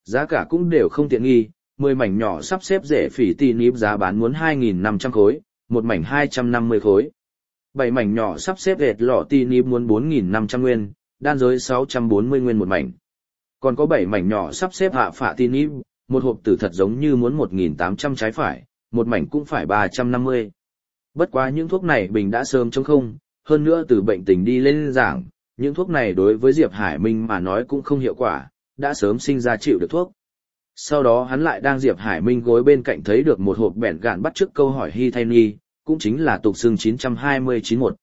Giá cả cũng đều không tiện nghi, 10 mảnh nhỏ sắp xếp rẻ phỉ tì níp giá bán muốn 2.500 khối, một mảnh 250 khối. 7 mảnh nhỏ sắp xếp hệt lọ tì níp muốn 4.500 nguyên, đan giới 640 nguyên một mảnh. Còn có 7 mảnh nhỏ sắp xếp hạ phạ tì níp, một hộp tử thật giống như muốn 1.800 trái phải, một mảnh cũng phải 350. Bất quá những thuốc này bình đã sớm trống không, hơn nữa từ bệnh tình đi lên giảng, những thuốc này đối với Diệp Hải Minh mà nói cũng không hiệu quả, đã sớm sinh ra chịu được thuốc. Sau đó hắn lại đang Diệp Hải Minh gối bên cạnh thấy được một hộp bẻn gạn bắt trước câu hỏi hy thay ni, cũng chính là tục xưng 929-1.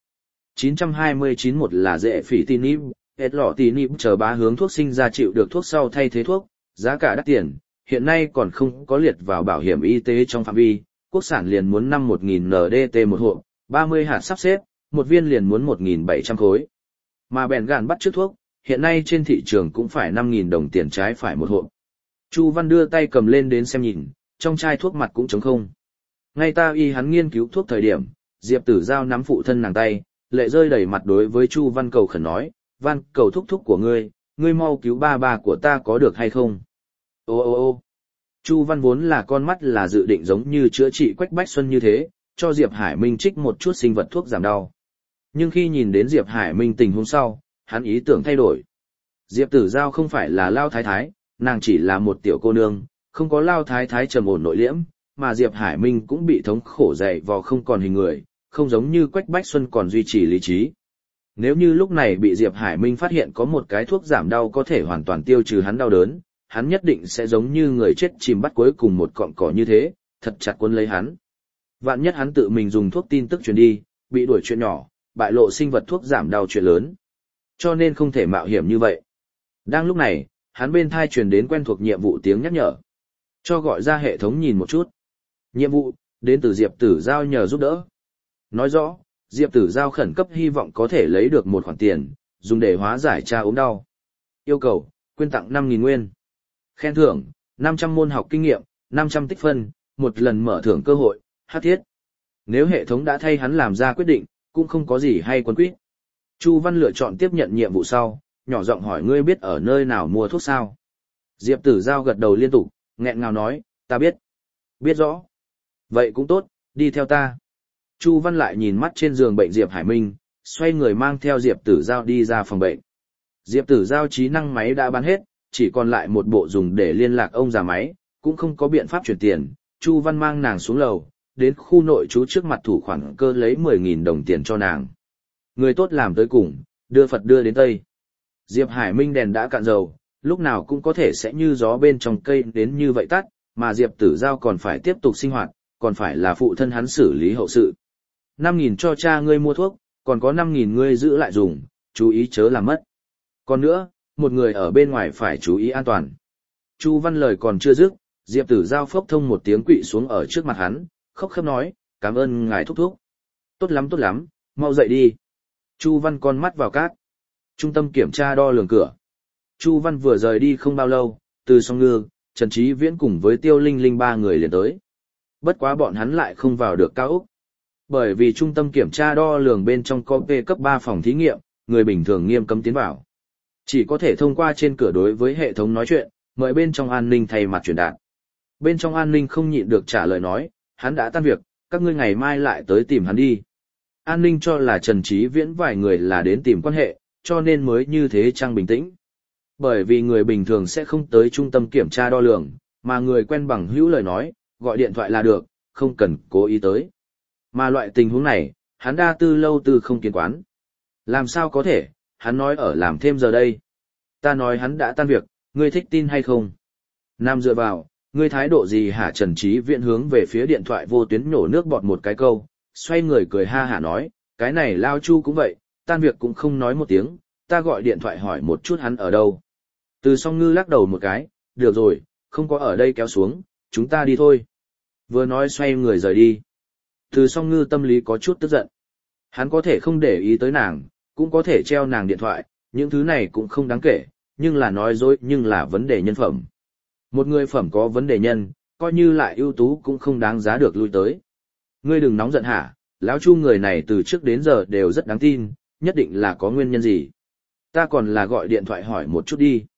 929-1 là dễ phỉ tinib, hết lọ tinib chờ bá hướng thuốc sinh ra chịu được thuốc sau thay thế thuốc, giá cả đắt tiền, hiện nay còn không có liệt vào bảo hiểm y tế trong phạm vi, quốc sản liền muốn 51.000 NDT một hộp, 30 hạt sắp xếp, một viên liền muốn 1.700 khối. Mà bèn gạn bắt trước thuốc, hiện nay trên thị trường cũng phải 5.000 đồng tiền trái phải một hộp. Chu Văn đưa tay cầm lên đến xem nhìn, trong chai thuốc mặt cũng trống không. Ngay ta y hắn nghiên cứu thuốc thời điểm, Diệp Tử Giao nắm phụ thân nàng tay, lệ rơi đầy mặt đối với Chu Văn cầu khẩn nói, Văn cầu thúc thúc của ngươi mau cứu ba ba của ta có được hay không? Ô ô ô Chu Văn vốn là con mắt là dự định giống như chữa trị Quách Bách Xuân như thế, cho Diệp Hải Minh trích một chút sinh vật thuốc giảm đau. Nhưng khi nhìn đến Diệp Hải Minh tình huống sau, hắn ý tưởng thay đổi. Diệp Tử Giao không phải là Lao Thái Thái, nàng chỉ là một tiểu cô nương, không có Lao Thái Thái trầm ổn nội liễm, mà Diệp Hải Minh cũng bị thống khổ dày vò không còn hình người, không giống như Quách Bách Xuân còn duy trì lý trí. Nếu như lúc này bị Diệp Hải Minh phát hiện có một cái thuốc giảm đau có thể hoàn toàn tiêu trừ hắn đau đớn, hắn nhất định sẽ giống như người chết chìm bắt cuối cùng một cọng cỏ như thế, thật chặt quấn lấy hắn. Vạn nhất hắn tự mình dùng thuốc tin tức truyền đi, bị đuổi chuyện nhỏ, bại lộ sinh vật thuốc giảm đau chuyện lớn. Cho nên không thể mạo hiểm như vậy. Đang lúc này, hắn bên thai truyền đến quen thuộc nhiệm vụ tiếng nhắc nhở. Cho gọi ra hệ thống nhìn một chút. Nhiệm vụ, đến từ Diệp Tử Giao nhờ giúp đỡ. Nói rõ, Diệp Tử Giao khẩn cấp hy vọng có thể lấy được một khoản tiền, dùng để hóa giải cha ốm đau. Yêu cầu, quyên tặng 5.000 nguyên. Khen thưởng, 500 môn học kinh nghiệm, 500 tích phân, một lần mở thưởng cơ hội, hát thiết. Nếu hệ thống đã thay hắn làm ra quyết định, cũng không có gì hay quấn quýt. Chu Văn lựa chọn tiếp nhận nhiệm vụ sau, nhỏ giọng hỏi ngươi biết ở nơi nào mua thuốc sao? Diệp Tử Giao gật đầu liên tục, nghẹn ngào nói, ta biết. Biết rõ. Vậy cũng tốt, đi theo ta. Chu Văn lại nhìn mắt trên giường bệnh Diệp Hải Minh, xoay người mang theo Diệp Tử Giao đi ra phòng bệnh. Diệp Tử Giao trí năng máy đã bán hết, chỉ còn lại một bộ dùng để liên lạc ông già máy, cũng không có biện pháp chuyển tiền. Chu Văn mang nàng xuống lầu, đến khu nội trú trước mặt thủ khoản cơ lấy 10.000 đồng tiền cho nàng. Người tốt làm tới cùng, đưa Phật đưa đến Tây. Diệp Hải Minh đèn đã cạn dầu, lúc nào cũng có thể sẽ như gió bên trong cây đến như vậy tắt, mà Diệp Tử Giao còn phải tiếp tục sinh hoạt, còn phải là phụ thân hắn xử lý hậu sự. 5.000 cho cha ngươi mua thuốc, còn có 5.000 ngươi giữ lại dùng, chú ý chớ làm mất. Còn nữa, một người ở bên ngoài phải chú ý an toàn. Chu Văn lời còn chưa dứt, Diệp Tử Giao phốc thông một tiếng quỵ xuống ở trước mặt hắn, khóc khóc nói, cảm ơn ngài thúc thúc. Tốt lắm, mau dậy đi. Chu Văn con mắt vào cát. Trung tâm kiểm tra đo lường cửa. Chu Văn vừa rời đi không bao lâu, từ Song Ngư, Trần Chí Viễn cùng với Tiêu Linh Linh ba người liền tới. Bất quá bọn hắn lại không vào được cao ốc. Bởi vì trung tâm kiểm tra đo lường bên trong có P cấp 3 phòng thí nghiệm, người bình thường nghiêm cấm tiến vào. Chỉ có thể thông qua trên cửa đối với hệ thống nói chuyện, mời bên trong an ninh thay mặt truyền đạt. Bên trong an ninh không nhịn được trả lời nói, hắn đã tan việc, các ngươi ngày mai lại tới tìm hắn đi. An ninh cho là Trần Chí Viễn vài người là đến tìm quan hệ, cho nên mới như thế trang bình tĩnh. Bởi vì người bình thường sẽ không tới trung tâm kiểm tra đo lường, mà người quen bằng hữu lời nói, gọi điện thoại là được, không cần cố ý tới. Mà loại tình huống này, hắn đa tư lâu tư không kiến quán. Làm sao có thể, hắn nói ở làm thêm giờ đây. Ta nói hắn đã tan việc, ngươi thích tin hay không? Nam dựa vào, ngươi thái độ gì hả? Trần Chí Viễn hướng về phía điện thoại vô tuyến nhổ nước bọt một cái câu, xoay người cười ha hả nói, cái này Lao Chu cũng vậy, tan việc cũng không nói một tiếng, ta gọi điện thoại hỏi một chút hắn ở đâu. Từ Song Ngư lắc đầu một cái, được rồi, không có ở đây kéo xuống, chúng ta đi thôi. Vừa nói xoay người rời đi. Từ Song Ngư tâm lý có chút tức giận. Hắn có thể không để ý tới nàng, cũng có thể treo nàng điện thoại, những thứ này cũng không đáng kể, nhưng là nói dối nhưng là vấn đề nhân phẩm. Một người phẩm có vấn đề nhân, coi như lại ưu tú cũng không đáng giá được lui tới. Ngươi đừng nóng giận hả, lão Chu người này từ trước đến giờ đều rất đáng tin, nhất định là có nguyên nhân gì. Ta còn là gọi điện thoại hỏi một chút đi.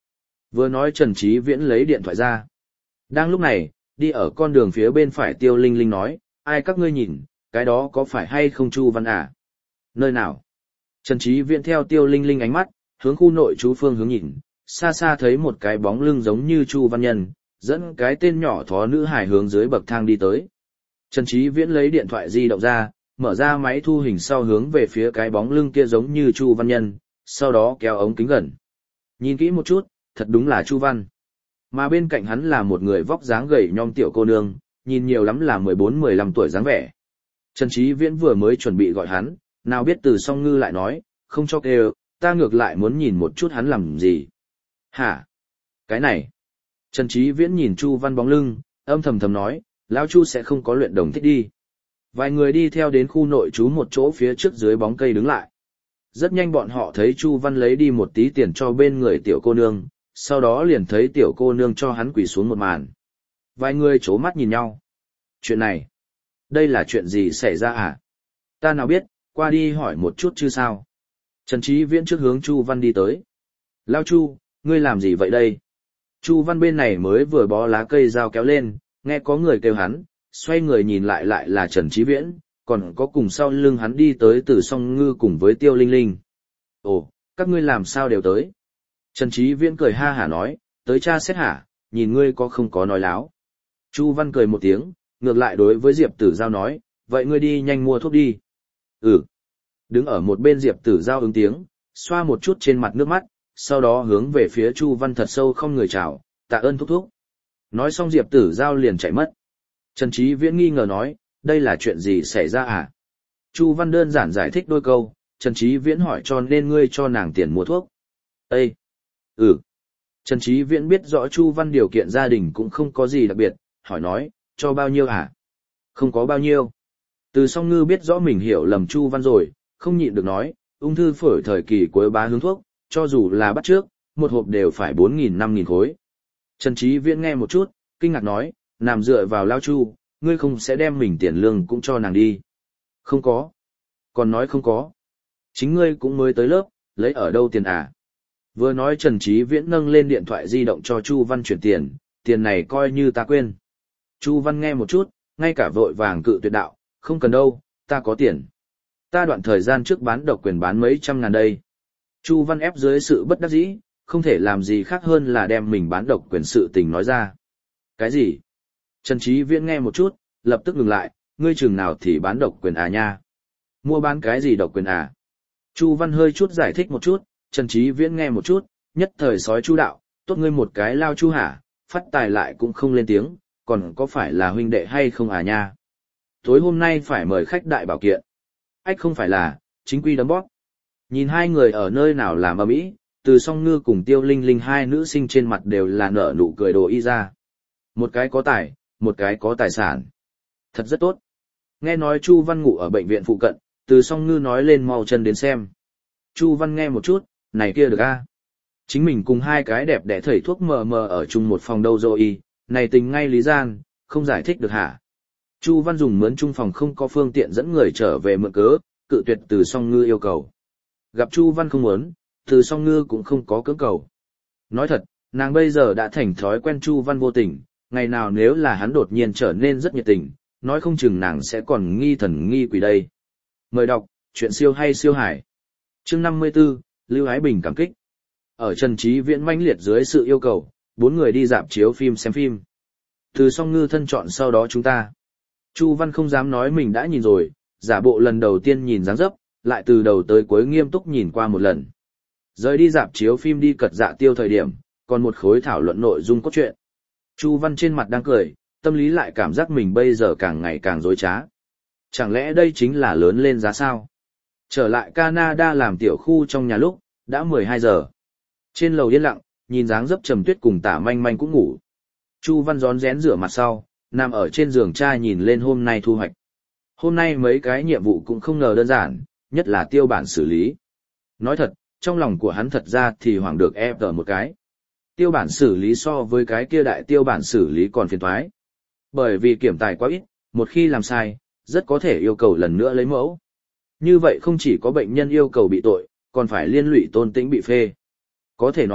Vừa nói Trần Chí Viễn lấy điện thoại ra. Đang lúc này, đi ở con đường phía bên phải Tiêu Linh Linh nói, ai các ngươi nhìn, cái đó có phải hay không Chu Văn à? Nơi nào? Trần Chí Viễn theo Tiêu Linh Linh ánh mắt, hướng khu nội trú phương hướng nhìn, xa xa thấy một cái bóng lưng giống như Chu Văn Nhân, dẫn cái tên nhỏ thó nữ hài hướng dưới bậc thang đi tới. Trần Chí Viễn lấy điện thoại di động ra, mở ra máy thu hình sau hướng về phía cái bóng lưng kia giống như Chu Văn Nhân, sau đó kéo ống kính gần. Nhìn kỹ một chút, thật đúng là Chu Văn. Mà bên cạnh hắn là một người vóc dáng gầy nhom tiểu cô nương, nhìn nhiều lắm là 14-15 tuổi dáng vẻ. Trần Chí Viễn vừa mới chuẩn bị gọi hắn, nào biết Từ Song Ngư lại nói, không cho kêu, ta ngược lại muốn nhìn một chút hắn làm gì. Hả? Cái này. Trần Chí Viễn nhìn Chu Văn bóng lưng, âm thầm thầm nói, lão Chu sẽ không có luyện đồng thích đi. Vài người đi theo đến khu nội trú một chỗ phía trước dưới bóng cây đứng lại. Rất nhanh bọn họ thấy Chu Văn lấy đi một tí tiền cho bên người tiểu cô nương, sau đó liền thấy tiểu cô nương cho hắn quỳ xuống một màn. Vài người chố mắt nhìn nhau. Chuyện này, đây là chuyện gì xảy ra à? Ta nào biết, qua đi hỏi một chút chứ sao? Trần Chí Viễn trước hướng Chu Văn đi tới. Lao Chu, ngươi làm gì vậy đây? Chu Văn bên này mới vừa bó lá cây dao kéo lên, nghe có người kêu hắn, xoay người nhìn lại lại là Trần Chí Viễn, còn có cùng sau lưng hắn đi tới Từ Song Ngư cùng với Tiêu Linh Linh. Ồ, các ngươi làm sao đều tới? Trần Chí Viễn cười ha hả nói, tới tra xét hả, nhìn ngươi có không có nói láo. Chu Văn cười một tiếng, ngược lại đối với Diệp Tử Giao nói, vậy ngươi đi nhanh mua thuốc đi. Ừ. Đứng ở một bên Diệp Tử Giao ứng tiếng, xoa một chút trên mặt nước mắt, sau đó hướng về phía Chu Văn thật sâu không người chào, tạ ơn thúc thúc. Nói xong Diệp Tử Giao liền chạy mất. Trần Chí Viễn nghi ngờ nói, đây là chuyện gì xảy ra à? Chu Văn đơn giản giải thích đôi câu, Trần Chí Viễn hỏi cho nên ngươi cho nàng tiền mua thuốc. Ê! Ừ. Trần Chí Viễn biết rõ Chu Văn điều kiện gia đình cũng không có gì đặc biệt, hỏi nói, cho bao nhiêu hả? Không có bao nhiêu. Từ Song Ngư biết rõ mình hiểu lầm Chu Văn rồi, không nhịn được nói, ung thư phổi thời kỳ cuối bá hướng thuốc, cho dù là bắt trước, một hộp đều phải 4.000-5.000 khối. Trần Chí Viễn nghe một chút, kinh ngạc nói, nằm dựa vào Lao Chu, ngươi không sẽ đem mình tiền lương cũng cho nàng đi. Không có. Còn nói không có. Chính ngươi cũng mới tới lớp, lấy ở đâu tiền à? Vừa nói Trần Chí Viễn nâng lên điện thoại di động cho Chu Văn chuyển tiền, tiền này coi như ta quên. Chu Văn nghe một chút, ngay cả vội vàng cự tuyệt đạo, không cần đâu, ta có tiền. Ta đoạn thời gian trước bán độc quyền bán mấy trăm ngàn đây. Chu Văn ép dưới sự bất đắc dĩ, không thể làm gì khác hơn là đem mình bán độc quyền sự tình nói ra. Cái gì? Trần Chí Viễn nghe một chút, lập tức ngừng lại, ngươi chừng nào thì bán độc quyền à nha? Mua bán cái gì độc quyền à? Chu Văn hơi chút giải thích một chút, Trần Chí Viễn nghe một chút, nhất thời sói Chu đạo, tốt ngươi một cái Lao Chu hả, phát tài lại cũng không lên tiếng, còn có phải là huynh đệ hay không à nha? Tối hôm nay phải mời khách đại bảo kiện. Ách không phải là, chính quy đấm bóp. Nhìn hai người ở nơi nào làm ầm ĩ, Từ Song Ngư cùng Tiêu Linh Linh hai nữ sinh trên mặt đều là nở nụ cười đồ y ra. Một cái có tài, một cái có tài sản. Thật rất tốt. Nghe nói Chu Văn ngủ ở bệnh viện phụ cận, Từ Song Ngư nói lên mau chân đến xem. Chu Văn nghe một chút, này kia được a. Chính mình cùng hai cái đẹp đẽ thầy thuốc mờ mờ ở chung một phòng đâu rồi, này tình ngay lý gian, không giải thích được hả? Chu Văn dùng mướn chung phòng không có phương tiện dẫn người trở về mượn cớ, cự tuyệt Từ Song Ngư yêu cầu. Gặp Chu Văn không muốn, Từ Song Ngư cũng không có cưỡng cầu. Nói thật, nàng bây giờ đã thành thói quen Chu Văn vô tình, ngày nào nếu là hắn đột nhiên trở nên rất nhiệt tình, nói không chừng nàng sẽ còn nghi thần nghi quỷ đây. Mời đọc, chuyện siêu hay siêu hải. Chương 54, Lưu Ái Bình cảm kích. Ở Trần Chí Viễn mãnh liệt dưới sự yêu cầu, 4 người đi rạp chiếu phim xem phim. Từ Song Ngư thân chọn sau đó chúng ta. Chu Văn không dám nói mình đã nhìn rồi, giả bộ lần đầu tiên nhìn dáng dấp, lại từ đầu tới cuối nghiêm túc nhìn qua một lần. Rời đi rạp chiếu phim đi cật dạ tiêu thời điểm, còn một khối thảo luận nội dung cốt truyện. Chu Văn trên mặt đang cười, tâm lý lại cảm giác mình bây giờ càng ngày càng dối trá. Chẳng lẽ đây chính là lớn lên giá sao? Trở lại Canada làm tiểu khu trong nhà lúc, đã 12 giờ. Trên lầu yên lặng, nhìn dáng dấp Trầm Tuyết cùng Tả Manh Manh cũng ngủ. Chu Văn rón rén rửa mặt sau, nằm ở trên giường cha nhìn lên hôm nay thu hoạch. Hôm nay mấy cái nhiệm vụ cũng không ngờ đơn giản, nhất là tiêu bản xử lý. Nói thật, trong lòng của hắn thật ra thì hoảng được ép ở một cái. Tiêu bản xử lý so với cái kia đại tiêu bản xử lý còn phiền toái. Bởi vì kiểm tài quá ít, một khi làm sai, rất có thể yêu cầu lần nữa lấy mẫu. Như vậy không chỉ có bệnh nhân yêu cầu bị tội, còn phải liên lụy Tôn Tĩnh bị phê. Có thể nói,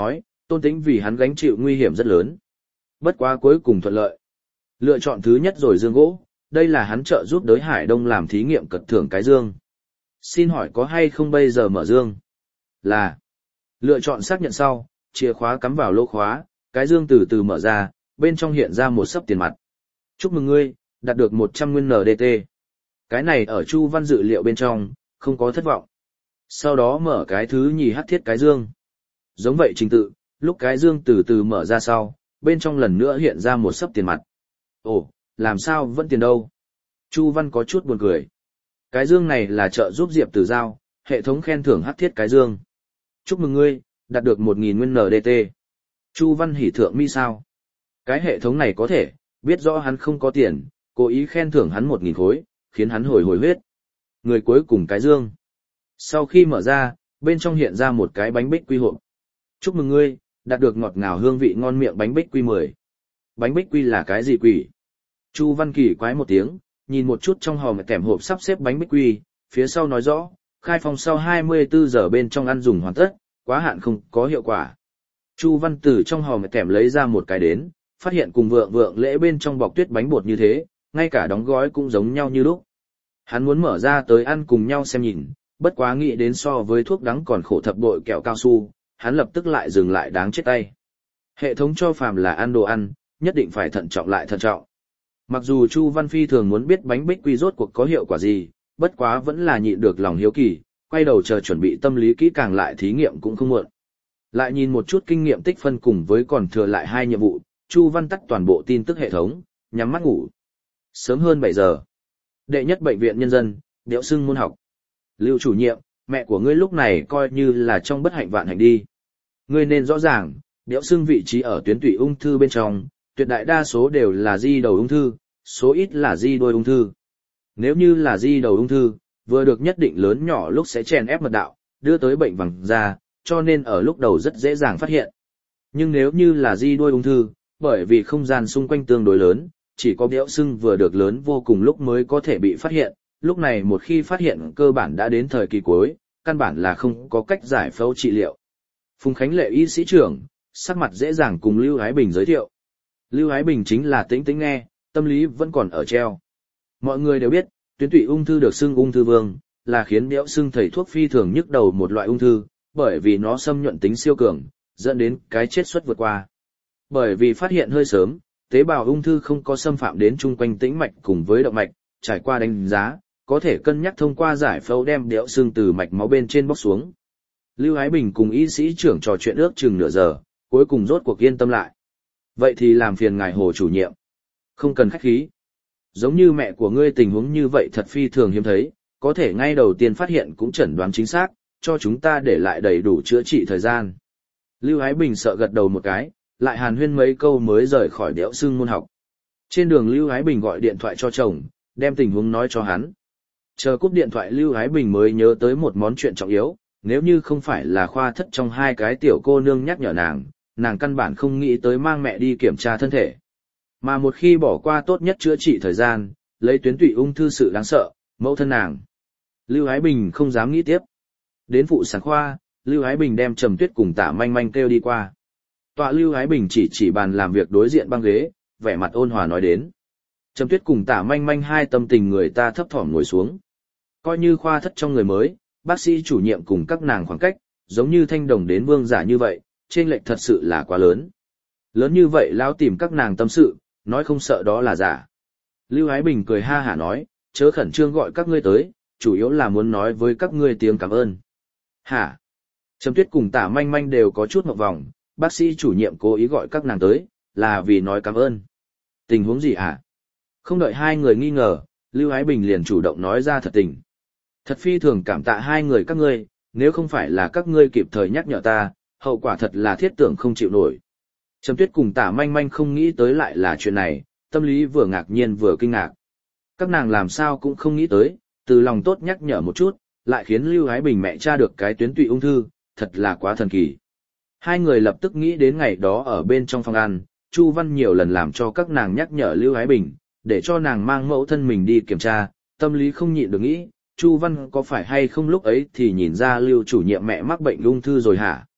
Tôn Tĩnh vì hắn gánh chịu nguy hiểm rất lớn. Bất quá cuối cùng thuận lợi. Lựa chọn thứ nhất rồi dương gỗ, đây là hắn trợ giúp Đới Hải Đông làm thí nghiệm cật thưởng cái dương. Xin hỏi có hay không bây giờ mở dương? Là. Lựa chọn xác nhận sau, chìa khóa cắm vào lỗ khóa, cái dương từ từ mở ra, bên trong hiện ra một xấp tiền mặt. Chúc mừng ngươi, đạt được 100 nguyên NDT. Cái này ở Chu Văn dự liệu bên trong, không có thất vọng. Sau đó mở cái thứ nhì hắc thiết cái dương. Giống vậy trình tự, lúc cái dương từ từ mở ra sau, bên trong lần nữa hiện ra một xấp tiền mặt. Ồ, làm sao vẫn tiền đâu? Chu Văn có chút buồn cười. Cái dương này là trợ giúp Diệp Tử Giao, hệ thống khen thưởng hắc thiết cái dương. Chúc mừng ngươi, đạt được 1000 nguyên NDT. Chu Văn hỉ thượng mi sao? Cái hệ thống này có thể, biết rõ hắn không có tiền, cố ý khen thưởng hắn 1000 khối, khiến hắn hồi huyết. Người cuối cùng cái dương. Sau khi mở ra, bên trong hiện ra một cái bánh bích quy hộp. Chúc mừng ngươi, đạt được ngọt ngào hương vị ngon miệng bánh bích quy 10. Bánh bích quy là cái gì quỷ? Chu Văn kỳ quái một tiếng, nhìn một chút trong hòm kèm hộp sắp xếp bánh bích quy, phía sau nói rõ, khai phòng sau 24 giờ bên trong ăn dùng hoàn tất, quá hạn không có hiệu quả. Chu Văn từ trong hòm kèm lấy ra một cái đến, phát hiện cùng vượng vượng lễ bên trong bọc tuyết bánh bột như thế, ngay cả đóng gói cũng giống nhau như lúc. Hắn muốn mở ra tới ăn cùng nhau xem nhìn, bất quá nghĩ đến so với thuốc đắng còn khổ thập bội kẹo cao su, hắn lập tức lại dừng lại đáng chết tay. Hệ thống cho phàm là ăn đồ ăn, nhất định phải thận trọng lại thận trọng. Mặc dù Chu Văn Phi thường muốn biết bánh bích quy rốt cuộc có hiệu quả gì, bất quá vẫn là nhịn được lòng hiếu kỳ, quay đầu chờ chuẩn bị tâm lý kỹ càng lại thí nghiệm cũng không muộn. Lại nhìn một chút kinh nghiệm tích phân cùng với còn thừa lại 2 nhiệm vụ, Chu Văn tắt toàn bộ tin tức hệ thống, nhắm mắt ngủ. Sớm hơn 7 giờ. Đệ nhất bệnh viện nhân dân, Điệu Sưng môn học. Lưu chủ nhiệm, mẹ của ngươi lúc này coi như là trong bất hạnh vạn hạnh đi. Ngươi nên rõ ràng, Điệu Sưng vị trí ở tuyến tụy ung thư bên trong, tuyệt đại đa số đều là di đầu ung thư, số ít là di đuôi ung thư. Nếu như là di đầu ung thư, vừa được nhất định lớn nhỏ lúc sẽ chèn ép mật đạo, đưa tới bệnh vàng da, cho nên ở lúc đầu rất dễ dàng phát hiện. Nhưng nếu như là di đuôi ung thư, bởi vì không gian xung quanh tương đối lớn, chỉ có Điệu Sưng vừa được lớn vô cùng lúc mới có thể bị phát hiện, lúc này một khi phát hiện cơ bản đã đến thời kỳ cuối, căn bản là không có cách giải phẫu trị liệu. Phùng Khánh Lệ y sĩ trưởng, sắc mặt dễ dàng cùng Lưu Ái Bình giới thiệu. Lưu Ái Bình chính là Tĩnh Tĩnh nghe, tâm lý vẫn còn ở treo. Mọi người đều biết, tuyến tụy ung thư được xưng ung thư vương, là khiến Điệu Sưng thầy thuốc phi thường nhức đầu một loại ung thư, bởi vì nó xâm nhuận tính siêu cường, dẫn đến cái chết suất vượt qua. Bởi vì phát hiện hơi sớm, tế bào ung thư không có xâm phạm đến chung quanh tĩnh mạch cùng với động mạch, trải qua đánh giá, có thể cân nhắc thông qua giải phẫu đem Điệu Sưng từ mạch máu bên trên bóc xuống. Lưu Ái Bình cùng y sĩ trưởng trò chuyện ước chừng nửa giờ, cuối cùng rốt cuộc yên tâm lại. Vậy thì làm phiền ngài Hồ chủ nhiệm. Không cần khách khí. Giống như mẹ của ngươi tình huống như vậy thật phi thường hiếm thấy, có thể ngay đầu tiên phát hiện cũng chẩn đoán chính xác, cho chúng ta để lại đầy đủ chữa trị thời gian. Lưu Ái Bình sợ gật đầu một cái, lại hàn huyên mấy câu mới rời khỏi Điệu Sưng môn học. Trên đường Lưu Ái Bình gọi điện thoại cho chồng, đem tình huống nói cho hắn. Chờ cúp điện thoại Lưu Ái Bình mới nhớ tới một món chuyện trọng yếu, nếu như không phải là khoa thất trong 2 cái tiểu cô nương nhắc nhở nàng căn bản không nghĩ tới mang mẹ đi kiểm tra thân thể. Mà một khi bỏ qua tốt nhất chữa trị thời gian, lấy tuyến tụy ung thư sự đáng sợ, mẫu thân nàng. Lưu Ái Bình không dám nghĩ tiếp. Đến phụ sản khoa, Lưu Ái Bình đem Trầm Tuyết cùng Tả Manh Manh kêu đi qua. Tọa Lưu Ái Bình chỉ bàn làm việc đối diện băng ghế, vẻ mặt ôn hòa nói đến. Trầm Tuyết cùng Tả Manh Manh hai tâm tình người ta thấp thỏm ngồi xuống. Coi như khoa thất trong người mới, bác sĩ chủ nhiệm cùng các nàng khoảng cách, giống như thanh đồng đến vương giả như vậy, chênh lệch thật sự là quá lớn. Lớn như vậy lão tìm các nàng tâm sự, nói không sợ đó là giả. Lưu Ái Bình cười ha hả nói, chớ khẩn trương gọi các ngươi tới, chủ yếu là muốn nói với các ngươi tiếng cảm ơn. Hả? Trầm Tuyết cùng Tả Manh Manh đều có chút ngượng vòng, bác sĩ chủ nhiệm cố ý gọi các nàng tới, là vì nói cảm ơn. Tình huống gì hả? Không đợi hai người nghi ngờ, Lưu Ái Bình liền chủ động nói ra thật tình. Thật phi thường cảm tạ hai người các ngươi, nếu không phải là các ngươi kịp thời nhắc nhở ta, hậu quả thật là thiết tưởng không chịu nổi. Trầm Tuyết cùng Tả Manh Manh không nghĩ tới lại là chuyện này, tâm lý vừa ngạc nhiên vừa kinh ngạc. Các nàng làm sao cũng không nghĩ tới, từ lòng tốt nhắc nhở một chút, lại khiến Lưu Ái Bình mẹ tra được cái tuyến tụy ung thư, thật là quá thần kỳ. Hai người lập tức nghĩ đến ngày đó ở bên trong phòng ăn, Chu Văn nhiều lần làm cho các nàng nhắc nhở Lưu Ái Bình, để cho nàng mang mẫu thân mình đi kiểm tra, tâm lý không nhịn được nghĩ, Chu Văn có phải hay không lúc ấy thì nhìn ra Lưu chủ nhiệm mẹ mắc bệnh ung thư rồi hả?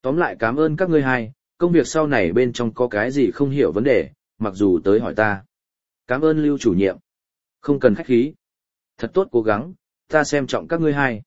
Tóm lại cảm ơn các ngươi hai, công việc sau này bên trong có cái gì không hiểu vấn đề, mặc dù tới hỏi ta. Cảm ơn Lưu chủ nhiệm. Không cần khách khí. Thật tốt cố gắng, ta xem trọng các ngươi hai.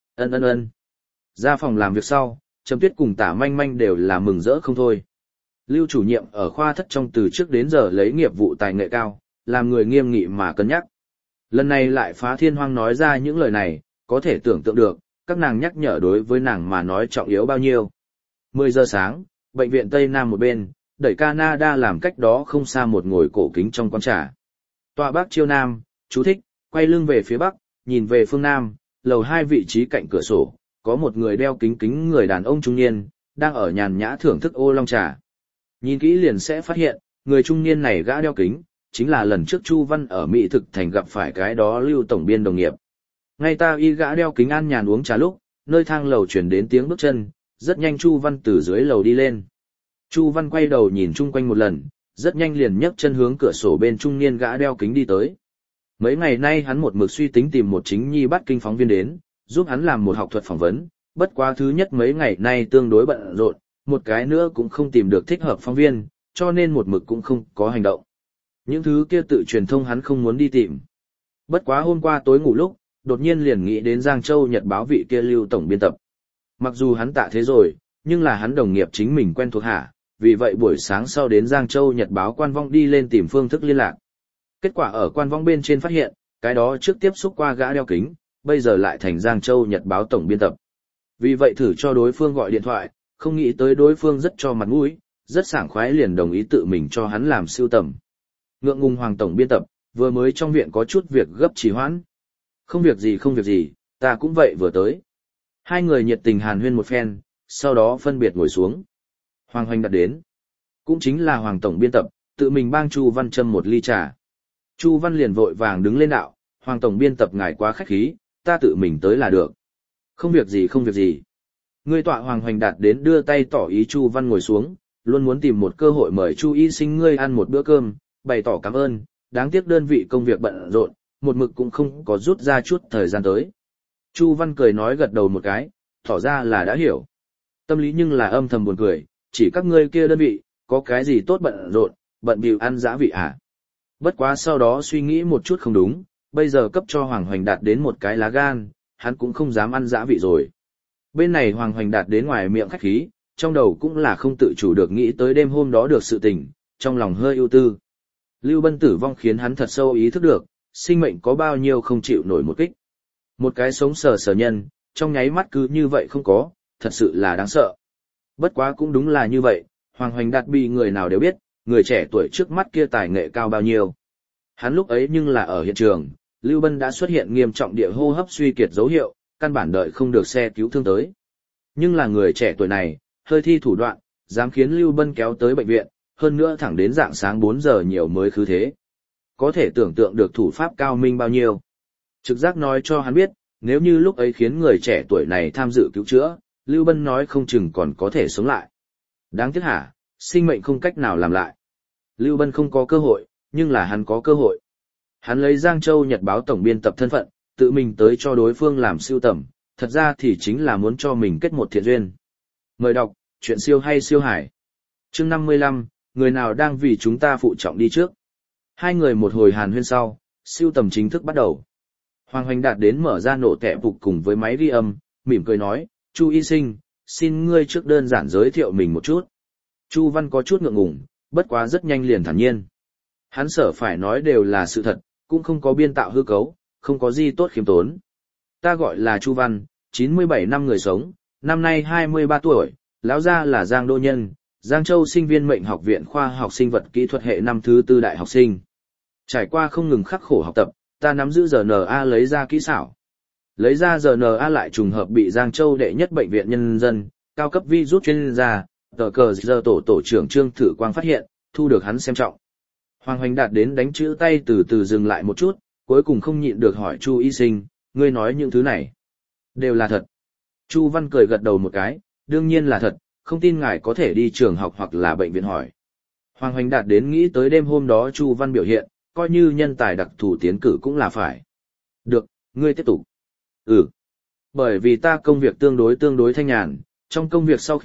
Ân. Ra phòng làm việc sau, Trầm Tuyết cùng Tả Manh Manh đều là mừng rỡ không thôi. Lưu chủ nhiệm ở khoa thất trong từ trước đến giờ lấy nghiệp vụ tài nghệ cao, làm người nghiêm nghị mà cân nhắc. Lần này lại phá thiên hoang nói ra những lời này, có thể tưởng tượng được, các nàng nhắc nhở đối với nàng mà nói trọng yếu bao nhiêu. 10 giờ sáng, bệnh viện Tây Nam một bên, đẩy Canada làm cách đó không xa một ngồi cổ kính trong quán trà. Tọa bắc chiêu Nam, chú thích, quay lưng về phía Bắc, nhìn về phương Nam, lầu 2 vị trí cạnh cửa sổ, có một người đeo kính kính người đàn ông trung niên, đang ở nhàn nhã thưởng thức ô long trà. Nhìn kỹ liền sẽ phát hiện, người trung niên này gã đeo kính, chính là lần trước Chu Văn ở Mỹ Thực Thành gặp phải cái đó Lưu tổng biên đồng nghiệp. Ngay ta y gã đeo kính an nhàn uống trà lúc, nơi thang lầu truyền đến tiếng bước chân, rất nhanh Chu Văn từ dưới lầu đi lên. Chu Văn quay đầu nhìn chung quanh một lần, rất nhanh liền nhấc chân hướng cửa sổ bên trung niên gã đeo kính đi tới. Mấy ngày nay hắn một mực suy tính tìm một chính nhi bắt kinh phóng viên đến, giúp hắn làm một học thuật phỏng vấn, bất quá thứ nhất mấy ngày nay tương đối bận rộn, một cái nữa cũng không tìm được thích hợp phóng viên, cho nên một mực cũng không có hành động. Những thứ kia tự truyền thông hắn không muốn đi tìm. Bất quá hôm qua tối ngủ lúc, đột nhiên liền nghĩ đến Giang Châu Nhật báo vị kia Lưu tổng biên tập. Mặc dù hắn tạ thế rồi, nhưng là hắn đồng nghiệp chính mình quen thuộc hả, vì vậy buổi sáng sau đến Giang Châu Nhật báo quan vong đi lên tìm phương thức liên lạc. Kết quả ở quan vong bên trên phát hiện, cái đó trước tiếp xúc qua gã đeo kính, bây giờ lại thành Giang Châu Nhật báo tổng biên tập. Vì vậy thử cho đối phương gọi điện thoại, không nghĩ tới đối phương rất cho mặt mũi, rất sảng khoái liền đồng ý tự mình cho hắn làm sưu tầm. Ngượng ngùng Hoàng tổng biên tập, vừa mới trong viện có chút việc gấp trì hoãn. Không việc gì, ta cũng vậy vừa tới. Hai người nhiệt tình hàn huyên một phen, sau đó phân biệt ngồi xuống. Hoàng Hoành đặt đến. Cũng chính là Hoàng tổng biên tập, tự mình bang Chu Văn châm một ly trà. Chu Văn liền vội vàng đứng lên đạo, Hoàng tổng biên tập ngài quá khách khí, ta tự mình tới là được. Không việc gì. Người tọa Hoàng Hoành đạt đến đưa tay tỏ ý Chu Văn ngồi xuống, luôn muốn tìm một cơ hội mời Chu y sinh ngươi ăn một bữa cơm, bày tỏ cảm ơn, đáng tiếc đơn vị công việc bận rộn, một mực cũng không có rút ra chút thời gian tới. Chu Văn cười nói gật đầu một cái, tỏ ra là đã hiểu. Tâm lý nhưng là âm thầm buồn cười, chỉ các ngươi kia đơn vị, có cái gì tốt bận rộn, bận bịu ăn dã vị à. Bất quá sau đó suy nghĩ một chút không đúng, bây giờ cấp cho Hoàng Hoành đạt đến một cái lá gan, hắn cũng không dám ăn dã vị rồi. Bên này Hoàng Hoành đạt đến ngoài miệng khách khí, trong đầu cũng là không tự chủ được nghĩ tới đêm hôm đó được sự tình, trong lòng hơi ưu tư. Lưu Bân tử vong khiến hắn thật sâu ý thức được, sinh mệnh có bao nhiêu không chịu nổi một kích. Một cái sống sờ sờ nhân, trong nháy mắt cứ như vậy không có, thật sự là đáng sợ. Bất quá cũng đúng là như vậy, Hoàng Hoành Đạt bị người nào đều biết, người trẻ tuổi trước mắt kia tài nghệ cao bao nhiêu. Hắn lúc ấy nhưng là ở hiện trường, Lưu Bân đã xuất hiện nghiêm trọng địa hô hấp suy kiệt dấu hiệu, căn bản đợi không được xe cứu thương tới. Nhưng là người trẻ tuổi này, hơi thi thủ đoạn, dám khiến Lưu Bân kéo tới bệnh viện, hơn nữa thẳng đến rạng sáng 4 giờ nhiều mới khứ thế. Có thể tưởng tượng được thủ pháp cao minh bao nhiêu. Trực giác nói cho hắn biết, nếu như lúc ấy khiến người trẻ tuổi này tham dự cứu chữa, Lưu Bân nói không chừng còn có thể sống lại. Đáng tiếc hả, sinh mệnh không cách nào làm lại. Lưu Bân không có cơ hội, nhưng là hắn có cơ hội. Hắn lấy Giang Châu Nhật báo tổng biên tập thân phận, tự mình tới cho đối phương làm sưu tầm, thật ra thì chính là muốn cho mình kết một thiện duyên. Mời đọc, chuyện siêu hay siêu hải. Chương 55, người nào đang vì chúng ta phụ trọng đi trước. Hai người một hồi hàn huyên sau, sưu tầm chính thức bắt đầu. Hoàng Hoành Đạt đến mở ra nổ tẻ phục cùng với máy ghi âm, mỉm cười nói, Chu y sinh, xin ngươi trước đơn giản giới thiệu mình một chút. Chu Văn có chút ngượng ngùng, bất quá rất nhanh liền thản nhiên. Hắn sở phải nói đều là sự thật, cũng không có biên tạo hư cấu, không có gì tốt khiêm tốn. Ta gọi là Chu Văn, 97 năm người sống, năm nay 23 tuổi, lão gia là Giang Đô Nhân, Giang Châu sinh viên mệnh học viện khoa học sinh vật kỹ thuật hệ năm thứ 4 đại học sinh. Trải qua không ngừng khắc khổ học tập, ta nắm giữ RNA lấy ra kỹ xảo. Lấy ra RNA lại trùng hợp bị Giang Châu đệ nhất bệnh viện nhân dân, cao cấp virus chuyên gia, giờ tổ trưởng Trương Thử Quang phát hiện, thu được hắn xem trọng. Hoàng Hoành Đạt đến đánh chữ tay từ từ dừng lại một chút, cuối cùng không nhịn được hỏi Chu y sinh, ngươi nói những thứ này đều là thật. Chu Văn cười gật đầu một cái, đương nhiên là thật, không tin ngài có thể đi trường học hoặc là bệnh viện hỏi. Hoàng Hoành Đạt đến nghĩ tới đêm hôm đó Chu Văn biểu hiện, coi như nhân tài đặc thù tiến cử cũng là phải. Được, ngươi tiếp tục. Bởi vì ta công việc tương đối thanh nhàn, trong công việc sau khi,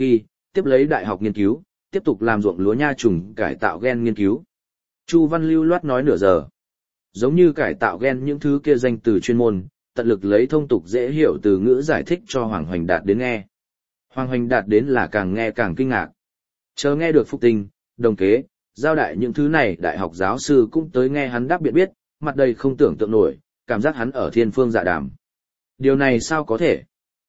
tiếp lấy đại học nghiên cứu, tiếp tục làm ruộng lúa nha trùng cải tạo gen nghiên cứu. Chu Văn lưu loát nói nửa giờ. Giống như cải tạo gen những thứ kia danh từ chuyên môn, tận lực lấy thông tục dễ hiểu từ ngữ giải thích cho Hoàng Hoành Đạt đến nghe. Hoàng Hoành Đạt đến là càng nghe càng kinh ngạc. Chờ nghe được phúc tinh, đồng kế, giao đại những thứ này đại học giáo sư cũng tới nghe hắn đáp biện biết, mặt đầy không tưởng tượng nổi, cảm giác hắn ở thiên phương dạ đàm. Điều này sao có thể?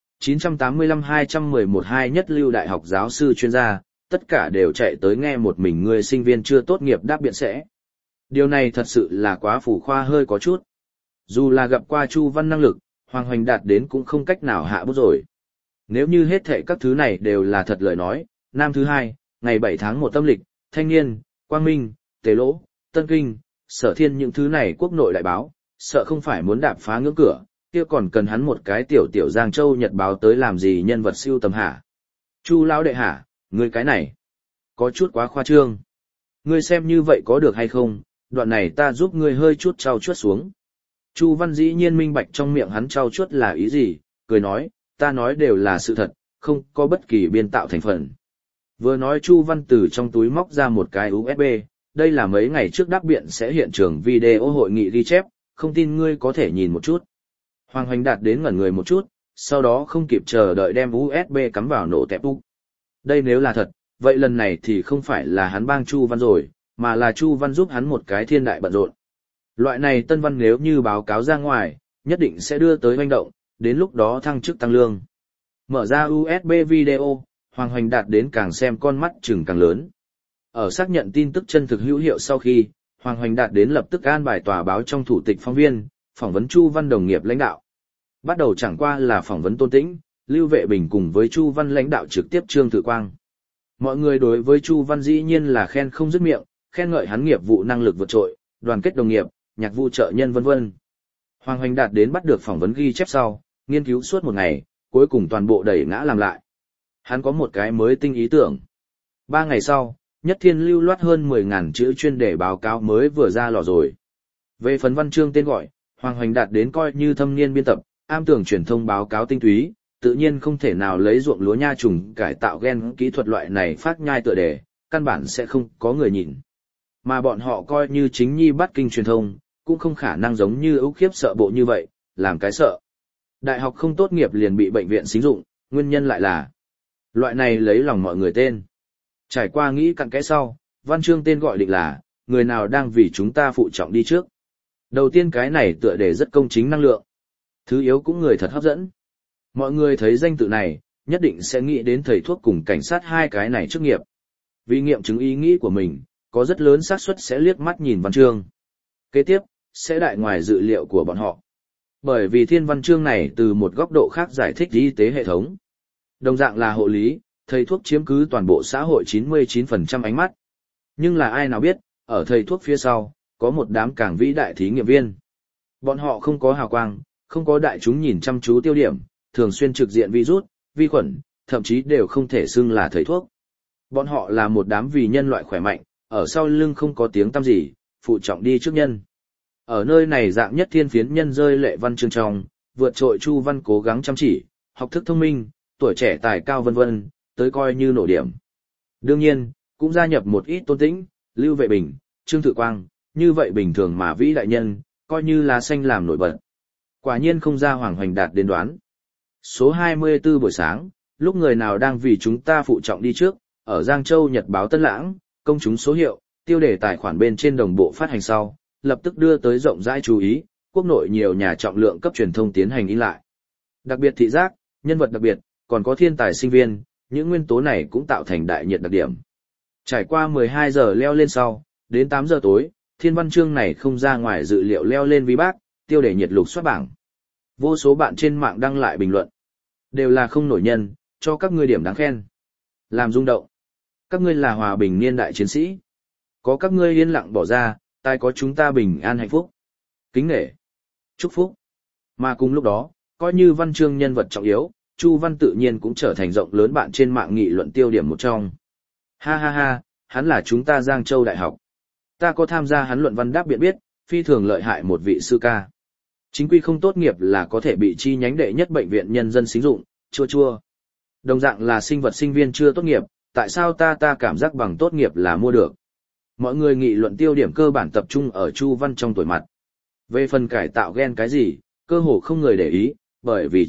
985-211 hai nhất lưu đại học giáo sư chuyên gia, tất cả đều chạy tới nghe một mình người sinh viên chưa tốt nghiệp đáp biện sẽ. Điều này thật sự là quá phủ khoa hơi có chút. Dù là gặp qua Chu Văn năng lực, Hoàng Hoành Đạt đến cũng không cách nào hạ bút rồi. Nếu như hết thệ các thứ này đều là thật lời nói, năm thứ hai, ngày 7 tháng 1 âm lịch, Thanh Niên, Quang Minh, Tế Lỗ, Tân Kinh, Sở Thiên những thứ này quốc nội đại báo, sợ không phải muốn đạp phá ngưỡng cửa, kia còn cần hắn một cái tiểu tiểu Giang Châu Nhật báo tới làm gì nhân vật siêu tầm hả? Chu lão đệ hả, ngươi cái này, có chút quá khoa trương. Ngươi xem như vậy có được hay không, đoạn này ta giúp ngươi hơi chút trau chuốt xuống. Chu Văn dĩ nhiên minh bạch trong miệng hắn trau chuốt là ý gì, cười nói, ta nói đều là sự thật, không có bất kỳ biên tạo thành phần. Vừa nói Chu Văn từ trong túi móc ra một cái USB, đây là mấy ngày trước đáp biện sẽ hiện trường video hội nghị ghi chép, không tin ngươi có thể nhìn một chút. Hoàng Hoành Đạt đến ngẩn người một chút, sau đó không kịp chờ đợi đem USB cắm vào nổ tẹp úc. Đây nếu là thật, vậy lần này thì không phải là hắn bang Chu Văn rồi, mà là Chu Văn giúp hắn một cái thiên đại bận rộn. Loại này tân văn nếu như báo cáo ra ngoài, nhất định sẽ đưa tới hoành động, đến lúc đó thăng chức tăng lương. Mở ra USB video, Hoàng Hoành Đạt đến càng xem con mắt chừng càng lớn. Ở xác nhận tin tức chân thực hữu hiệu sau khi, Hoàng Hoành Đạt đến lập tức an bài tòa báo trong thủ tịch phóng viên, phỏng vấn Chu Văn đồng nghiệp lãnh đạo. Bắt đầu chẳng qua là phỏng vấn Tôn Tĩnh, Lưu Vệ Bình cùng với Chu Văn lãnh đạo trực tiếp Trương Thự Quang. Mọi người đối với Chu Văn dĩ nhiên là khen không dứt miệng, khen ngợi hắn nghiệp vụ năng lực vượt trội, đoàn kết đồng nghiệp, nhạc vụ trợ nhân vân vân. Hoàng Hoành Đạt đến bắt được phỏng vấn ghi chép sau, nghiên cứu suốt một ngày, cuối cùng toàn bộ đẩy ngã làm lại. Hắn có một cái mới tinh ý tưởng. 3 ngày sau, Nhất Thiên lưu loát hơn 10.000 chữ chuyên đề báo cáo mới vừa ra lò rồi. Về phần văn chương tên gọi, Hoàng Hoành Đạt đến coi như thâm niên biên tập, am tường truyền thông báo cáo tinh túy, tự nhiên không thể nào lấy ruộng lúa nha trùng cải tạo gen kỹ thuật loại này phát nhai tựa đề, căn bản sẽ không có người nhìn. Mà bọn họ coi như chính nhi bắt kinh truyền thông, cũng không khả năng giống như ưu khiếp sợ bộ như vậy, làm cái sợ. Đại học không tốt nghiệp liền bị bệnh viện xính dụng, nguyên nhân lại là loại này lấy lòng mọi người tên. Trải qua nghĩ cặn kẽ sau, văn chương tên gọi định là, người nào đang vì chúng ta phụ trọng đi trước. Đầu tiên cái này tựa đề rất công chính năng lượng. Thứ yếu cũng người thật hấp dẫn. Mọi người thấy danh tự này, nhất định sẽ nghĩ đến thầy thuốc cùng cảnh sát hai cái này chức nghiệp. Vì nghiệm chứng ý nghĩ của mình, có rất lớn xác suất sẽ liếc mắt nhìn văn chương. Kế tiếp, sẽ đại ngoài dự liệu của bọn họ. Bởi vì thiên văn chương này từ một góc độ khác giải thích y tế hệ thống. Đồng dạng là hộ lý, thầy thuốc chiếm cứ toàn bộ xã hội 99% ánh mắt. Nhưng là ai nào biết, ở thầy thuốc phía sau, có một đám càng vĩ đại thí nghiệm viên. Bọn họ không có hào quang, không có đại chúng nhìn chăm chú tiêu điểm, thường xuyên trực diện virus, vi khuẩn, thậm chí đều không thể xưng là thầy thuốc. Bọn họ là một đám vì nhân loại khỏe mạnh, ở sau lưng không có tiếng tăm gì, phụ trọng đi trước nhân. Ở nơi này dạng nhất thiên phiến nhân rơi lệ văn chương trong, vượt trội Chu Văn cố gắng chăm chỉ, học thức thông minh, tuổi trẻ tài cao vân vân, tới coi như nổ điểm. Đương nhiên, cũng gia nhập một ít Tôn Tĩnh, Lưu Vệ Bình, Trương Thự Quang, như vậy bình thường mà vĩ đại nhân, coi như lá xanh làm nổi bật. Quả nhiên không ra Hoàng Hoành Đạt đến đoán. Số 24 buổi sáng, lúc người nào đang vì chúng ta phụ trọng đi trước, ở Giang Châu Nhật báo Tân Lãng, công chúng số hiệu, tiêu đề tài khoản bên trên đồng bộ phát hành sau, lập tức đưa tới rộng rãi chú ý, quốc nội nhiều nhà trọng lượng cấp truyền thông tiến hành in lại. Đặc biệt thị giác, nhân vật đặc biệt, còn có thiên tài sinh viên, những nguyên tố này cũng tạo thành đại nhiệt đặc điểm. Trải qua 12 giờ leo lên sau, đến 8 giờ tối, thiên văn chương này không ra ngoài dự liệu leo lên vi bác, tiêu đề nhiệt lục soát bảng. Vô số bạn trên mạng đăng lại bình luận. Đều là không nổi nhân, cho các ngươi điểm đáng khen. Làm rung động. Các ngươi là hòa bình niên đại chiến sĩ. Có các ngươi yên lặng bỏ ra, tai có chúng ta bình an hạnh phúc. Kính nể. Chúc phúc. Mà cùng lúc đó, coi như văn chương nhân vật trọng yếu, Chu Văn tự nhiên cũng trở thành rộng lớn bạn trên mạng nghị luận tiêu điểm một trong. Ha ha ha, hắn là chúng ta Giang Châu Đại học. Ta có tham gia hắn luận văn đáp biện biết, phi thường lợi hại một vị sư ca. Chính quy không tốt nghiệp là có thể bị chi nhánh đệ nhất bệnh viện nhân dân xính dụng, chua chua. Đồng dạng là sinh vật sinh viên chưa tốt nghiệp, tại sao ta cảm giác bằng tốt nghiệp là mua được. Mọi người nghị luận tiêu điểm cơ bản tập trung ở Chu Văn trong tuổi mặt. Về phần cải tạo gen cái gì, cơ hồ không người để ý, bởi vì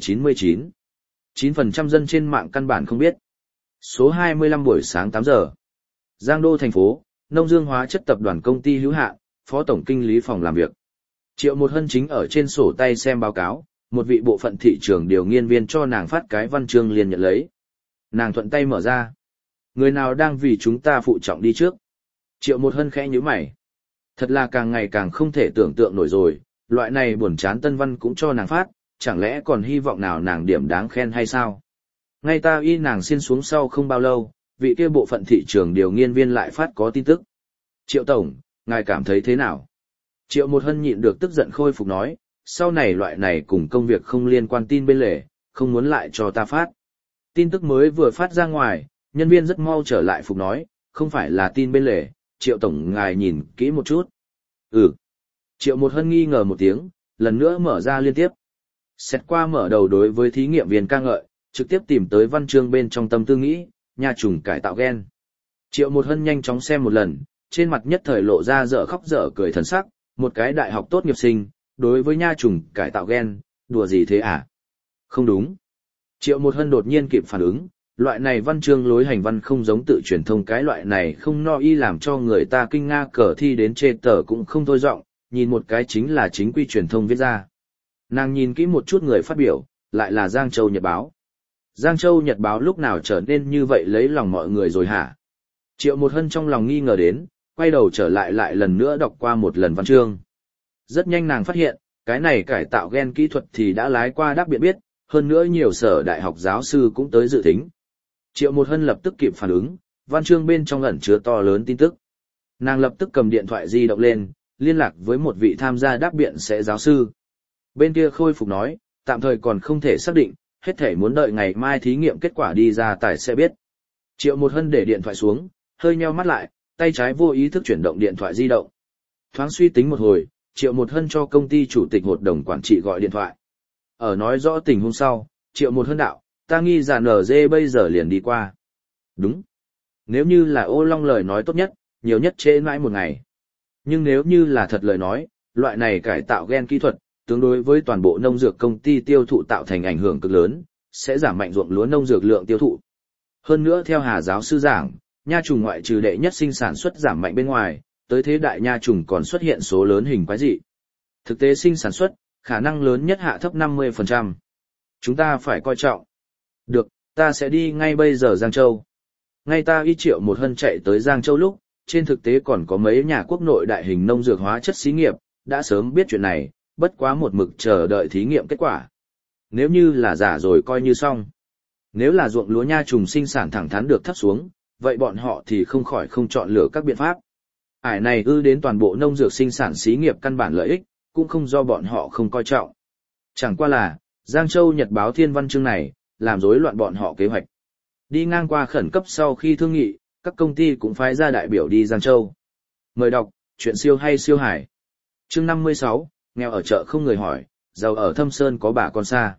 99% dân trên mạng căn bản không biết. Số 25 buổi sáng 8 giờ. Giang Đô thành phố, Nông Dương Hóa chất tập đoàn công ty hữu hạn, phó tổng kinh lý phòng làm việc. Triệu Một Hân chính ở trên sổ tay xem báo cáo, một vị bộ phận thị trường điều nghiên viên cho nàng phát cái văn chương liền nhận lấy. Nàng thuận tay mở ra. Người nào đang vì chúng ta phụ trọng đi trước? Triệu Một Hân khẽ nhíu mày. Thật là càng ngày càng không thể tưởng tượng nổi rồi, loại này buồn chán tân văn cũng cho nàng phát, chẳng lẽ còn hy vọng nào nàng điểm đáng khen hay sao? Ngay ta y nàng xin xuống sau không bao lâu, vị kia bộ phận thị trường điều nghiên viên lại phát có tin tức. Triệu Tổng, ngài cảm thấy thế nào? Triệu Một Hân nhịn được tức giận khôi phục nói, sau này loại này cùng công việc không liên quan tin bên lề, không muốn lại cho ta phát. Tin tức mới vừa phát ra ngoài, nhân viên rất mau trở lại phục nói, không phải là tin bên lề, Triệu Tổng ngài nhìn kỹ một chút. Ừ. Triệu Một Hân nghi ngờ một tiếng, lần nữa mở ra liên tiếp. Xét qua mở đầu đối với thí nghiệm viên ca ngợi, trực tiếp tìm tới văn chương bên trong tâm tư nghĩ, nha trùng cải tạo gen. Triệu Một Hân nhanh chóng xem một lần, trên mặt nhất thời lộ ra dở khóc dở cười thần sắc, một cái đại học tốt nghiệp sinh, đối với nha trùng cải tạo gen, đùa gì thế à? Không đúng. Triệu Một Hân đột nhiên kịp phản ứng, loại này văn chương lối hành văn không giống tự truyền thông cái loại này không no y làm cho người ta kinh nga cờ thi đến chê tờ cũng không thôi giọng, nhìn một cái chính là chính quy truyền thông viết ra. Nàng nhìn kỹ một chút người phát biểu, lại là Giang Châu Nhật Báo. Giang Châu Nhật Báo lúc nào trở nên như vậy lấy lòng mọi người rồi hả? Triệu Một Hân trong lòng nghi ngờ đến, quay đầu trở lại lần nữa đọc qua một lần văn chương. Rất nhanh nàng phát hiện, cái này cải tạo gen kỹ thuật thì đã lái qua đắc biện biết, hơn nữa nhiều sở đại học giáo sư cũng tới dự thính. Triệu Một Hân lập tức kịp phản ứng, văn chương bên trong ẩn chứa to lớn tin tức. Nàng lập tức cầm điện thoại di động lên, liên lạc với một vị tham gia đáp biện sẽ giáo sư. Bên kia khôi phục nói, tạm thời còn không thể xác định, hết thể muốn đợi ngày mai thí nghiệm kết quả đi ra tài sẽ biết. Triệu Một Hân để điện thoại xuống, hơi nheo mắt lại, tay trái vô ý thức chuyển động điện thoại di động. Thoáng suy tính một hồi, Triệu Một Hân cho công ty chủ tịch hội đồng quản trị gọi điện thoại. Ở nói rõ tình huống sau, Triệu Một Hân đạo, ta nghi là NG bây giờ liền đi qua. Đúng. Nếu như là Ô Long lời nói tốt nhất, nhiều nhất trễ mãi một ngày. Nhưng nếu như là thật lời nói, loại này cải tạo gen kỹ thuật, tương đối với toàn bộ nông dược công ty tiêu thụ tạo thành ảnh hưởng cực lớn, sẽ giảm mạnh ruộng lúa nông dược lượng tiêu thụ. Hơn nữa theo Hà giáo sư giảng, nha trùng ngoại trừ đệ nhất sinh sản xuất giảm mạnh bên ngoài, tới thế đại nha trùng còn xuất hiện số lớn hình quái dị. Thực tế sinh sản xuất, khả năng lớn nhất hạ thấp 50%. Chúng ta phải coi trọng. Được, ta sẽ đi ngay bây giờ Giang Châu. Ngay ta y Triệu Một Hân chạy tới Giang Châu lúc, trên thực tế còn có mấy nhà quốc nội đại hình nông dược hóa chất xí nghiệp, đã sớm biết chuyện này, bất quá một mực chờ đợi thí nghiệm kết quả. Nếu như là giả rồi coi như xong. Nếu là ruộng lúa nha trùng sinh sản thẳng thắn được thấp xuống, vậy bọn họ thì không khỏi không chọn lựa các biện pháp. Ải này đến toàn bộ nông dược sinh sản xí nghiệp căn bản lợi ích, cũng không do bọn họ không coi trọng. Chẳng qua là, Giang Châu Nhật Báo thiên văn chương này, làm rối loạn bọn họ kế hoạch. Đi ngang qua khẩn cấp sau khi thương nghị, các công ty cũng phái ra đại biểu đi Giang Châu. Mời đọc, chuyện siêu hay siêu hải. Chương 56, nghèo ở chợ không người hỏi, giàu ở thâm sơn có bà con xa.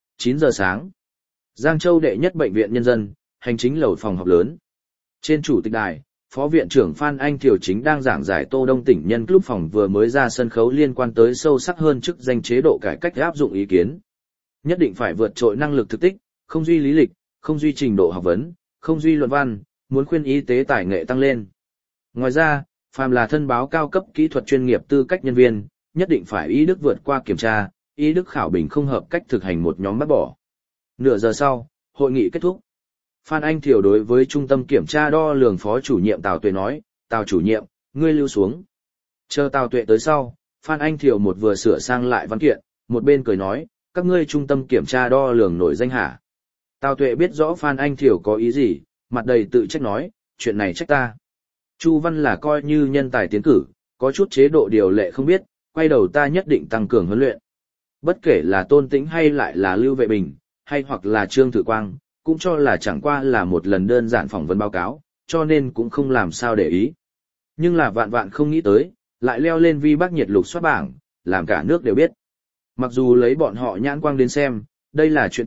9 giờ sáng. Giang Châu đệ nhất bệnh viện nhân dân, hành chính lầu phòng họp lớn. Trên chủ tịch đài, Phó viện trưởng Phan Anh Thiều chính đang giảng giải Tô Đông tỉnh nhân club phòng vừa mới ra sân khấu liên quan tới sâu sắc hơn chức danh chế độ cải cách áp dụng ý kiến. Nhất định phải vượt trội năng lực thực tích, không duy lý lịch, không duy trình độ học vấn, không duy luận văn, muốn khuyên y tế tài nghệ tăng lên. Ngoài ra, phàm là thân báo cao cấp kỹ thuật chuyên nghiệp tư cách nhân viên, nhất định phải y đức vượt qua kiểm tra, y đức khảo bình không hợp cách thực hành một nhóm bắt bỏ. Nửa giờ sau, hội nghị kết thúc. Phan Anh Thiều đối với trung tâm kiểm tra đo lường phó chủ nhiệm Tào Tuệ nói, Tào chủ nhiệm, ngươi lưu xuống. Chờ Tào Tuệ tới sau, Phan Anh Thiều một vừa sửa sang lại văn kiện, một bên cười nói, các ngươi trung tâm kiểm tra đo lường nổi danh hả? Tào Tuệ biết rõ Phan Anh Thiều có ý gì, mặt đầy tự trách nói, chuyện này trách ta. Chu Văn là coi như nhân tài tiến cử, có chút chế độ điều lệ không biết, quay đầu ta nhất định tăng cường huấn luyện. Bất kể là Tôn Tĩnh hay lại là Lưu Vệ Bình, hay hoặc là Trương Thử Quang, cũng cho là chẳng qua là một lần đơn giản phỏng vấn báo cáo, cho nên cũng không làm sao để ý. Nhưng là vạn vạn không nghĩ tới, lại leo lên vi bác nhiệt lục soát bảng, làm cả nước đều biết. Mặc dù lấy bọn họ nhãn quang đến xem, đây là chuyện tốt,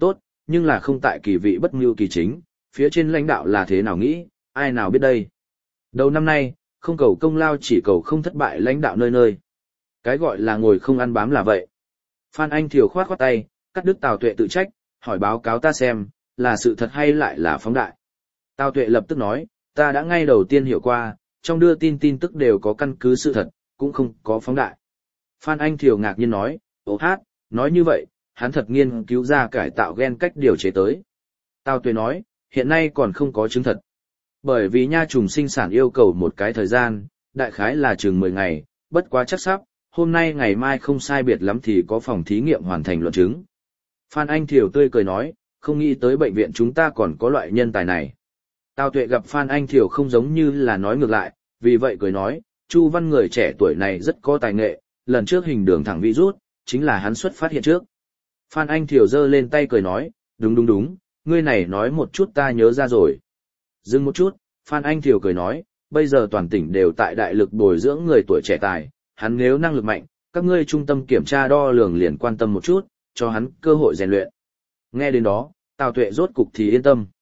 nhưng là không tại kỳ vị bất mưu kỳ chính, phía trên lãnh đạo là thế nào nghĩ, ai nào biết đây. Đầu năm nay, không cầu công lao chỉ cầu không thất bại lãnh đạo nơi nơi. Cái gọi là ngồi không ăn bám là vậy. Phan Anh Thiều khoát khoát tay, cắt đứt Tào Tuệ tự trách, hỏi báo cáo ta xem, là sự thật hay lại là phóng đại. Tào Tuệ lập tức nói, ta đã ngay đầu tiên hiểu qua, trong đưa tin tức đều có căn cứ sự thật, cũng không có phóng đại. Phan Anh Thiều ngạc nhiên nói, ồ hát, nói như vậy, hắn thật nghiên cứu ra cải tạo gen cách điều chế tới. Tào Tuệ nói, hiện nay còn không có chứng thật. Bởi vì nha trùng sinh sản yêu cầu một cái thời gian, đại khái là chừng 10 ngày, bất quá chắc sắp, hôm nay ngày mai không sai biệt lắm thì có phòng thí nghiệm hoàn thành luận chứng. Phan Anh Thiều tươi cười nói, không nghĩ tới bệnh viện chúng ta còn có loại nhân tài này. Tào Tuệ gặp Phan Anh Thiều không giống như là nói ngược lại, vì vậy cười nói, Chu Văn người trẻ tuổi này rất có tài nghệ, lần trước hình đường thẳng virus, chính là hắn xuất phát hiện trước. Phan Anh Thiều giơ lên tay cười nói, đúng, ngươi này nói một chút ta nhớ ra rồi. Dừng một chút, Phan Anh Thiều cười nói, bây giờ toàn tỉnh đều tại đại lực bồi dưỡng người tuổi trẻ tài, hắn nếu năng lực mạnh, các ngươi trung tâm kiểm tra đo lường liền quan tâm một chút, cho hắn cơ hội rèn luyện. Nghe đến đó, Tào Tuệ rốt cục thì yên tâm.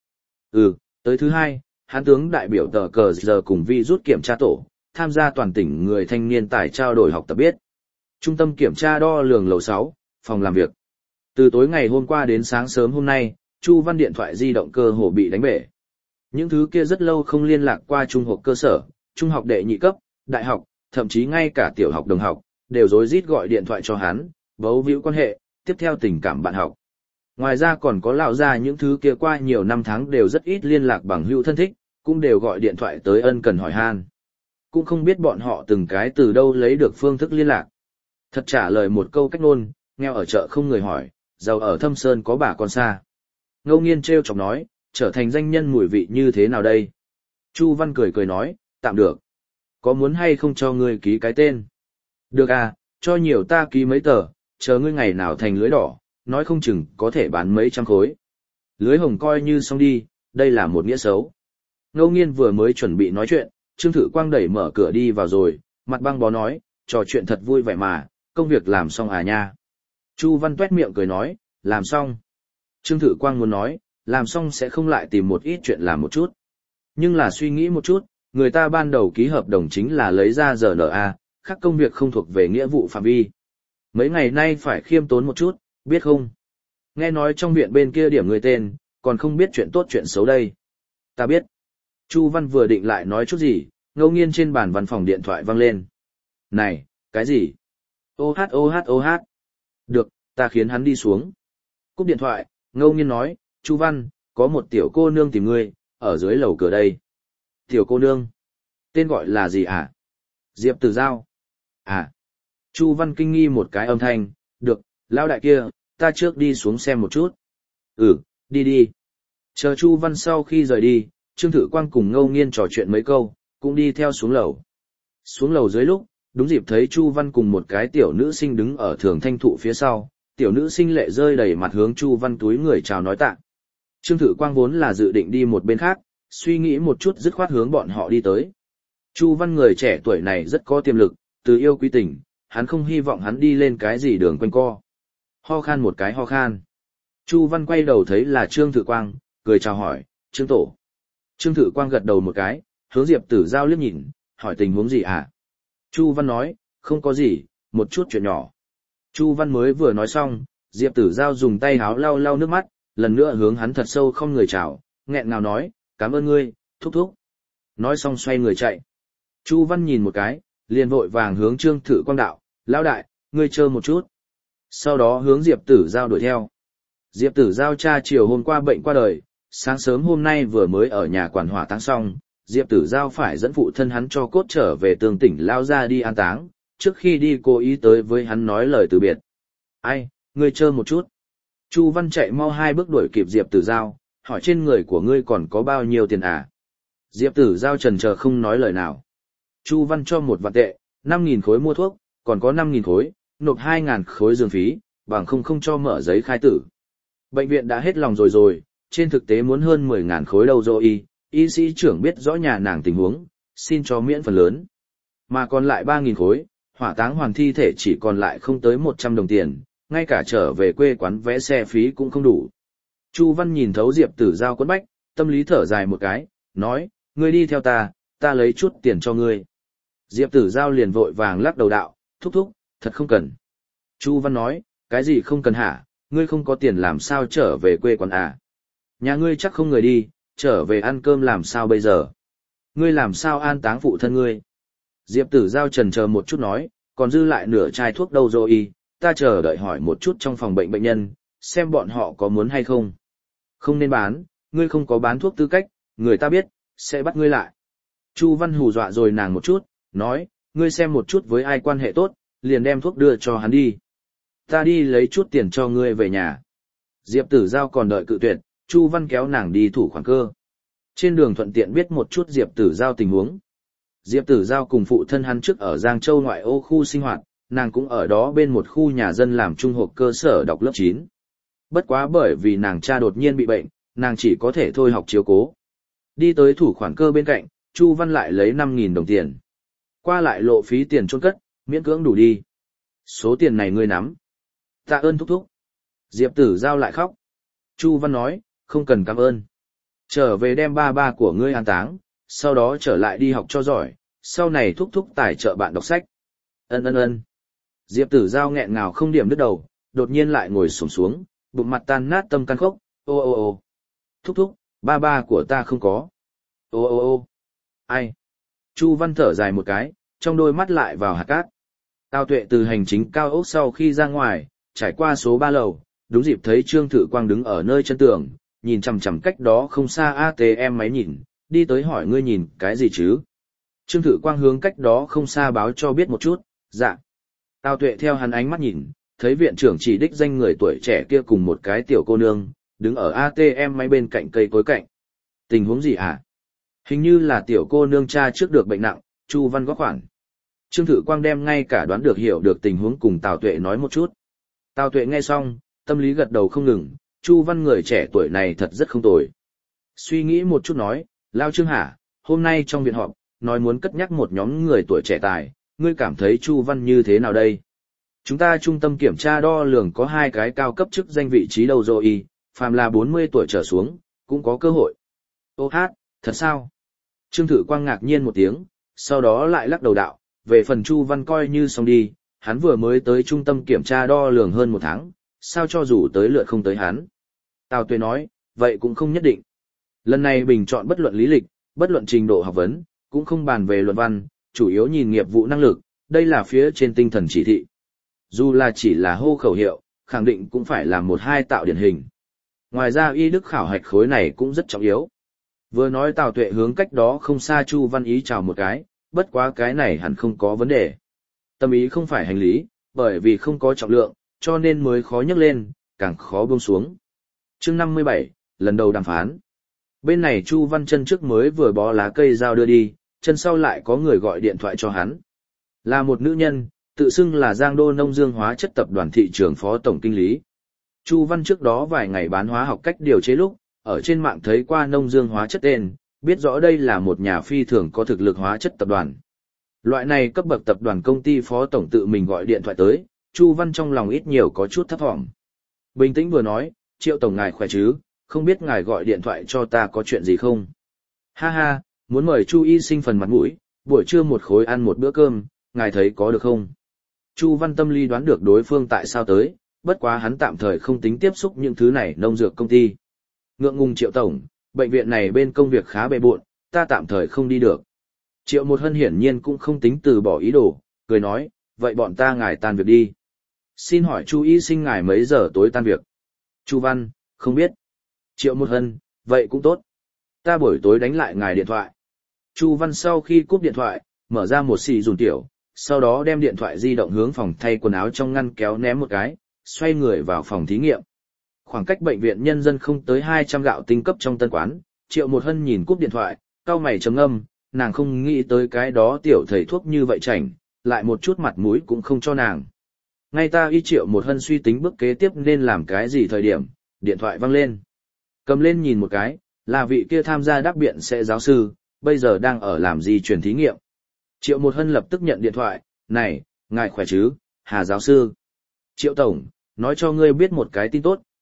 Tới thứ hai, hắn tướng đại biểu tờ cờ giờ cùng vi rút kiểm tra tổ, tham gia toàn tỉnh người thanh niên tài trao đổi học tập biết. Trung tâm kiểm tra đo lường lầu 6, phòng làm việc. Từ tối ngày hôm qua đến sáng sớm hôm nay, Chu Văn điện thoại di động cơ hồ bị đánh bể. Những thứ kia rất lâu không liên lạc qua trung học cơ sở, trung học đệ nhị cấp, đại học, thậm chí ngay cả tiểu học đồng học, đều rối rít gọi điện thoại cho hắn, bấu víu quan hệ, tiếp theo tình cảm bạn học. Ngoài ra còn có lão gia những thứ kia qua nhiều năm tháng đều rất ít liên lạc bằng hữu thân thích, cũng đều gọi điện thoại tới ân cần hỏi han. Cũng không biết bọn họ từng cái từ đâu lấy được phương thức liên lạc. Thật trả lời một câu cách ngôn, nghèo ở chợ không người hỏi, giàu ở thâm sơn có bà con xa. Ngô Nghiên trêu chọc nói, trở thành danh nhân mùi vị như thế nào đây? Chu Văn cười nói, tạm được. Có muốn hay không cho ngươi ký cái tên? Được à, cho nhiều ta ký mấy tờ, chờ ngươi ngày nào thành lưới đỏ, nói không chừng có thể bán mấy trăm khối. Lưới hồng coi như xong đi, đây là một nghĩa xấu. Ngô Nghiên vừa mới chuẩn bị nói chuyện, Trương Thử Quang đẩy mở cửa đi vào rồi, mặt băng bó nói, trò chuyện thật vui vẻ mà, công việc làm xong à nha. Chu Văn tuét miệng cười nói, làm xong. Trương Thử Quang muốn nói, làm xong sẽ không lại tìm một ít chuyện làm một chút. Nhưng là suy nghĩ một chút, người ta ban đầu ký hợp đồng chính là lấy ra RNA, khác công việc không thuộc về nghĩa vụ phạm vi. Mấy ngày nay phải khiêm tốn một chút, biết không? Nghe nói trong viện bên kia điểm người tên, còn không biết chuyện tốt chuyện xấu đây. Ta biết. Chu Văn vừa định lại nói chút gì, Ngô Nghiên trên bàn văn phòng điện thoại vang lên. Này, cái gì? Ô hát. Được, ta khiến hắn đi xuống. Cúp điện thoại, Ngô Nghiên nói, Chu Văn, có một tiểu cô nương tìm ngươi, ở dưới lầu cửa đây. Tiểu cô nương? Tên gọi là gì à? Diệp Tử Giao. À. Chu Văn kinh nghi một cái âm thanh, được, lão đại kia, ta trước đi xuống xem một chút. Đi. Chờ Chu Văn sau khi rời đi, Trương Thử Quang cùng Ngô Nghiên trò chuyện mấy câu, cũng đi theo xuống lầu. Xuống lầu dưới lúc, đúng dịp thấy Chu Văn cùng một cái tiểu nữ sinh đứng ở Thường Thanh Thụ phía sau, tiểu nữ sinh lệ rơi đầy mặt hướng Chu Văn túi người chào nói tạ. Trương Thử Quang vốn là dự định đi một bên khác, suy nghĩ một chút dứt khoát hướng bọn họ đi tới. Chu Văn người trẻ tuổi này rất có tiềm lực, từ yêu quý tình, hắn không hy vọng hắn đi lên cái gì đường quanh co. Ho khan một cái ho khan. Chu Văn quay đầu thấy là Trương Thử Quang, cười chào hỏi, Trương Tổ. Trương Thử Quang gật đầu một cái, hướng Diệp Tử Giao liếc nhìn, hỏi tình huống gì à? Chu Văn nói, không có gì, một chút chuyện nhỏ. Chu Văn mới vừa nói xong, Diệp Tử Giao dùng tay háo lau nước mắt, lần nữa hướng hắn thật sâu không người chào, nghẹn ngào nói, cảm ơn ngươi, thúc thúc. Nói xong xoay người chạy. Chu Văn nhìn một cái, liền vội vàng hướng Trương Thử Quang đạo, lão đại, ngươi chờ một chút. Sau đó hướng Diệp Tử Giao đuổi theo. Diệp Tử Giao cha chiều hôm qua bệnh qua đời, sáng sớm hôm nay vừa mới ở nhà quản hỏa táng xong, Diệp Tử Giao phải dẫn phụ thân hắn cho cốt trở về Tường tỉnh lao ra đi an táng, trước khi đi cố ý tới với hắn nói lời từ biệt. Ai, ngươi chờ một chút. Chu Văn chạy mau 2 bước đuổi kịp Diệp Tử Giao, hỏi trên người của ngươi còn có bao nhiêu tiền à? Diệp Tử Giao chần chờ không nói lời nào. Chu Văn cho 1 vạn tệ, 5.000 khối mua thuốc, còn có 5.000 khối, nộp 2.000 khối giường phí, bằng không cho mở giấy khai tử. Bệnh viện đã hết lòng rồi, trên thực tế muốn hơn 10.000 khối đâu rồi y sĩ trưởng biết rõ nhà nàng tình huống, xin cho miễn phần lớn. Mà còn lại 3.000 khối, hỏa táng hoàn thi thể chỉ còn lại không tới 100 đồng tiền, ngay cả trở về quê quán vé xe phí cũng không đủ. Chu Văn nhìn thấu Diệp Tử Giao quấn bách, tâm lý thở dài một cái, nói, ngươi đi theo ta lấy chút tiền cho ngươi. Diệp Tử Giao liền vội vàng lắc đầu đạo, thúc thúc, thật không cần. Chu Văn nói, cái gì không cần hả, ngươi không có tiền làm sao trở về quê quán à? Nhà ngươi chắc không người đi, trở về ăn cơm làm sao bây giờ? Ngươi làm sao an táng phụ thân ngươi? Diệp Tử Giao chần chờ một chút nói, còn dư lại nửa chai thuốc đâu rồi, ta chờ đợi hỏi một chút trong phòng bệnh nhân, xem bọn họ có muốn hay không. Không nên bán, ngươi không có bán thuốc tư cách, người ta biết, sẽ bắt ngươi lại. Chu Văn hù dọa rồi nàng một chút, nói, ngươi xem một chút với ai quan hệ tốt, liền đem thuốc đưa cho hắn đi. Ta đi lấy chút tiền cho ngươi về nhà. Diệp Tử Giao còn đợi cự tuyệt, Chu Văn kéo nàng đi thủ khoản cơ. Trên đường thuận tiện biết một chút Diệp Tử Giao tình huống. Diệp Tử Giao cùng phụ thân hắn trước ở Giang Châu ngoại ô khu sinh hoạt, nàng cũng ở đó bên một khu nhà dân làm trung học cơ sở đọc lớp 9. Bất quá bởi vì nàng cha đột nhiên bị bệnh, nàng chỉ có thể thôi học chiếu cố. Đi tới thủ khoản cơ bên cạnh, Chu Văn lại lấy 5.000 đồng tiền. Qua lại lộ phí tiền chôn cất, miễn cưỡng đủ đi. Số tiền này ngươi nắm. Tạ ơn thúc thúc. Diệp Tử Giao lại khóc. Chu Văn nói, không cần cảm ơn. Trở về đem ba của ngươi an táng, sau đó trở lại đi học cho giỏi, sau này thúc thúc tài trợ bạn đọc sách. Ân. Diệp Tử Giao nghẹn ngào không điểm đứt đầu, đột nhiên lại ngồi xổm xuống, bụng mặt tan nát tâm can khốc, ô. Thúc thúc, ba của ta không có. Ô. Ai? Chu Văn thở dài một cái, trong đôi mắt lại vào hạt cát. Tào Tuệ từ hành chính cao ốc sau khi ra ngoài, trải qua số 3 lầu, đúng dịp thấy Trương Thự Quang đứng ở nơi chân tường, nhìn chằm chằm cách đó không xa ATM máy nhìn, đi tới hỏi ngươi nhìn cái gì chứ? Trương Thự Quang hướng cách đó không xa báo cho biết một chút, dạ. Tào Tuệ theo hắn ánh mắt nhìn, thấy viện trưởng chỉ đích danh người tuổi trẻ kia cùng một cái tiểu cô nương, đứng ở ATM máy bên cạnh cây cối cạnh. Tình huống gì hả? Hình như là tiểu cô nương cha trước được bệnh nặng, Chu Văn góp khoản. Trương Thự Quang đem ngay cả đoán được hiểu được tình huống cùng Tào Tuệ nói một chút. Tào Tuệ nghe xong, tâm lý gật đầu không ngừng, Chu Văn người trẻ tuổi này thật rất không tồi. Suy nghĩ một chút nói, Lao Trương hả, hôm nay trong viện họp, nói muốn cất nhắc một nhóm người tuổi trẻ tài, ngươi cảm thấy Chu Văn như thế nào đây? Chúng ta trung tâm kiểm tra đo lường có 2 cái cao cấp chức danh vị trí đầu rồi, phàm là 40 tuổi trở xuống, cũng có cơ hội. Ô hát, thật sao? Trương Thự Quang ngạc nhiên một tiếng, sau đó lại lắc đầu đạo, về phần Chu Văn coi như xong đi, hắn vừa mới tới trung tâm kiểm tra đo lường hơn 1 tháng, sao cho dù tới lượt không tới hắn. Tào Tuệ nói, vậy cũng không nhất định. Lần này bình chọn bất luận lý lịch, bất luận trình độ học vấn, cũng không bàn về luận văn, chủ yếu nhìn nghiệp vụ năng lực, đây là phía trên tinh thần chỉ thị. Dù là chỉ là hô khẩu hiệu, khẳng định cũng phải là 1-2 tạo điển hình. Ngoài ra y đức khảo hạch khối này cũng rất trọng yếu. Vừa nói Tào Tuệ hướng cách đó không xa Chu Văn ý chào một cái, bất quá cái này hẳn không có vấn đề. Tâm ý không phải hành lý, bởi vì không có trọng lượng, cho nên mới khó nhấc lên, càng khó buông xuống. Chương 57, lần đầu đàm phán. Bên này Chu Văn chân trước mới vừa bó lá cây dao đưa đi, chân sau lại có người gọi điện thoại cho hắn. Là một nữ nhân, tự xưng là Giang Đô Nông Dương Hóa Chất Tập đoàn thị trường phó tổng kinh lý. Chu Văn trước đó vài ngày bán hóa học cách điều chế lúc, ở trên mạng thấy qua Nông Dương Hóa Chất tên, biết rõ đây là một nhà phi thường có thực lực hóa chất tập đoàn. Loại này cấp bậc tập đoàn công ty phó tổng tự mình gọi điện thoại tới, Chu Văn trong lòng ít nhiều có chút thấp thỏm. Bình tĩnh vừa nói, Triệu tổng ngài khỏe chứ, không biết ngài gọi điện thoại cho ta có chuyện gì không? Ha ha, muốn mời Chu y sinh phần mặt mũi, buổi trưa một khối ăn một bữa cơm, ngài thấy có được không? Chu Văn tâm lý đoán được đối phương tại sao tới, bất quá hắn tạm thời không tính tiếp xúc những thứ này nông dược công ty. Ngượng ngùng Triệu tổng, bệnh viện này bên công việc khá bề bộn, ta tạm thời không đi được. Triệu Một Hân hiển nhiên cũng không tính từ bỏ ý đồ, cười nói, vậy bọn ta ngài tan việc đi. Xin hỏi Chu y sinh ngài mấy giờ tối tan việc? Chu Văn, không biết. Triệu Một Hân, vậy cũng tốt. Ta buổi tối đánh lại ngài điện thoại. Chu Văn sau khi cúp điện thoại, mở ra một xì dùn tiểu, sau đó đem điện thoại di động hướng phòng thay quần áo trong ngăn kéo ném một cái, xoay người vào phòng thí nghiệm. Khoảng cách bệnh viện nhân dân không tới 200 gạo tinh cấp trong tân quán, Triệu Một Hân nhìn cúp điện thoại, cau mày trầm ngâm, nàng không nghĩ tới cái đó tiểu thầy thuốc như vậy chảnh, lại một chút mặt mũi cũng không cho nàng. Ngay ta y Triệu Một Hân suy tính bước kế tiếp nên làm cái gì thời điểm, điện thoại vang lên. Cầm lên nhìn một cái, là vị kia tham gia đáp biện sẽ giáo sư, bây giờ đang ở làm gì truyền thí nghiệm. Triệu Một Hân lập tức nhận điện thoại, này, ngài khỏe chứ, Hà giáo sư. Triệu tổng, nói cho ngươi biết một cái tin tốt,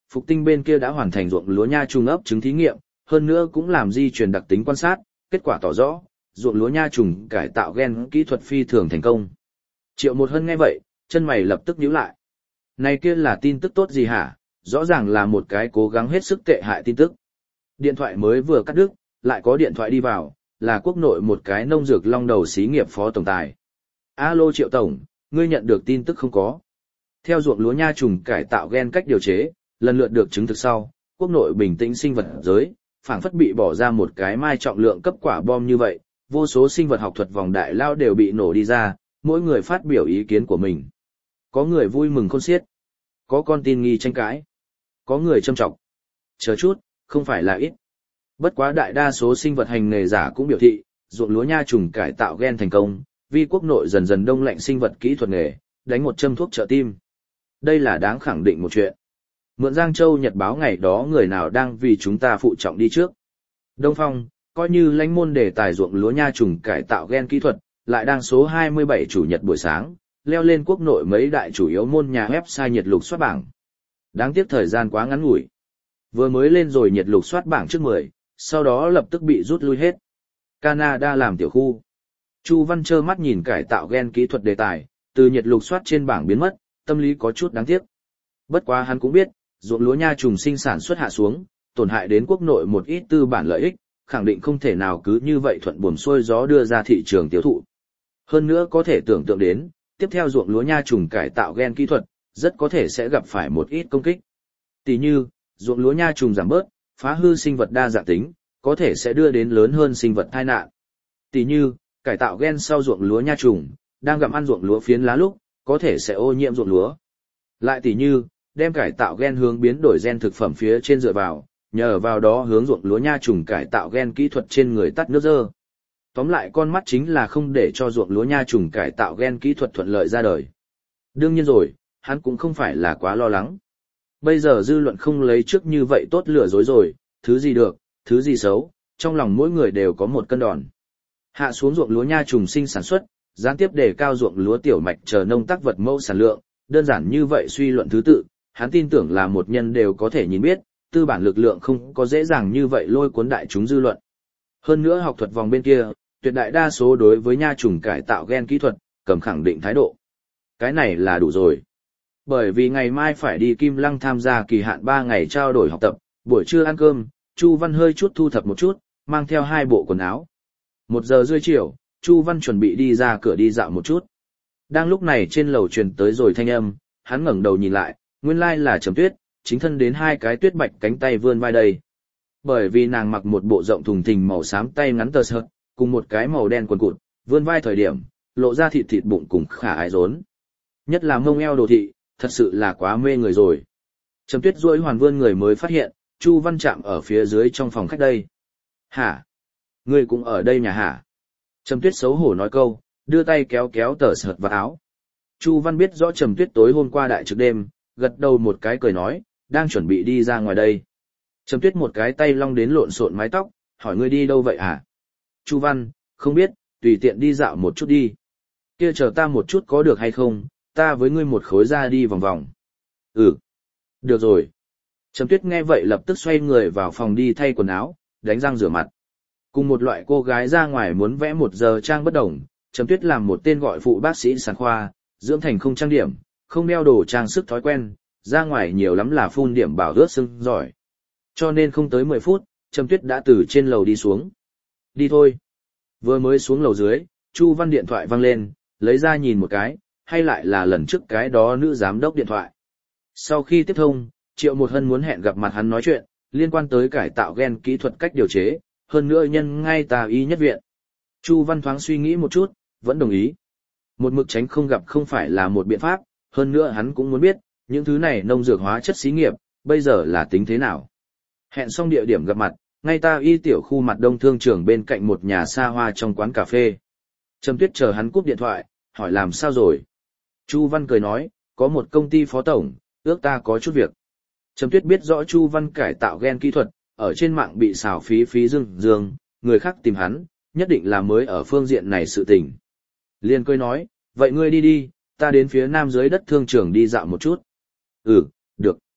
Phục Tinh bên kia đã hoàn thành ruộng lúa nha trùng ấp trứng thí nghiệm, hơn nữa cũng làm di truyền đặc tính quan sát, kết quả tỏ rõ, ruộng lúa nha trùng cải tạo gen kỹ thuật phi thường thành công. Triệu Một Hân nghe vậy, chân mày lập tức nhíu lại. Này kia là tin tức tốt gì hả? Rõ ràng là một cái cố gắng hết sức tệ hại tin tức. Điện thoại mới vừa cắt đứt, lại có điện thoại đi vào, là quốc nội một cái nông dược long đầu xí nghiệp phó tổng tài. Alo Triệu Tổng, ngươi nhận được tin tức không có? Theo ruộng lúa nha trùng cải tạo gen cách điều chế, lần lượt được chứng thực sau, quốc nội bình tĩnh sinh vật giới, phảng phất bị bỏ ra một cái mai trọng lượng cấp quả bom như vậy, vô số sinh vật học thuật vòng đại lao đều bị nổ đi ra, mỗi người phát biểu ý kiến của mình. Có người vui mừng khôn xiết, có con tin nghi tranh cãi, có người châm trọng. Chờ chút, không phải là ít. Bất quá đại đa số sinh vật hành nghề giả cũng biểu thị, ruộng lúa nha trùng cải tạo gen thành công, vì quốc nội dần dần đông lạnh sinh vật kỹ thuật nghề, đánh một châm thuốc trợ tim. Đây là đáng khẳng định một chuyện. Mượn Giang Châu Nhật báo ngày đó người nào đang vì chúng ta phụ trọng đi trước. Đông Phong, coi như lãnh môn đề tài ruộng lúa nha trùng cải tạo gen kỹ thuật, lại đang số 27 chủ nhật buổi sáng, leo lên quốc nội mấy đại chủ yếu môn nhà website nhiệt lục soát bảng. Đáng tiếc thời gian quá ngắn ngủi. Vừa mới lên rồi nhiệt lục soát bảng trước 10, sau đó lập tức bị rút lui hết. Canada làm tiểu khu. Chu Văn trơ mắt nhìn cải tạo gen kỹ thuật đề tài, từ nhiệt lục soát trên bảng biến mất, tâm lý có chút đáng tiếc. Bất quá hắn cũng biết, ruộng lúa nha trùng sinh sản xuất hạ xuống, tổn hại đến quốc nội một ít tư bản lợi ích, khẳng định không thể nào cứ như vậy thuận buồm xuôi gió đưa ra thị trường tiêu thụ. Hơn nữa có thể tưởng tượng đến, tiếp theo ruộng lúa nha trùng cải tạo gen kỹ thuật, rất có thể sẽ gặp phải một ít công kích. Tỷ như, ruộng lúa nha trùng giảm bớt, phá hư sinh vật đa dạng tính, có thể sẽ đưa đến lớn hơn sinh vật tai nạn. Tỷ như, cải tạo gen sau ruộng lúa nha trùng, đang gặm ăn ruộng lúa phiến lá lúc, có thể sẽ ô nhiễm ruộng lúa. Lại tỷ như, đem cải tạo gen hướng biến đổi gen thực phẩm phía trên dựa vào, nhờ vào đó hướng ruộng lúa nha trùng cải tạo gen kỹ thuật trên người tắt nước dơ. Tóm lại con mắt chính là không để cho ruộng lúa nha trùng cải tạo gen kỹ thuật thuận lợi ra đời. Đương nhiên rồi, hắn cũng không phải là quá lo lắng. Bây giờ dư luận không lấy trước như vậy tốt lừa dối rồi, thứ gì được, thứ gì xấu, trong lòng mỗi người đều có một cân đòn. Hạ xuống ruộng lúa nha trùng sinh sản xuất, gián tiếp đề cao ruộng lúa tiểu mạch chờ nông tác vật mẫu sản lượng, đơn giản như vậy suy luận thứ tự, hắn tin tưởng là một nhân đều có thể nhìn biết, tư bản lực lượng không có dễ dàng như vậy lôi cuốn đại chúng dư luận. Hơn nữa học thuật vòng bên kia, tuyệt đại đa số đối với nha trùng cải tạo gen kỹ thuật, cầm khẳng định thái độ. Cái này là đủ rồi. Bởi vì ngày mai phải đi Kim Lăng tham gia kỳ hạn 3 ngày trao đổi học tập, buổi trưa ăn cơm, Chu Văn hơi chút thu thập một chút, mang theo 2 bộ quần áo. 1 giờ rưỡi chiều, Chu Văn chuẩn bị đi ra cửa đi dạo một chút. Đang lúc này trên lầu truyền tới rồi thanh âm, hắn ngẩng đầu nhìn lại, nguyên lai là Trầm Tuyết, chính thân đến 2 cái tuyết bạch cánh tay vươn vai đây. Bởi vì nàng mặc một bộ rộng thùng thình màu xám tay ngắn tơ sợt, cùng một cái màu đen quần cụt, vươn vai thời điểm, lộ ra thịt thịt bụng cùng khả ái rốn. Nhất là mông eo đồ thị, thật sự là quá mê người rồi. Trầm Tuyết duỗi hoàn vươn người mới phát hiện, Chu Văn chạm ở phía dưới trong phòng khách đây. Hả? Ngươi cũng ở đây nhà hả? Trầm Tuyết xấu hổ nói câu, đưa tay kéo kéo tờ sợt vào áo. Chu Văn biết rõ Trầm Tuyết tối hôm qua đại trực đêm, gật đầu một cái cười nói, đang chuẩn bị đi ra ngoài đây. Trầm Tuyết một cái tay long đến lộn xộn mái tóc, hỏi ngươi đi đâu vậy hả? Chu Văn, không biết, tùy tiện đi dạo một chút đi. Kia chờ ta một chút có được hay không, ta với ngươi một khối ra đi vòng vòng. Ừ, được rồi. Trầm Tuyết nghe vậy lập tức xoay người vào phòng đi thay quần áo, đánh răng rửa mặt. Cùng một loại cô gái ra ngoài muốn vẽ 1 giờ trang bất đồng, Trầm Tuyết làm một tên gọi phụ bác sĩ sản khoa, dưỡng thành không trang điểm, không đeo đồ trang sức thói quen, ra ngoài nhiều lắm là phun điểm bảo ướt sưng giỏi. Cho nên không tới 10 phút, Trầm Tuyết đã từ trên lầu đi xuống. Đi thôi. Vừa mới xuống lầu dưới, Chu Văn điện thoại vang lên, lấy ra nhìn một cái, hay lại là lần trước cái đó nữ giám đốc điện thoại. Sau khi tiếp thông, Triệu Một Hân muốn hẹn gặp mặt hắn nói chuyện, liên quan tới cải tạo gen kỹ thuật cách điều chế, hơn nữa nhân ngay tà y nhất viện. Chu Văn thoáng suy nghĩ một chút, vẫn đồng ý. Một mực tránh không gặp không phải là một biện pháp, hơn nữa hắn cũng muốn biết, những thứ này nông dược hóa chất xí nghiệp, bây giờ là tính thế nào. Hẹn xong địa điểm gặp mặt, ngay ta y tiểu khu mặt đông thương trường bên cạnh một nhà xa hoa trong quán cà phê. Trầm Tuyết chờ hắn cúp điện thoại, hỏi làm sao rồi. Chu Văn cười nói, có một công ty phó tổng, ước ta có chút việc. Trầm Tuyết biết rõ Chu Văn cải tạo gen kỹ thuật, ở trên mạng bị xào phí dương, người khác tìm hắn, nhất định là mới ở phương diện này sự tình. Liền cười nói, vậy ngươi đi đi, ta đến phía nam dưới đất thương trường đi dạo một chút. Ừ, được.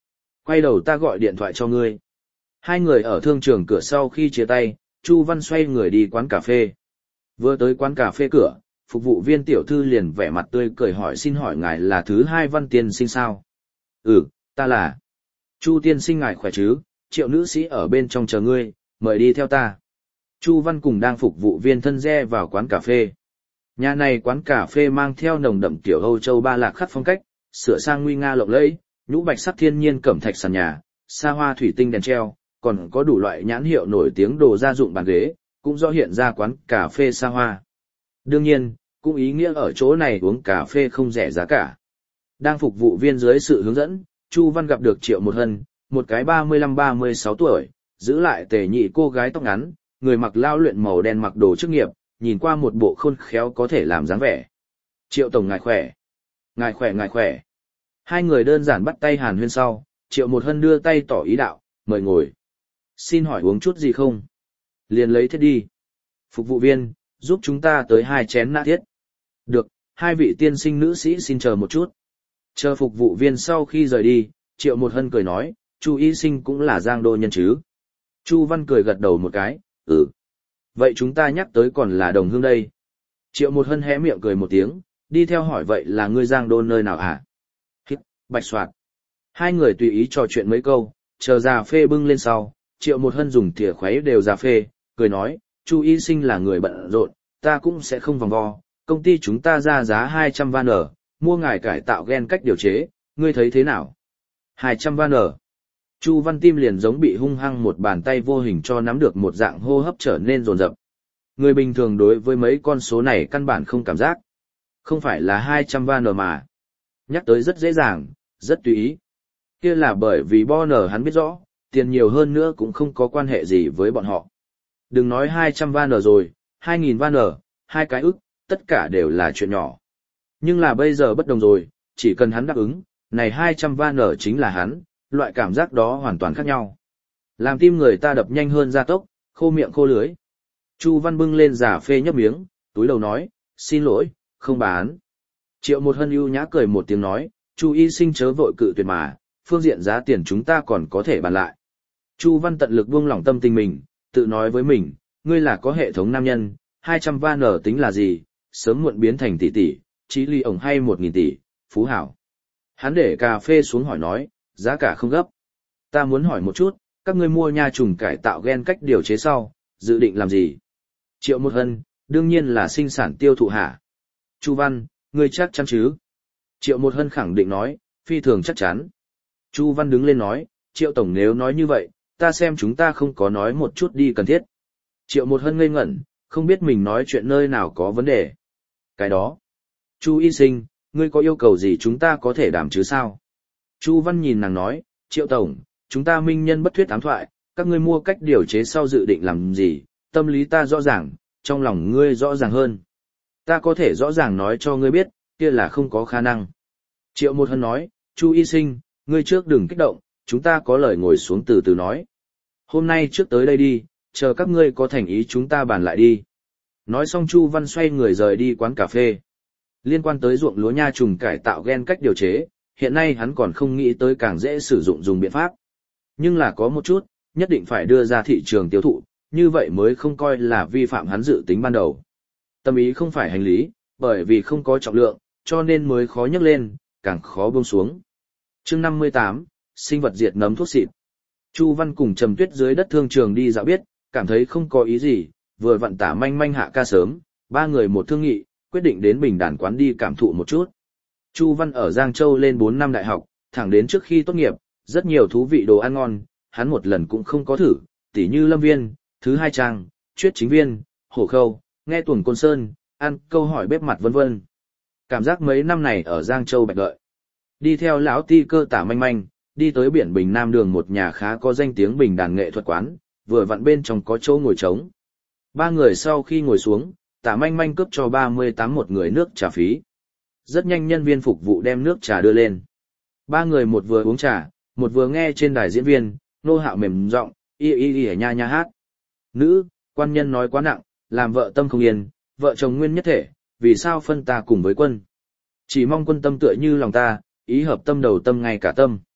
Quay đầu ta gọi điện thoại cho ngươi. Hai người ở thương trường cửa sau khi chia tay, Chu Văn xoay người đi quán cà phê. Vừa tới quán cà phê cửa, phục vụ viên tiểu thư liền vẻ mặt tươi cười hỏi xin hỏi ngài là thứ hai Văn tiên sinh sao? Ừ, ta là. Chu tiên sinh ngài khỏe chứ, Triệu nữ sĩ ở bên trong chờ ngươi, mời đi theo ta. Chu Văn cùng đang phục vụ viên thân re vào quán cà phê. Nhà này quán cà phê mang theo nồng đậm kiểu Âu Châu Ba Lạc khắc phong cách, sửa sang nguy nga lộng lẫy, nhũ bạch sắc thiên nhiên cẩm thạch sàn nhà, xa hoa thủy tinh đèn treo, còn có đủ loại nhãn hiệu nổi tiếng đồ gia dụng bàn ghế, cũng rõ hiện ra quán cà phê xa hoa. Đương nhiên, cũng ý nghĩa ở chỗ này uống cà phê không rẻ giá cả. Đang phục vụ viên dưới sự hướng dẫn, Chu Văn gặp được Triệu Một Hân, một cái 35-36 tuổi, giữ lại tề nhị cô gái tóc ngắn, người mặc lao luyện màu đen mặc đồ chức nghiệp, nhìn qua một bộ khôn khéo có thể làm dáng vẻ. Triệu tổng ngài khỏe. Ngài khỏe ngài khỏe. Hai người đơn giản bắt tay hàn huyên sau, Triệu Một Hân đưa tay tỏ ý đạo, mời ngồi. Xin hỏi uống chút gì không? Liền lấy thiết đi. Phục vụ viên, giúp chúng ta tới 2 chén nã thiết. Được, 2 vị tiên sinh nữ sĩ xin chờ một chút. Chờ phục vụ viên sau khi rời đi, Triệu Một Hân cười nói, Chu y sinh cũng là Giang Đô nhân chứ. Chu Văn cười gật đầu một cái, ừ. Vậy chúng ta nhắc tới còn là đồng hương đây. Triệu Một Hân hé miệng cười một tiếng, đi theo hỏi vậy là ngươi Giang Đô nơi nào hả? Hít, bạch soạt. Hai người tùy ý trò chuyện mấy câu, chờ già phê bưng lên sau, Triệu Một Hân dùng thìa khuấy đều già phê, cười nói, Chu y sinh là người bận rộn, ta cũng sẽ không vòng vo, công ty chúng ta ra giá 200 van ở, mua ngài cải tạo gen cách điều chế, ngươi thấy thế nào? 200 van ở. Chu Văn tim liền giống bị hung hăng một bàn tay vô hình cho nắm được một dạng hô hấp trở nên rồn rập. Người bình thường đối với mấy con số này căn bản không cảm giác. Không phải là 200 van ở mà. Nhắc tới rất dễ dàng, rất tùy ý. Kia là bởi vì Bonner hắn biết rõ, tiền nhiều hơn nữa cũng không có quan hệ gì với bọn họ. Đừng nói 200 van ở rồi, 2.000 van ở, 2 cái ức, tất cả đều là chuyện nhỏ. Nhưng là bây giờ bất đồng rồi, chỉ cần hắn đáp ứng, này 200 van ở chính là hắn, loại cảm giác đó hoàn toàn khác nhau. Làm tim người ta đập nhanh hơn gia tốc, khô miệng khô lưới. Chu Văn bưng lên giả phê nhấp miếng, túi đầu nói, xin lỗi, không bán. Triệu Một Hân ưu nhã cười một tiếng nói, Chu y sinh chớ vội cự tuyệt mà, phương diện giá tiền chúng ta còn có thể bàn lại. Chu Văn tận lực buông lỏng tâm tình mình, tự nói với mình, ngươi là có hệ thống nam nhân, 200 van ở tính là gì, sớm muộn biến thành tỷ tỷ, chí ly ổng hay 1.000 tỷ, phú hảo. Hắn để cà phê xuống hỏi nói, giá cả không gấp. Ta muốn hỏi một chút, các ngươi mua nha trùng cải tạo gen cách điều chế sau, dự định làm gì? Triệu Một Hân, đương nhiên là sinh sản tiêu thụ hả? Chu Văn, ngươi chắc chắn chứ? Triệu Một Hân khẳng định nói, phi thường chắc chắn. Chu Văn đứng lên nói, Triệu Tổng nếu nói như vậy, ta xem chúng ta không có nói một chút đi cần thiết. Triệu Một Hân ngây ngẩn, không biết mình nói chuyện nơi nào có vấn đề. Cái đó. Chu y sinh, ngươi có yêu cầu gì chúng ta có thể đảm chứ sao? Chu Văn nhìn nàng nói, Triệu Tổng, chúng ta minh nhân bất thuyết ám thoại, các ngươi mua cách điều chế sau dự định làm gì, tâm lý ta rõ ràng, trong lòng ngươi rõ ràng hơn. Ta có thể rõ ràng nói cho ngươi biết, kia là không có khả năng. Triệu Một Hân nói, Chu y sinh, ngươi trước đừng kích động, chúng ta có lời ngồi xuống từ từ nói. Hôm nay trước tới đây đi, chờ các ngươi có thành ý chúng ta bàn lại đi. Nói xong Chu Văn xoay người rời đi quán cà phê. Liên quan tới ruộng lúa nha trùng cải tạo gen cách điều chế, hiện nay hắn còn không nghĩ tới càng dễ sử dụng dùng biện pháp. Nhưng là có một chút, nhất định phải đưa ra thị trường tiêu thụ, như vậy mới không coi là vi phạm hắn dự tính ban đầu. Tâm ý không phải hành lý, bởi vì không có trọng lượng, cho nên mới khó nhấc lên, càng khó buông xuống. Chương 58, sinh vật diệt nấm thuốc xịt. Chu Văn cùng Trầm Tuyết dưới đất thương trường đi dạo biết, cảm thấy không có ý gì, vừa vặn Tả Manh Manh hạ ca sớm, ba người một thương nghị, quyết định đến Bình Đàn quán đi cảm thụ một chút. Chu Văn ở Giang Châu lên 4 năm đại học, thẳng đến trước khi tốt nghiệp, rất nhiều thú vị đồ ăn ngon, hắn một lần cũng không có thử, tỉ như Lâm Viên, Thứ Hai Trang, Chuyết Chính Viên, Hổ Khâu, nghe tuồng Côn Sơn, ăn câu hỏi bếp mặt vân vân. Cảm giác mấy năm này ở Giang Châu bạch đợi. Đi theo lão ti cơ Tả Manh Manh, đi tới biển Bình Nam đường một nhà khá có danh tiếng Bình Đàn nghệ thuật quán, vừa vặn bên trong có chỗ ngồi trống. Ba người sau khi ngồi xuống, Tả Manh Manh cướp cho 38 một người nước trà phí. Rất nhanh nhân viên phục vụ đem nước trà đưa lên. Ba người một vừa uống trà, một vừa nghe trên đài diễn viên, nô hạo mềm giọng, y nha nha hát. Nữ, quan nhân nói quá nặng, làm vợ tâm không yên, vợ chồng nguyên nhất thể, vì sao phân ta cùng với quân. Chỉ mong quân tâm tựa như lòng ta, ý hợp tâm đầu tâm ngay cả tâm.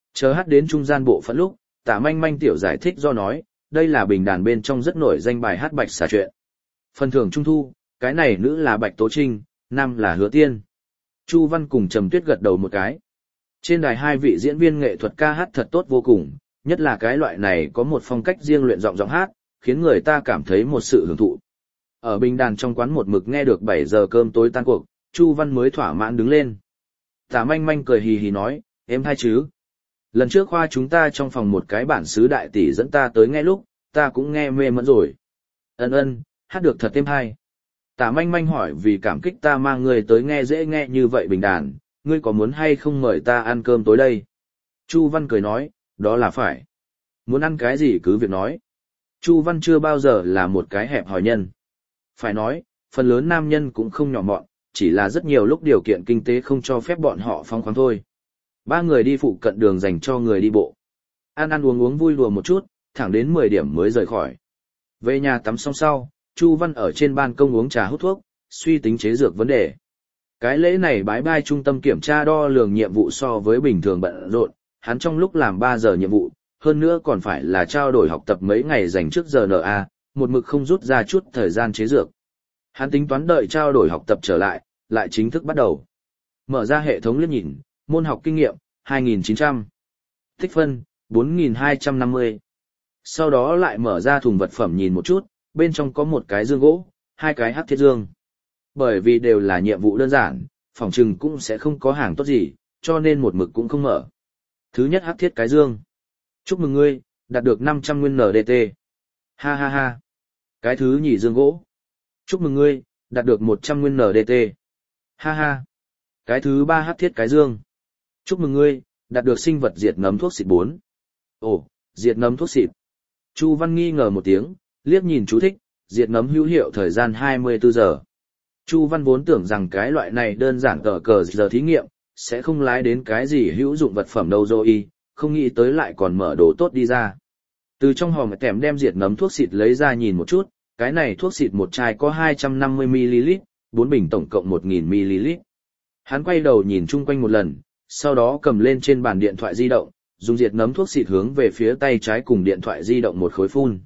Chờ hát đến trung gian bộ phận lúc, Tả Manh Manh tiểu giải thích do nói, đây là bình đàn bên trong rất nổi danh bài hát Bạch Xà Chuyện. Phần thưởng trung thu, cái này nữ là Bạch Tố Trinh, nam là Hứa Tiên. Chu Văn cùng Trầm Tuyết gật đầu một cái. Trên đài hai vị diễn viên nghệ thuật ca hát thật tốt vô cùng, nhất là cái loại này có một phong cách riêng luyện giọng hát, khiến người ta cảm thấy một sự hưởng thụ. Ở bình đàn trong quán một mực nghe được 7 giờ cơm tối tan cuộc, Chu Văn mới thỏa mãn đứng lên. Tả Manh Manh cười hì hì nói, em hay chứ? Lần trước khoa chúng ta trong phòng một cái bản xứ đại tỷ dẫn ta tới nghe lúc, ta cũng nghe mê mẩn rồi. Ân, hát được thật êm hay. Tả Manh Manh hỏi vì cảm kích ta mang người tới nghe dễ nghe như vậy bình đàn, ngươi có muốn hay không mời ta ăn cơm tối đây? Chu Văn cười nói, đó là phải. Muốn ăn cái gì cứ việc nói. Chu Văn chưa bao giờ là một cái hẹp hòi nhân. Phải nói, phần lớn nam nhân cũng không nhỏ mọn, chỉ là rất nhiều lúc điều kiện kinh tế không cho phép bọn họ phóng khoáng thôi. Ba người đi phụ cận đường dành cho người đi bộ. Ăn uống vui đùa một chút, thẳng đến 10 điểm mới rời khỏi. Về nhà tắm xong sau, Chu Văn ở trên ban công uống trà hút thuốc, suy tính chế dược vấn đề. Cái lễ này bái bai trung tâm kiểm tra đo lường nhiệm vụ so với bình thường bận rộn, hắn trong lúc làm 3 giờ nhiệm vụ, hơn nữa còn phải là trao đổi học tập mấy ngày dành trước giờ NA, một mực không rút ra chút thời gian chế dược. Hắn tính toán đợi trao đổi học tập trở lại chính thức bắt đầu. Mở ra hệ thống liếc nhìn, môn học kinh nghiệm, 2.900. Tích phân, 4.250. Sau đó lại mở ra thùng vật phẩm nhìn một chút, bên trong có một cái dương gỗ, 2 cái hắc thiết dương. Bởi vì đều là nhiệm vụ đơn giản, phòng trừng cũng sẽ không có hàng tốt gì, cho nên một mực cũng không mở. Thứ nhất hắc thiết cái dương. Chúc mừng ngươi, đạt được 500 nguyên NDT. Ha ha ha. Cái thứ nhì dương gỗ. Chúc mừng ngươi, đạt được 100 nguyên NDT. Ha ha. Cái thứ ba hắc thiết cái dương. Chúc mừng ngươi, đạt được sinh vật diệt nấm thuốc xịt 4. Ồ, diệt nấm thuốc xịt. Chu Văn nghi ngờ một tiếng, liếc nhìn chú thích, diệt nấm hữu hiệu thời gian 24 giờ. Chu Văn vốn tưởng rằng cái loại này đơn giản cờ giờ thí nghiệm, sẽ không lái đến cái gì hữu dụng vật phẩm đâu rồi, không nghĩ tới lại còn mở đồ tốt đi ra. Từ trong hòm kèm đem diệt nấm thuốc xịt lấy ra nhìn một chút, cái này thuốc xịt một chai có 250ml, 4 bình tổng cộng 1000ml. Hắn quay đầu nhìn chung quanh một lần, sau đó cầm lên trên bàn điện thoại di động, dùng diệt nấm thuốc xịt hướng về phía tay trái cùng điện thoại di động một khối phun.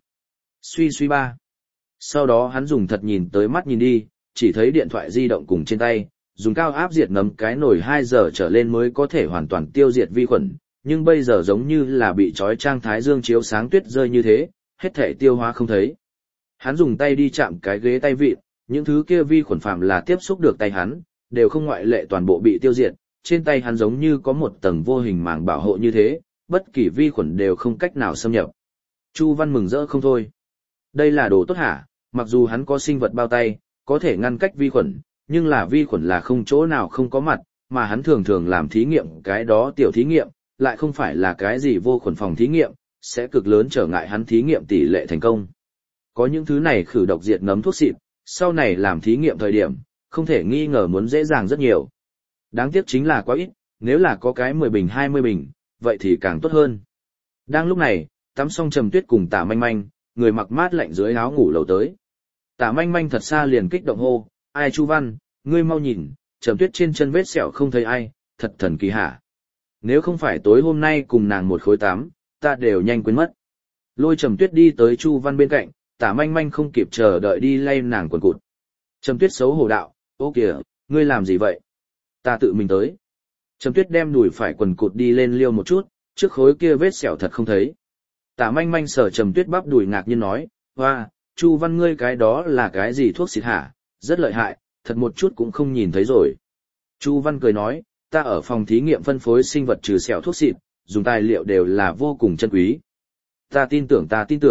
Suy ba. Sau đó hắn dùng thật nhìn tới mắt nhìn đi, chỉ thấy điện thoại di động cùng trên tay, dùng cao áp diệt nấm cái nồi 2 giờ trở lên mới có thể hoàn toàn tiêu diệt vi khuẩn, nhưng bây giờ giống như là bị trói trang thái dương chiếu sáng tuyết rơi như thế, hết thể tiêu hóa không thấy. Hắn dùng tay đi chạm cái ghế tay vịn, những thứ kia vi khuẩn phạm là tiếp xúc được tay hắn, đều không ngoại lệ toàn bộ bị tiêu diệt, trên tay hắn giống như có một tầng vô hình màng bảo hộ như thế, bất kỳ vi khuẩn đều không cách nào xâm nhập. Chu Văn mừng rỡ không thôi. Đây là đồ tốt hả, mặc dù hắn có sinh vật bao tay, có thể ngăn cách vi khuẩn, nhưng là vi khuẩn là không chỗ nào không có mặt, mà hắn thường thường làm thí nghiệm cái đó tiểu thí nghiệm, lại không phải là cái gì vô khuẩn phòng thí nghiệm, sẽ cực lớn trở ngại hắn thí nghiệm tỷ lệ thành công. Có những thứ này khử độc diệt nấm thuốc xịt, sau này làm thí nghiệm thời điểm, không thể nghi ngờ muốn dễ dàng rất nhiều. Đáng tiếc chính là quá ít, nếu là có cái 10 bình 20 bình, vậy thì càng tốt hơn. Đang lúc này, tắm xong Trầm Tuyết cùng Tả Manh Manh, người mặc mát lạnh dưới áo ngủ lầu tới. Tả Manh Manh thật xa liền kích động hô, ai Chu Văn, ngươi mau nhìn, Trầm Tuyết trên chân vết sẹo không thấy ai, thật thần kỳ hả. Nếu không phải tối hôm nay cùng nàng một khối tắm, ta đều nhanh quên mất. Lôi Trầm Tuyết đi tới Chu Văn bên cạnh, Tả Manh Manh không kịp chờ đợi đi lay nàng quần cụt. Trầm Tuyết xấu hổ đạo, ô kìa, ngươi làm gì vậy? Ta tự mình tới. Trầm Tuyết đem đùi phải quần cụt đi lên liêu một chút, trước khối kia vết sẹo thật không thấy. Tả Manh Manh sờ Trầm Tuyết bắp đùi ngạc nhiên nói, hoa, Chu Văn ngươi cái đó là cái gì thuốc xịt hả? Rất lợi hại, thật một chút cũng không nhìn thấy rồi. Chu Văn cười nói, ta ở phòng thí nghiệm phân phối sinh vật trừ sẹo thuốc xịt, dùng tài liệu đều là vô cùng chân quý. Ta tin tưởng.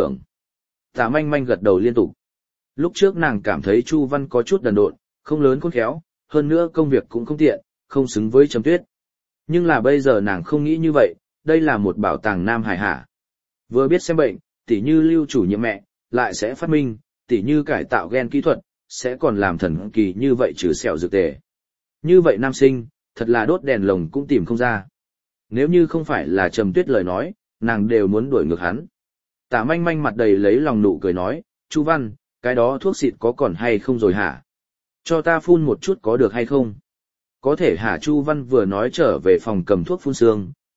Tả Manh Manh gật đầu liên tục. Lúc trước nàng cảm thấy Chu Văn có chút đần độn, không lớn khôn khéo, hơn nữa công việc cũng không tiện, không xứng với Trầm Tuyết. Nhưng là bây giờ nàng không nghĩ như vậy, đây là một bảo tàng Nam Hải hạ. Vừa biết xem bệnh, tỉ như lưu chủ nhiệm mẹ, lại sẽ phát minh, tỉ như cải tạo gen kỹ thuật, sẽ còn làm thần kỳ như vậy trừ sẹo dược tề. Như vậy nam sinh, thật là đốt đèn lồng cũng tìm không ra. Nếu như không phải là Trầm Tuyết lời nói, nàng đều muốn đuổi ngược hắn. Tả Manh Manh mặt đầy lấy lòng nụ cười nói, Chu Văn, cái đó thuốc xịt có còn hay không rồi hả? Cho ta phun một chút có được hay không? Có thể hả? Chu Văn vừa nói trở về phòng cầm thuốc phun sương,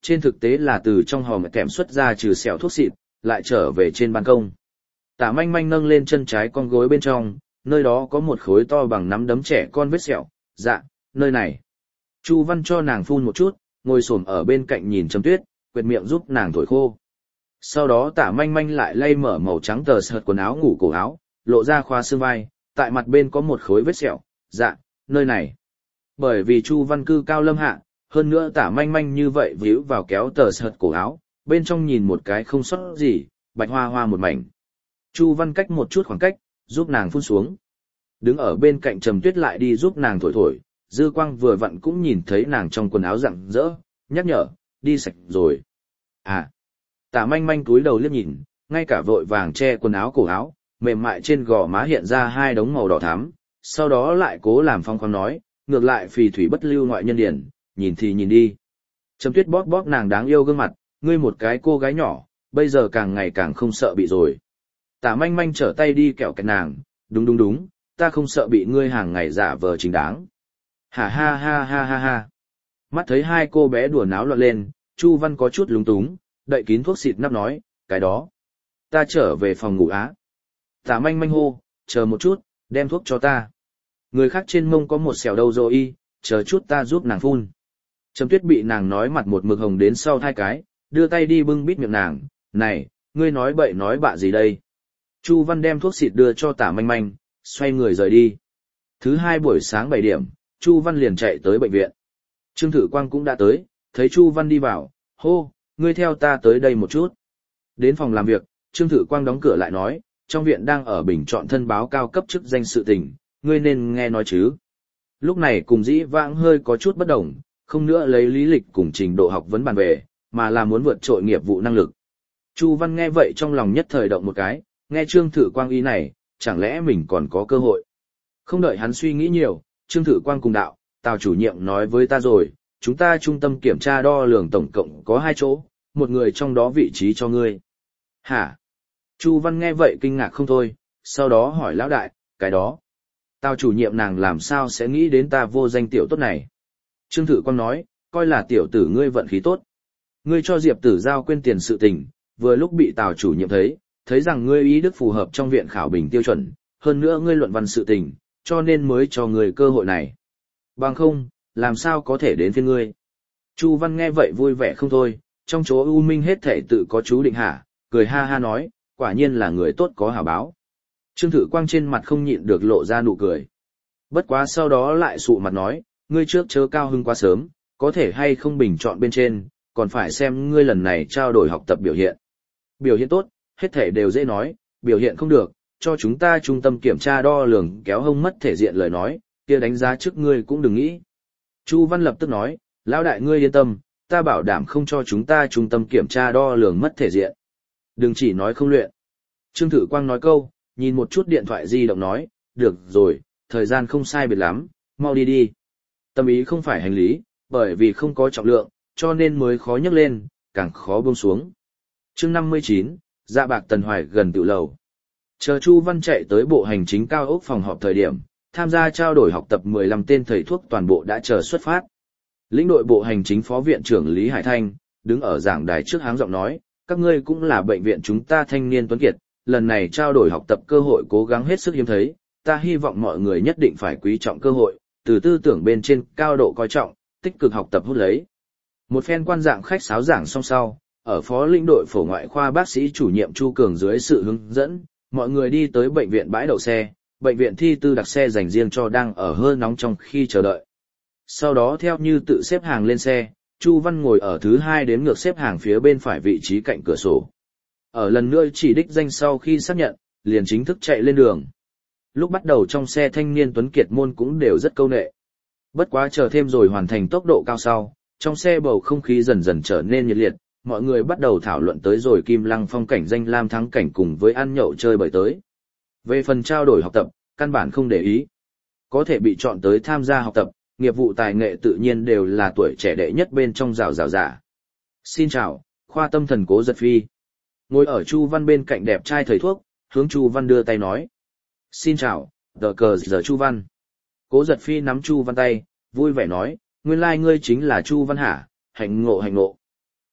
trên thực tế là từ trong hòm kèm xuất ra trừ sẹo thuốc xịt, lại trở về trên ban công. Tả manh manh nâng lên chân trái con gối bên trong, nơi đó có một khối to bằng nắm đấm trẻ con vết sẹo, dạ, nơi này. Chu Văn cho nàng phun một chút, ngồi xổm ở bên cạnh nhìn Trầm Tuyết, quệt miệng giúp nàng thổi khô. Sau đó tả manh manh lại lay mở màu trắng tờ sợt quần áo ngủ cổ áo, lộ ra khóa xương vai, tại mặt bên có một khối vết sẹo, dạ, nơi này. Bởi vì Chu Văn cư cao lâm hạ, hơn nữa tả manh manh như vậy víu vào kéo tờ sợt cổ áo, bên trong nhìn một cái không sót gì, bạch hoa hoa một mảnh. Chu Văn cách một chút khoảng cách, giúp nàng phun xuống. Đứng ở bên cạnh Trầm Tuyết lại đi giúp nàng thổi thổi, dư quang vừa vặn cũng nhìn thấy nàng trong quần áo rạng rỡ, nhắc nhở, đi sạch rồi. À, tả manh manh cúi đầu liếc nhìn, ngay cả vội vàng che quần áo cổ áo, mềm mại trên gò má hiện ra hai đống màu đỏ thắm, sau đó lại cố làm phong khoáng nói, ngược lại phì thủy bất lưu ngoại nhân điển, nhìn thì nhìn đi. Trầm Tuyết bóp bóp nàng đáng yêu gương mặt, ngươi một cái cô gái nhỏ, bây giờ càng ngày càng không sợ bị rồi. Tả manh manh trở tay đi kẹo cạnh nàng, đúng đúng đúng, ta không sợ bị ngươi hàng ngày giả vờ chính đáng. Ha ha ha ha ha ha. Mắt thấy hai cô bé đùa náo loạn lên, Chu Văn có chút lúng túng, đậy kín thuốc xịt nắp nói, cái đó. Ta trở về phòng ngủ á. Tả manh manh hô, chờ một chút, đem thuốc cho ta. Người khác trên mông có một xẻo đâu rồi y, chờ chút ta giúp nàng phun. Trầm Tuyết bị nàng nói mặt một mực hồng đến sau hai cái, đưa tay đi bưng bít miệng nàng, này, ngươi nói bậy nói bạ gì đây? Chu Văn đem thuốc xịt đưa cho tả manh manh, xoay người rời đi. Thứ hai buổi sáng 7 điểm, Chu Văn liền chạy tới bệnh viện. Trương Thử Quang cũng đã tới, thấy Chu Văn đi vào, hô, ngươi theo ta tới đây một chút. Đến phòng làm việc, Trương Thử Quang đóng cửa lại nói, trong viện đang ở bình chọn thân báo cao cấp chức danh sự tình, ngươi nên nghe nói chứ. Lúc này cùng dĩ vãng hơi có chút bất đồng, không nữa lấy lý lịch cùng trình độ học vấn bàn về, mà là muốn vượt trội nghiệp vụ năng lực. Chu Văn nghe vậy trong lòng nhất thời động một cái, nghe Trương Thử Quang ý này, chẳng lẽ mình còn có cơ hội. Không đợi hắn suy nghĩ nhiều, Trương Thử Quang cùng đạo, Tào chủ nhiệm nói với ta rồi, chúng ta trung tâm kiểm tra đo lường tổng cộng có 2 chỗ, một người trong đó vị trí cho ngươi. Hả? Chu Văn nghe vậy kinh ngạc không thôi, sau đó hỏi lão đại, cái đó. Tào chủ nhiệm nàng làm sao sẽ nghĩ đến ta vô danh tiểu tốt này? Trương Thử Quang nói, coi là tiểu tử ngươi vận khí tốt. Ngươi cho Diệp Tử Giao quên tiền sự tình, vừa lúc bị Tào chủ nhiệm thấy rằng ngươi ý đức phù hợp trong viện khảo bình tiêu chuẩn, hơn nữa ngươi luận văn sự tình, cho nên mới cho ngươi cơ hội này. Bằng không, làm sao có thể đến phiên ngươi? Chu Văn nghe vậy vui vẻ không thôi, trong chỗ U Minh hết thể tự có chú định hả, cười ha ha nói, quả nhiên là người tốt có hảo báo. Trương Thử Quang trên mặt không nhịn được lộ ra nụ cười. Bất quá sau đó lại sụ mặt nói, ngươi trước chớ cao hưng quá sớm, có thể hay không bình chọn bên trên, còn phải xem ngươi lần này trao đổi học tập biểu hiện. Biểu hiện tốt, hết thể đều dễ nói, biểu hiện không được, cho chúng ta trung tâm kiểm tra đo lường kéo hông mất thể diện lời nói, kia đánh giá trước ngươi cũng đừng nghĩ. Chu Văn lập tức nói, lão đại ngươi yên tâm, ta bảo đảm không cho chúng ta trung tâm kiểm tra đo lường mất thể diện. Đừng chỉ nói không luyện. Trương Thử Quang nói câu, nhìn một chút điện thoại di động nói, được rồi, thời gian không sai biệt lắm, mau đi đi. Tâm ý không phải hành lý, bởi vì không có trọng lượng, cho nên mới khó nhấc lên, càng khó buông xuống. Chương 59, Dạ Bạc Tần Hoài gần tự lầu. Chờ Chu Văn chạy tới bộ hành chính cao ốc phòng họp thời điểm, tham gia trao đổi học tập 15 tên thầy thuốc toàn bộ đã chờ xuất phát. Lĩnh đội bộ hành chính phó viện trưởng Lý Hải Thanh, đứng ở giảng đài trước háng giọng nói, các ngươi cũng là bệnh viện chúng ta thanh niên tuấn kiệt, lần này trao đổi học tập cơ hội cố gắng hết sức hiếm thấy, ta hy vọng mọi người nhất định phải quý trọng cơ hội, từ tư tưởng bên trên cao độ coi trọng, tích cực học tập hút lấy. Một phen quan dạng khách sáo giảng xong sau, ở phó lĩnh đội phổ ngoại khoa bác sĩ chủ nhiệm Chu Cường dưới sự hướng dẫn, mọi người đi tới bệnh viện bãi đậu xe, bệnh viện thi tư đặc xe dành riêng cho đang ở hơi nóng trong khi chờ đợi. Sau đó theo như tự xếp hàng lên xe, Chu Văn ngồi ở thứ 2 đếm ngược xếp hàng phía bên phải vị trí cạnh cửa sổ. Ở lần nữa chỉ đích danh sau khi xác nhận, liền chính thức chạy lên đường. Lúc bắt đầu trong xe thanh niên tuấn kiệt môn cũng đều rất câu nệ. Bất quá chờ thêm rồi hoàn thành tốc độ cao sau, trong xe bầu không khí dần dần trở nên nhiệt liệt, mọi người bắt đầu thảo luận tới rồi Kim Lăng phong cảnh danh lam thắng cảnh cùng với ăn nhậu chơi bời tới. Về phần trao đổi học tập, căn bản không để ý. Có thể bị chọn tới tham gia học tập, nghiệp vụ tài nghệ tự nhiên đều là tuổi trẻ đệ nhất bên trong rào giả. Xin chào, khoa tâm thần Cố Giật Phi. Ngồi ở Chu Văn bên cạnh đẹp trai thầy thuốc, hướng Chu Văn đưa tay nói. Xin chào, tờ cờ giờ Chu Văn. Cố Giật Phi nắm Chu Văn tay, vui vẻ nói, nguyên lai ngươi chính là Chu Văn hả, hạnh ngộ hạnh ngộ.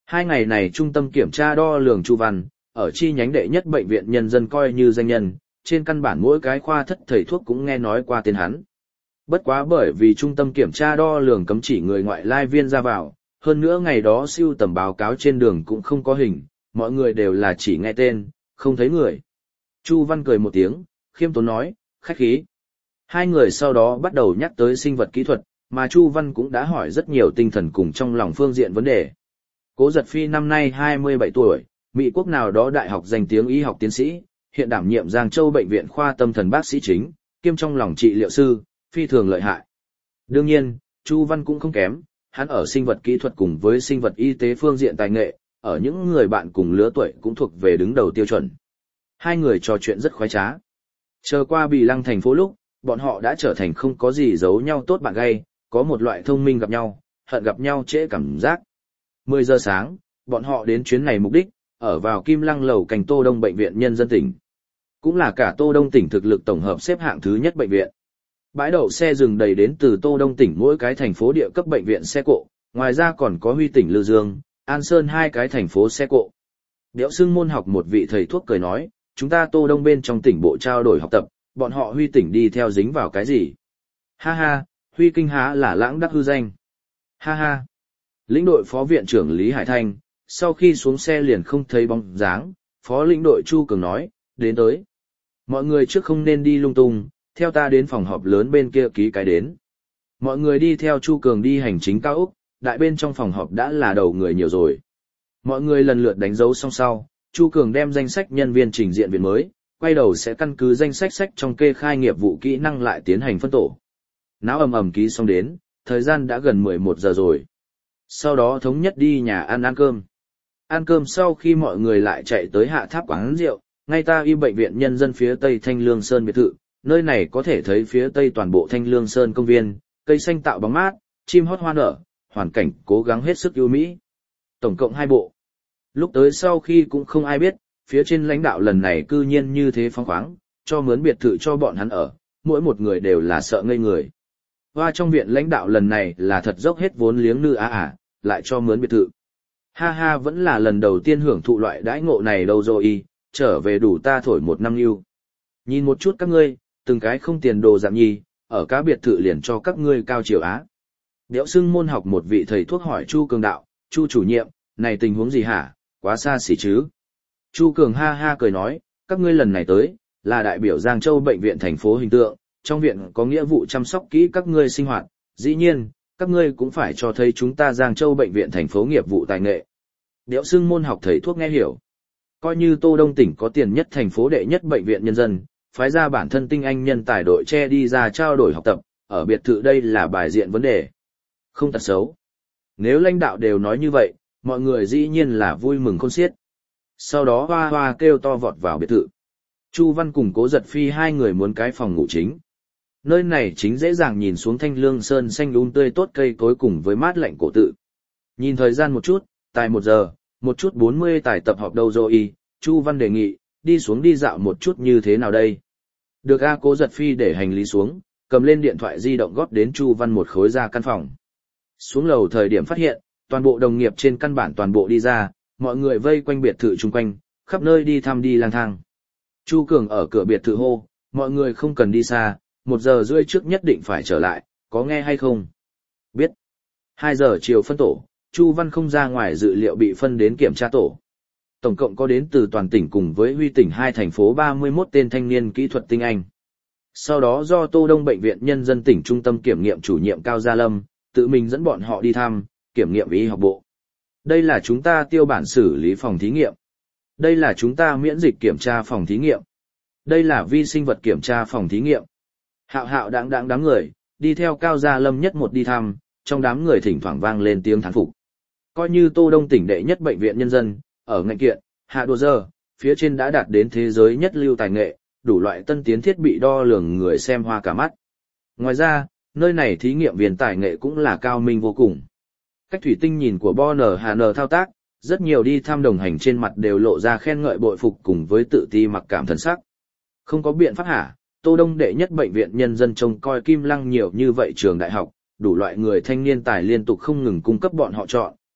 2 ngày này trung tâm kiểm tra đo lường Chu Văn, ở chi nhánh đệ nhất bệnh viện nhân dân coi như danh nhân, trên căn bản mỗi cái khoa thất thầy thuốc cũng nghe nói qua tên hắn. Bất quá bởi vì trung tâm kiểm tra đo lường cấm chỉ người ngoại lai viên ra vào, hơn nữa ngày đó siêu tầm báo cáo trên đường cũng không có hình, mọi người đều là chỉ nghe tên, không thấy người. Chu Văn cười một tiếng, khiêm tốn nói, khách khí. Hai người sau đó bắt đầu nhắc tới sinh vật kỹ thuật, mà Chu Văn cũng đã hỏi rất nhiều tinh thần cùng trong lòng phương diện vấn đề. Cố Giật Phi năm nay 27 tuổi, Mỹ quốc nào đó đại học danh tiếng y học tiến sĩ, hiện đảm nhiệm Giang Châu Bệnh viện khoa tâm thần bác sĩ chính, kiêm trong lòng trị liệu sư, phi thường lợi hại. Đương nhiên, Chu Văn cũng không kém, hắn ở sinh vật kỹ thuật cùng với sinh vật y tế phương diện tài nghệ, ở những người bạn cùng lứa tuổi cũng thuộc về đứng đầu tiêu chuẩn. Hai người trò chuyện rất khoái trá. Chờ qua Bì Lăng thành phố lúc, bọn họ đã trở thành không có gì giấu nhau tốt bạn gay, có một loại thông minh gặp nhau, hận gặp nhau trễ cảm giác. 10 giờ sáng, bọn họ đến chuyến này mục đích, ở vào Kim Lăng lầu cành Tô Đông Bệnh viện Nhân dân tỉnh. Cũng là cả Tô Đông tỉnh thực lực tổng hợp xếp hạng thứ nhất bệnh viện. Bãi đậu xe dừng đầy đến từ Tô Đông tỉnh mỗi cái thành phố địa cấp bệnh viện xe cộ, ngoài ra còn có Huy tỉnh Lư Dương, An Sơn hai cái thành phố xe cộ. Điệu Sưng môn học một vị thầy thuốc cười nói, chúng ta Tô Đông bên trong tỉnh bộ trao đổi học tập, bọn họ Huy tỉnh đi theo dính vào cái gì? Ha ha, Huy kinh há là lãng đắc hư danh. Ha ha. Lĩnh đội phó viện trưởng Lý Hải Thanh, sau khi xuống xe liền không thấy bóng dáng, phó lĩnh đội Chu Cường nói, đến tới. Mọi người trước không nên đi lung tung, theo ta đến phòng họp lớn bên kia ký cái đến. Mọi người đi theo Chu Cường đi hành chính cao ốc, đại bên trong phòng họp đã là đầu người nhiều rồi. Mọi người lần lượt đánh dấu xong sau, Chu Cường đem danh sách nhân viên trình diện viện mới, quay đầu sẽ căn cứ danh sách trong kê khai nghiệp vụ kỹ năng lại tiến hành phân tổ. Náo ầm ầm ký xong đến, thời gian đã gần 11 giờ rồi. Sau đó thống nhất đi nhà ăn cơm. Ăn cơm sau khi mọi người lại chạy tới Hạ Tháp quán rượu, ngay ta y bệnh viện nhân dân phía tây Thanh Lương Sơn biệt thự, nơi này có thể thấy phía tây toàn bộ Thanh Lương Sơn công viên, cây xanh tạo bóng mát, chim hót hoa nở, hoàn cảnh cố gắng hết sức ưu mỹ. Tổng cộng 2 bộ. Lúc tới sau khi cũng không ai biết, phía trên lãnh đạo lần này cư nhiên như thế phóng khoáng, cho mướn biệt thự cho bọn hắn ở, mỗi một người đều là sợ ngây người. Và trong viện lãnh đạo lần này là thật dốc hết vốn liếng nư lại cho mướn biệt thự. Ha ha, vẫn là lần đầu tiên hưởng thụ loại đãi ngộ này đâu rồi, trở về đủ ta thổi 1 năm yêu. Nhìn một chút các ngươi, từng cái không tiền đồ giảm nhi, ở các biệt thự liền cho các ngươi cao chiều á. Điệu Sưng môn học một vị thầy thuốc hỏi Chu Cường đạo, Chu chủ nhiệm, này tình huống gì hả, quá xa xỉ chứ. Chu Cường ha ha cười nói, các ngươi lần này tới, là đại biểu Giang Châu bệnh viện thành phố hình tượng, trong viện có nghĩa vụ chăm sóc kỹ các ngươi sinh hoạt, dĩ nhiên, các ngươi cũng phải cho thấy chúng ta Giang Châu bệnh viện thành phố nghiệp vụ tài nghệ. Điệu Sưng môn học thầy thuốc nghe hiểu. Coi như Tô Đông tỉnh có tiền nhất thành phố đệ nhất bệnh viện nhân dân, phái ra bản thân tinh anh nhân tài đội che đi ra trao đổi học tập, ở biệt thự đây là bài diện vấn đề. Không tật xấu. Nếu lãnh đạo đều nói như vậy, mọi người dĩ nhiên là vui mừng khôn xiết. Sau đó hoa hoa kêu to vọt vào biệt thự. Chu Văn cùng Cố Giật Phi hai người muốn cái phòng ngủ chính. Nơi này chính dễ dàng nhìn xuống Thanh Lương Sơn xanh tươi tốt cây cối cùng với mát lạnh cổ tự. Nhìn thời gian một chút, tại 1 giờ, một chút 40 tài tập họp đâu rồi, Chu Văn đề nghị, đi xuống đi dạo một chút như thế nào đây? Được Cố Giật Phi để hành lý xuống, cầm lên điện thoại di động góp đến Chu Văn một khối ra căn phòng. Xuống lầu thời điểm phát hiện, toàn bộ đồng nghiệp trên căn bản toàn bộ đi ra, mọi người vây quanh biệt thự chung quanh, khắp nơi đi thăm đi lang thang. Chu Cường ở cửa biệt thự hô, mọi người không cần đi xa, 1 giờ rưỡi trước nhất định phải trở lại, có nghe hay không? Biết. 2 giờ chiều phân tổ, Chu Văn không ra ngoài dự liệu bị phân đến kiểm tra tổ. Tổng cộng có đến từ toàn tỉnh cùng với Huy tỉnh 2 thành phố 31 tên thanh niên kỹ thuật tinh anh. Sau đó do Tô Đông Bệnh viện Nhân dân tỉnh Trung tâm kiểm nghiệm chủ nhiệm Cao Gia Lâm, tự mình dẫn bọn họ đi thăm, kiểm nghiệm y học bộ. Đây là chúng ta tiêu bản xử lý phòng thí nghiệm. Đây là chúng ta miễn dịch kiểm tra phòng thí nghiệm. Đây là vi sinh vật kiểm tra phòng thí nghiệm. Hạo hạo đám người, đi theo Cao Gia Lâm nhất một đi thăm, trong đám người thỉnh thoảng vang lên tiếng thán phục. Coi như Tô Đông tỉnh đệ nhất bệnh viện nhân dân, ở ngành kiện, hạ đồ giờ, phía trên đã đạt đến thế giới nhất lưu tài nghệ, đủ loại tân tiến thiết bị đo lường người xem hoa cả mắt. Ngoài ra, nơi này thí nghiệm viên tài nghệ cũng là cao minh vô cùng. Cách thủy tinh nhìn của Bonner Hà Nờ thao tác, rất nhiều đi thăm đồng hành trên mặt đều lộ ra khen ngợi bội phục cùng với tự ti mặc cảm thần sắc. Không có biện pháp hả, Tô Đông đệ nhất bệnh viện nhân dân trông coi Kim Lăng nhiều như vậy trường đại học, đủ loại người thanh niên tài liên tục không ngừng cung cấp bọn họ chọn,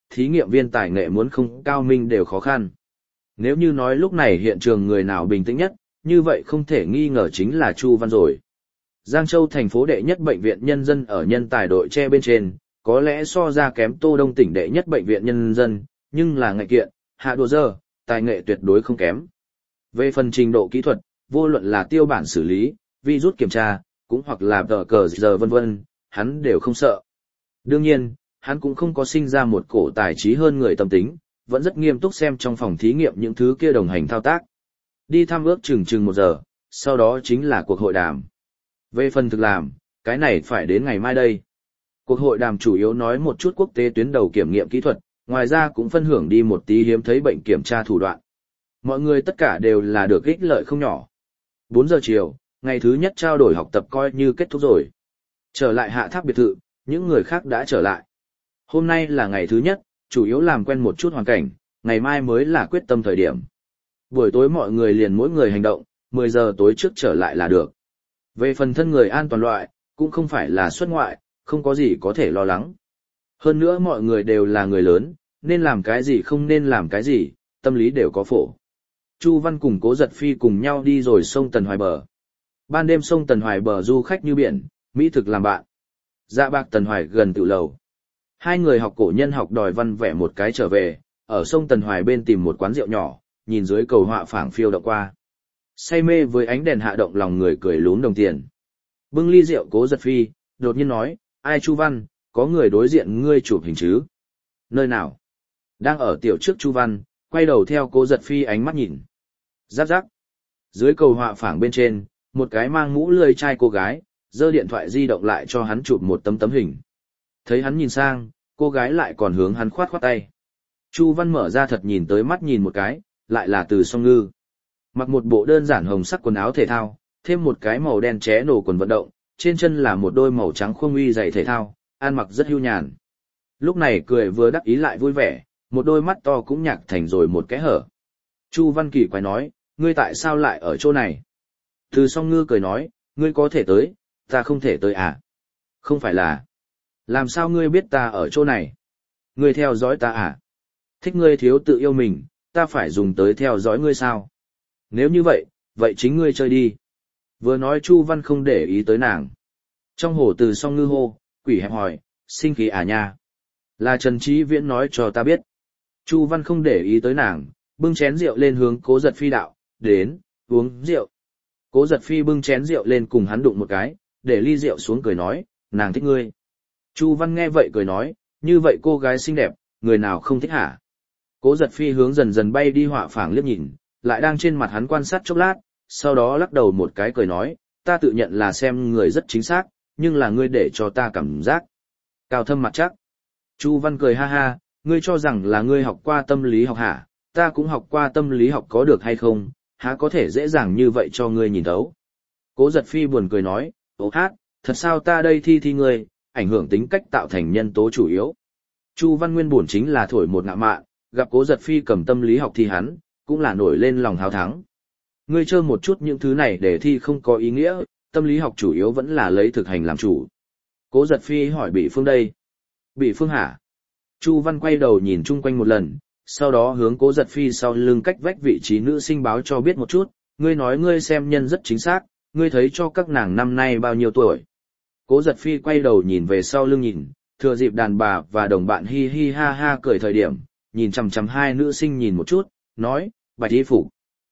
thí nghiệm viên tài nghệ muốn không cao minh đều khó khăn. Nếu như nói lúc này hiện trường người nào bình tĩnh nhất, như vậy không thể nghi ngờ chính là Chu Văn rồi. Giang Châu thành phố đệ nhất bệnh viện nhân dân ở nhân tài đội che bên trên, có lẽ so ra kém Tô Đông tỉnh đệ nhất bệnh viện nhân dân, nhưng là ngại kiện, hạ đùa dơ, tài nghệ tuyệt đối không kém. Về phần trình độ kỹ thuật, vô luận là tiêu bản xử lý, virus kiểm tra, cũng hoặc là tờ cờ giờ vân vân, hắn đều không sợ. Đương nhiên, hắn cũng không có sinh ra một cổ tài trí hơn người tâm tính, vẫn rất nghiêm túc xem trong phòng thí nghiệm những thứ kia đồng hành thao tác. Đi thăm ước chừng 1 giờ, sau đó chính là cuộc hội đàm. Về phần thực làm, cái này phải đến ngày mai đây. Cuộc hội đàm chủ yếu nói một chút quốc tế tuyến đầu kiểm nghiệm kỹ thuật, ngoài ra cũng phân hưởng đi một tí hiếm thấy bệnh kiểm tra thủ đoạn. Mọi người tất cả đều là được ích lợi không nhỏ. 4 giờ chiều, ngày thứ nhất trao đổi học tập coi như kết thúc rồi. Trở lại hạ tháp biệt thự, những người khác đã trở lại. Hôm nay là ngày thứ nhất, chủ yếu làm quen một chút hoàn cảnh, ngày mai mới là quyết tâm thời điểm. Buổi tối mọi người liền mỗi người hành động, 10 giờ tối trước trở lại là được. Về phần thân người an toàn loại, cũng không phải là xuất ngoại, không có gì có thể lo lắng. Hơn nữa mọi người đều là người lớn, nên làm cái gì không nên làm cái gì, tâm lý đều có phổ. Chu Văn cùng Cố Giật Phi cùng nhau đi rồi sông Tần Hoài bờ. Ban đêm sông Tần Hoài bờ du khách như biển, mỹ thực làm bạn. Dạ bạc Tần Hoài gần tự lầu. Hai người học cổ nhân học đòi văn vẽ một cái trở về, ở sông Tần Hoài bên tìm một quán rượu nhỏ, nhìn dưới cầu họa phảng phiêu động qua. Say mê với ánh đèn hạ động lòng người cười lún đồng tiền. Bưng ly rượu Cố Giật Phi, đột nhiên nói, ai Chu Văn, có người đối diện ngươi chụp hình chứ? Nơi nào? Đang ở tiểu trước Chu Văn, quay đầu theo Cố Giật Phi ánh mắt nhìn. Giáp giáp. Dưới cầu họa phảng bên trên, một cái mang mũ lươi chai cô gái, giơ điện thoại di động lại cho hắn chụp một tấm hình. Thấy hắn nhìn sang, cô gái lại còn hướng hắn khoát khoát tay. Chu Văn mở ra thật nhìn tới mắt nhìn một cái, lại là Từ Song Ngư. Mặc một bộ đơn giản hồng sắc quần áo thể thao, thêm một cái màu đen ché nổ quần vận động, trên chân là một đôi màu trắng khuông uy giày thể thao, ăn mặc rất hưu nhàn. Lúc này cười vừa đắc ý lại vui vẻ, một đôi mắt to cũng nhạc thành rồi một cái hở. Chu Văn kỳ quái nói, ngươi tại sao lại ở chỗ này? Từ Song Ngư cười nói, ngươi có thể tới, ta không thể tới à? Không phải là. Làm sao ngươi biết ta ở chỗ này? Ngươi theo dõi ta à? Thích ngươi thiếu tự yêu mình, ta phải dùng tới theo dõi ngươi sao? Nếu như vậy, vậy chính ngươi chơi đi. Vừa nói Chu Văn không để ý tới nàng. Trong hồ Từ Song Ngư hô, quỷ hẹp hỏi, sinh khí à nha? Là Trần Chí Viễn nói cho ta biết. Chu Văn không để ý tới nàng, bưng chén rượu lên hướng Cố Giật Phi đạo, đến, uống rượu. Cố Giật Phi bưng chén rượu lên cùng hắn đụng một cái, để ly rượu xuống cười nói, nàng thích ngươi. Chu Văn nghe vậy cười nói, như vậy cô gái xinh đẹp, người nào không thích hả? Cố Giật Phi hướng dần dần bay đi họa phảng liếc nhìn, lại đang trên mặt hắn quan sát chốc lát, sau đó lắc đầu một cái cười nói, ta tự nhận là xem người rất chính xác, nhưng là ngươi để cho ta cảm giác cao thâm mặt chắc. Chu Văn cười ha ha, ngươi cho rằng là ngươi học qua tâm lý học hả? Ta cũng học qua tâm lý học có được hay không, há có thể dễ dàng như vậy cho ngươi nhìn thấu. Cố Giật Phi buồn cười nói, ố hát, thật sao ta đây thi ngươi, ảnh hưởng tính cách tạo thành nhân tố chủ yếu. Chu Văn nguyên buồn chính là thổi một ngạ mạn, gặp Cố Giật Phi cầm tâm lý học thi hắn, cũng là nổi lên lòng háo thắng. Ngươi chơi một chút những thứ này để thi không có ý nghĩa, tâm lý học chủ yếu vẫn là lấy thực hành làm chủ. Cố Giật Phi hỏi Bị Phương đây. Bị Phương hả? Chu Văn quay đầu nhìn chung quanh một lần, sau đó hướng Cố Giật Phi sau lưng cách vách vị trí nữ sinh báo cho biết một chút, ngươi nói ngươi xem nhân rất chính xác, ngươi thấy cho các nàng năm nay bao nhiêu tuổi. Cố Giật Phi quay đầu nhìn về sau lưng nhìn, thừa dịp đàn bà và đồng bạn hi hi ha ha cười thời điểm, nhìn chằm chằm hai nữ sinh nhìn một chút, nói, bạch y phục,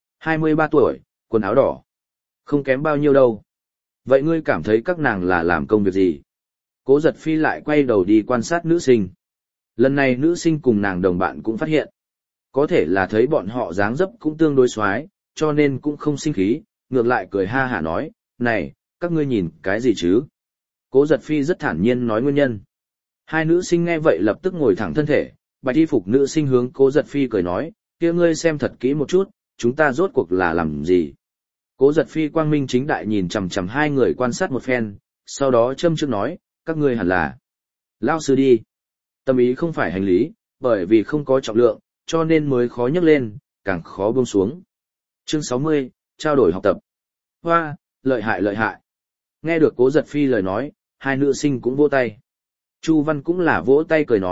23 tuổi, quần áo đỏ, không kém bao nhiêu đâu. Vậy ngươi cảm thấy các nàng là làm công việc gì? Cố Giật Phi lại quay đầu đi quan sát nữ sinh. Lần này nữ sinh cùng nàng đồng bạn cũng phát hiện. Có thể là thấy bọn họ dáng dấp cũng tương đối xoái, cho nên cũng không sinh khí, ngược lại cười ha hả nói, này, các ngươi nhìn cái gì chứ? Cố Giật Phi rất thản nhiên nói nguyên nhân. Hai nữ sinh nghe vậy lập tức ngồi thẳng thân thể, bạch y phục nữ sinh hướng Cố Giật Phi cười nói, kia ngươi xem thật kỹ một chút, chúng ta rốt cuộc là làm gì? Cố Giật Phi quang minh chính đại nhìn chằm chằm hai người quan sát một phen, sau đó châm chước nói, các ngươi hẳn là lao sư đi. Tâm ý không phải hành lý, bởi vì không có trọng lượng, cho nên mới khó nhấc lên, càng khó buông xuống. Chương 60, trao đổi học tập. Hoa, lợi hại lợi hại. Nghe được Cố Giật Phi lời nói, hai nữ sinh cũng vỗ tay. Chu Văn cũng là vỗ tay cười nói,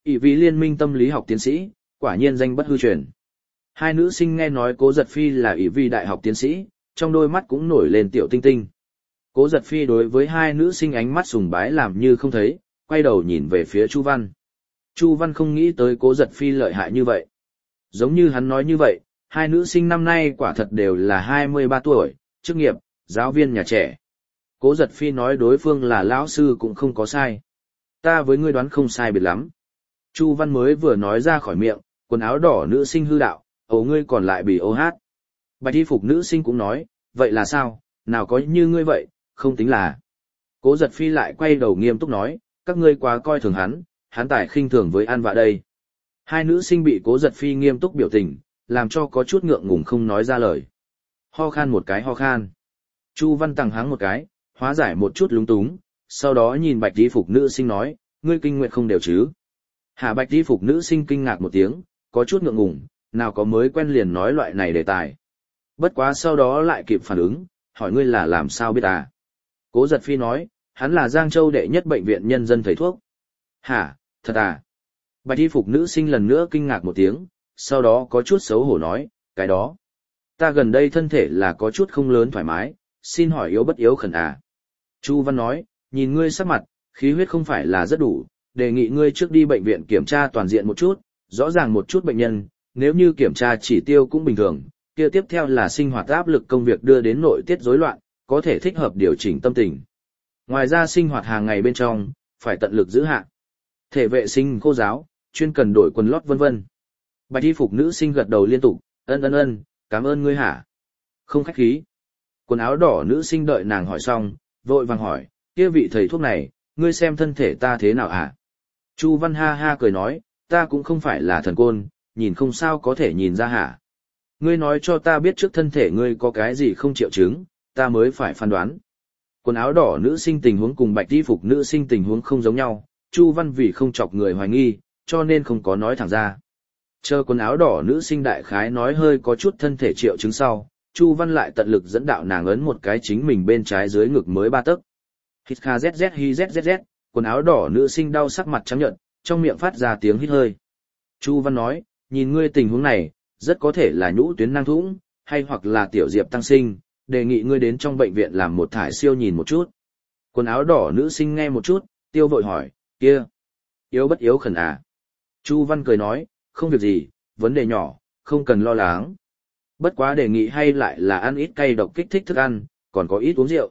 ỷ vì liên minh tâm lý học tiến sĩ, quả nhiên danh bất hư truyền. Hai nữ sinh nghe nói Cố Giật Phi là ỷ vì đại học tiến sĩ, trong đôi mắt cũng nổi lên tiểu tinh tinh. Cố Giật Phi đối với hai nữ sinh ánh mắt sùng bái làm như không thấy, quay đầu nhìn về phía Chu Văn. Chu Văn không nghĩ tới Cố Giật Phi lợi hại như vậy. Giống như hắn nói như vậy, hai nữ sinh năm nay quả thật đều là 23 tuổi, chức nghiệp, giáo viên nhà trẻ. Cố Giật Phi nói đối phương là lão sư cũng không có sai. Ta với ngươi đoán không sai biệt lắm. Chu Văn mới vừa nói ra khỏi miệng, quần áo đỏ nữ sinh hư đạo, ấu ngươi còn lại bị ô hát. Bạch y phục nữ sinh cũng nói, vậy là sao, nào có như ngươi vậy, không tính là. Cố Giật Phi lại quay đầu nghiêm túc nói, các ngươi quá coi thường hắn tài khinh thường với ăn vạ đây. Hai nữ sinh bị Cố Giật Phi nghiêm túc biểu tình, làm cho có chút ngượng ngùng không nói ra lời. Ho khan một cái ho khan. Chu Văn tằng háng một cái, hóa giải một chút lúng túng, sau đó nhìn bạch y phục nữ sinh nói, ngươi kinh nguyệt không đều chứ. Hạ bạch y phục nữ sinh kinh ngạc một tiếng, có chút ngượng ngùng, nào có mới quen liền nói loại này đề tài. Bất quá sau đó lại kịp phản ứng, hỏi ngươi là làm sao biết à? Cố Giật Phi nói, hắn là Giang Châu đệ nhất bệnh viện nhân dân thầy thuốc. Hả, thật à? Bạch y phục nữ sinh lần nữa kinh ngạc một tiếng, sau đó có chút xấu hổ nói, cái đó. Ta gần đây thân thể là có chút không lớn thoải mái, xin hỏi yếu bất yếu khẩn à? Chu Văn nói, nhìn ngươi sắc mặt, khí huyết không phải là rất đủ, đề nghị ngươi trước đi bệnh viện kiểm tra toàn diện một chút, rõ ràng một chút bệnh nhân, nếu như kiểm tra chỉ tiêu cũng bình thường, kia tiếp theo là sinh hoạt áp lực công việc đưa đến nội tiết rối loạn, có thể thích hợp điều chỉnh tâm tình. Ngoài ra sinh hoạt hàng ngày bên trong, phải tận lực giữ hạn. Thể vệ sinh khô ráo, chuyên cần đổi quần lót vân vân. Bạch y phục nữ sinh gật đầu liên tục, ân, cảm ơn ngươi hả? Không khách khí. Quần áo đỏ nữ sinh đợi nàng hỏi xong, vội vàng hỏi, kia vị thầy thuốc này, ngươi xem thân thể ta thế nào hả? Chu Văn ha ha cười nói, ta cũng không phải là thần côn, nhìn không sao có thể nhìn ra hả? Ngươi nói cho ta biết trước thân thể ngươi có cái gì không triệu chứng, ta mới phải phán đoán. Quần áo đỏ nữ sinh tình huống cùng bạch y phục nữ sinh tình huống không giống nhau, Chu Văn vì không chọc người hoài nghi, cho nên không có nói thẳng ra. Chờ quần áo đỏ nữ sinh đại khái nói hơi có chút thân thể triệu chứng sau, Chu Văn lại tận lực dẫn đạo nàng ấn một cái chính mình bên trái dưới ngực mới 3 tấc. Hít kha zz hi zzz, quần áo đỏ nữ sinh đau sắc mặt trắng nhợt, trong miệng phát ra tiếng hít hơi. Chu Văn nói, nhìn ngươi tình huống này, rất có thể là nhũ tuyến nang thủng, hay hoặc là tiểu diệp tăng sinh, đề nghị ngươi đến trong bệnh viện làm một thải siêu nhìn một chút. Quần áo đỏ nữ sinh nghe một chút, tiêu vội hỏi, kia, yếu bất yếu khẩn à? Chu Văn cười nói, không việc gì, vấn đề nhỏ, không cần lo lắng. Bất quá đề nghị hay lại là ăn ít cay độc kích thích thức ăn, còn có ít uống rượu.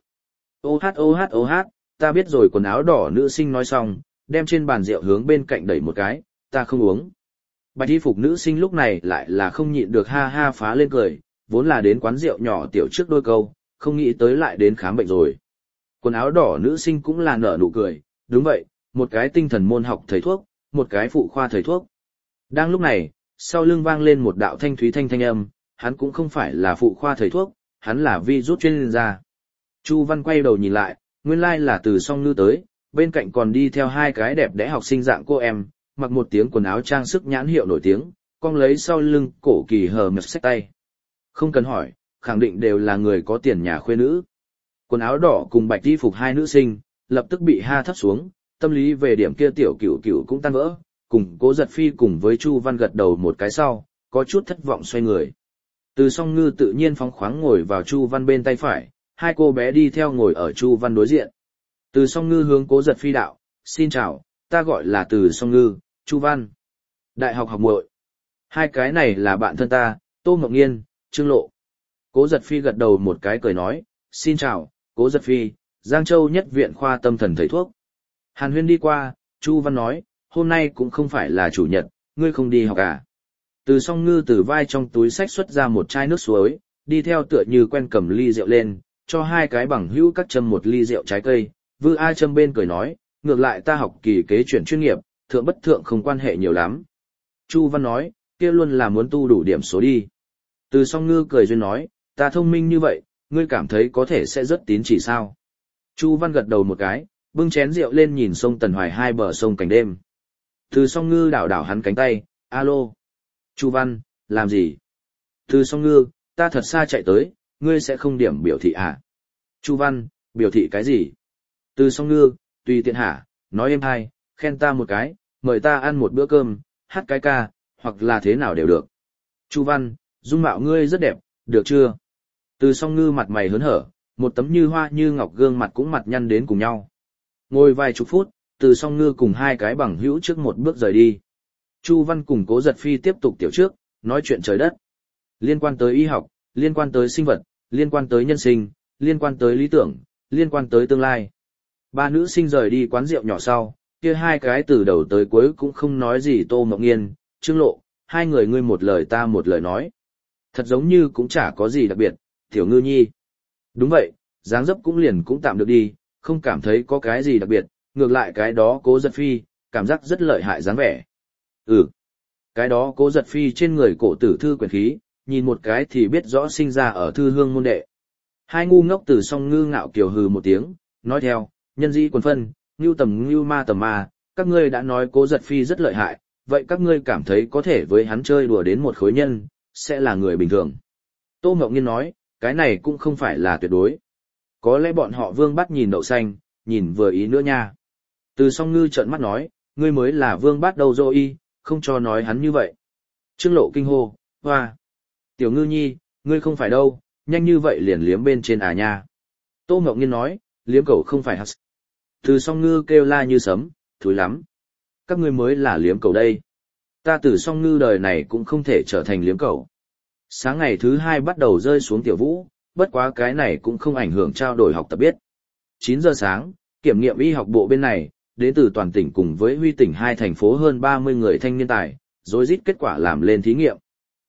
Ô hát, ta biết rồi. Quần áo đỏ nữ sinh nói xong, đem trên bàn rượu hướng bên cạnh đẩy một cái, ta không uống. Bạch y phục nữ sinh lúc này lại là không nhịn được ha ha phá lên cười, vốn là đến quán rượu nhỏ tiểu trước đôi câu, không nghĩ tới lại đến khám bệnh rồi. Quần áo đỏ nữ sinh cũng là nở nụ cười, đúng vậy, một cái tinh thần môn học thầy thuốc, một cái phụ khoa thầy thuốc. Đang lúc này, sau lưng vang lên một đạo thanh thúy thanh âm, hắn cũng không phải là phụ khoa thầy thuốc, hắn là vi rút chuyên gia. Chu Văn quay đầu nhìn lại, nguyên lai là Từ Song Ngư tới, bên cạnh còn đi theo hai cái đẹp đẽ học sinh dạng cô em, mặc một tiếng quần áo trang sức nhãn hiệu nổi tiếng, cong lấy sau lưng cổ kỳ hờ mật xách tay. Không cần hỏi, khẳng định đều là người có tiền nhà khuê nữ. Quần áo đỏ cùng bạch y phục hai nữ sinh, lập tức bị ha thấp xuống, tâm lý về điểm kia tiểu cửu cửu cũng tan vỡ, cùng Cố Giật Phi cùng với Chu Văn gật đầu một cái sau, có chút thất vọng xoay người. Từ Song Ngư tự nhiên phóng khoáng ngồi vào Chu Văn bên tay phải, hai cô bé đi theo ngồi ở Chu Văn đối diện. Từ Song Ngư hướng Cố Giật Phi đạo, xin chào, ta gọi là Từ Song Ngư, Chu Văn. Đại học học muội. Hai cái này là bạn thân ta, Tô Ngọc Nghiên, Trương Lộ. Cố Giật Phi gật đầu một cái cười nói, xin chào, Cố Giật Phi, Giang Châu nhất viện khoa tâm thần thầy thuốc. Hàn Huyên đi qua, Chu Văn nói, hôm nay cũng không phải là chủ nhật, ngươi không đi học à. Từ Song Ngư từ vai trong túi xách xuất ra một chai nước suối, đi theo tựa như quen cầm ly rượu lên, cho hai cái bằng hữu cắt châm một ly rượu trái cây, Vư A châm bên cười nói, ngược lại ta học kỳ kế chuyển chuyên nghiệp, thượng bất thượng không quan hệ nhiều lắm. Chu Văn nói, kia luôn là muốn tu đủ điểm số đi. Từ Song Ngư cười duyên nói, ta thông minh như vậy, ngươi cảm thấy có thể sẽ rất tín chỉ sao. Chu Văn gật đầu một cái, bưng chén rượu lên nhìn sông Tần Hoài hai bờ sông cảnh đêm. Từ Song Ngư đảo đảo hắn cánh tay, alo. Chu Văn, làm gì? Từ Song Ngư, ta thật xa chạy tới, ngươi sẽ không điểm biểu thị à? Chu Văn, biểu thị cái gì? Từ Song Ngư, tùy tiện hả, nói êm hay, khen ta một cái, mời ta ăn một bữa cơm, hát cái ca, hoặc là thế nào đều được. Chu Văn, dung mạo ngươi rất đẹp, được chưa? Từ Song Ngư mặt mày hớn hở, một tấm như hoa như ngọc gương mặt cũng mặt nhăn đến cùng nhau. Ngồi vài chục phút, Từ Song Ngư cùng hai cái bằng hữu trước một bước rời đi. Chu Văn cùng Cố Giật Phi tiếp tục tiểu trước, nói chuyện trời đất. Liên quan tới y học, liên quan tới sinh vật, liên quan tới nhân sinh, liên quan tới lý tưởng, liên quan tới tương lai. Ba nữ sinh rời đi quán rượu nhỏ sau, kia hai cái từ đầu tới cuối cũng không nói gì. Tô Mộng Nghiên, Trương Lộ, hai người ngươi một lời ta một lời nói. Thật giống như cũng chả có gì đặc biệt, Tiểu Ngư Nhi. Đúng vậy, dáng dấp cũng liền cũng tạm được đi, không cảm thấy có cái gì đặc biệt, ngược lại cái đó Cố Giật Phi, cảm giác rất lợi hại dáng vẻ. Cái đó Cố Giật Phi trên người cổ tử thư quyền khí, nhìn một cái thì biết rõ sinh ra ở thư hương môn đệ. Hai ngu ngốc Từ Song Ngư ngạo kiều hừ một tiếng, nói theo, nhân dĩ quần phân, ngưu tầm ngưu ma tầm ma, các ngươi đã nói Cố Giật Phi rất lợi hại, vậy các ngươi cảm thấy có thể với hắn chơi đùa đến một khối nhân, sẽ là người bình thường. Tô Mộng Nghiên nói, cái này cũng không phải là tuyệt đối. Có lẽ bọn họ Vương Bát nhìn đậu xanh, nhìn vừa ý nữa nha. Từ Song Ngư trợn mắt nói, ngươi mới là Vương Bát đâu dô y, không cho nói hắn như vậy. Trương Lộ kinh hô, hoa. Tiểu Ngư Nhi, ngươi không phải đâu, nhanh như vậy liền liếm bên trên à nha. Tô Mộng Nghiên nói, liếm cậu không phải hắc. Từ Song Ngư kêu la như sấm, thúi lắm. Các ngươi mới là liếm cậu đây. Ta Từ Song Ngư đời này cũng không thể trở thành liếm cậu. Sáng ngày thứ 2 bắt đầu rơi xuống tiểu vũ, bất quá cái này cũng không ảnh hưởng trao đổi học tập biết. 9 giờ sáng, kiểm nghiệm y học bộ bên này, đến từ toàn tỉnh cùng với Huy tỉnh 2 thành phố hơn 30 người thanh niên tài, rối rít kết quả làm lên thí nghiệm.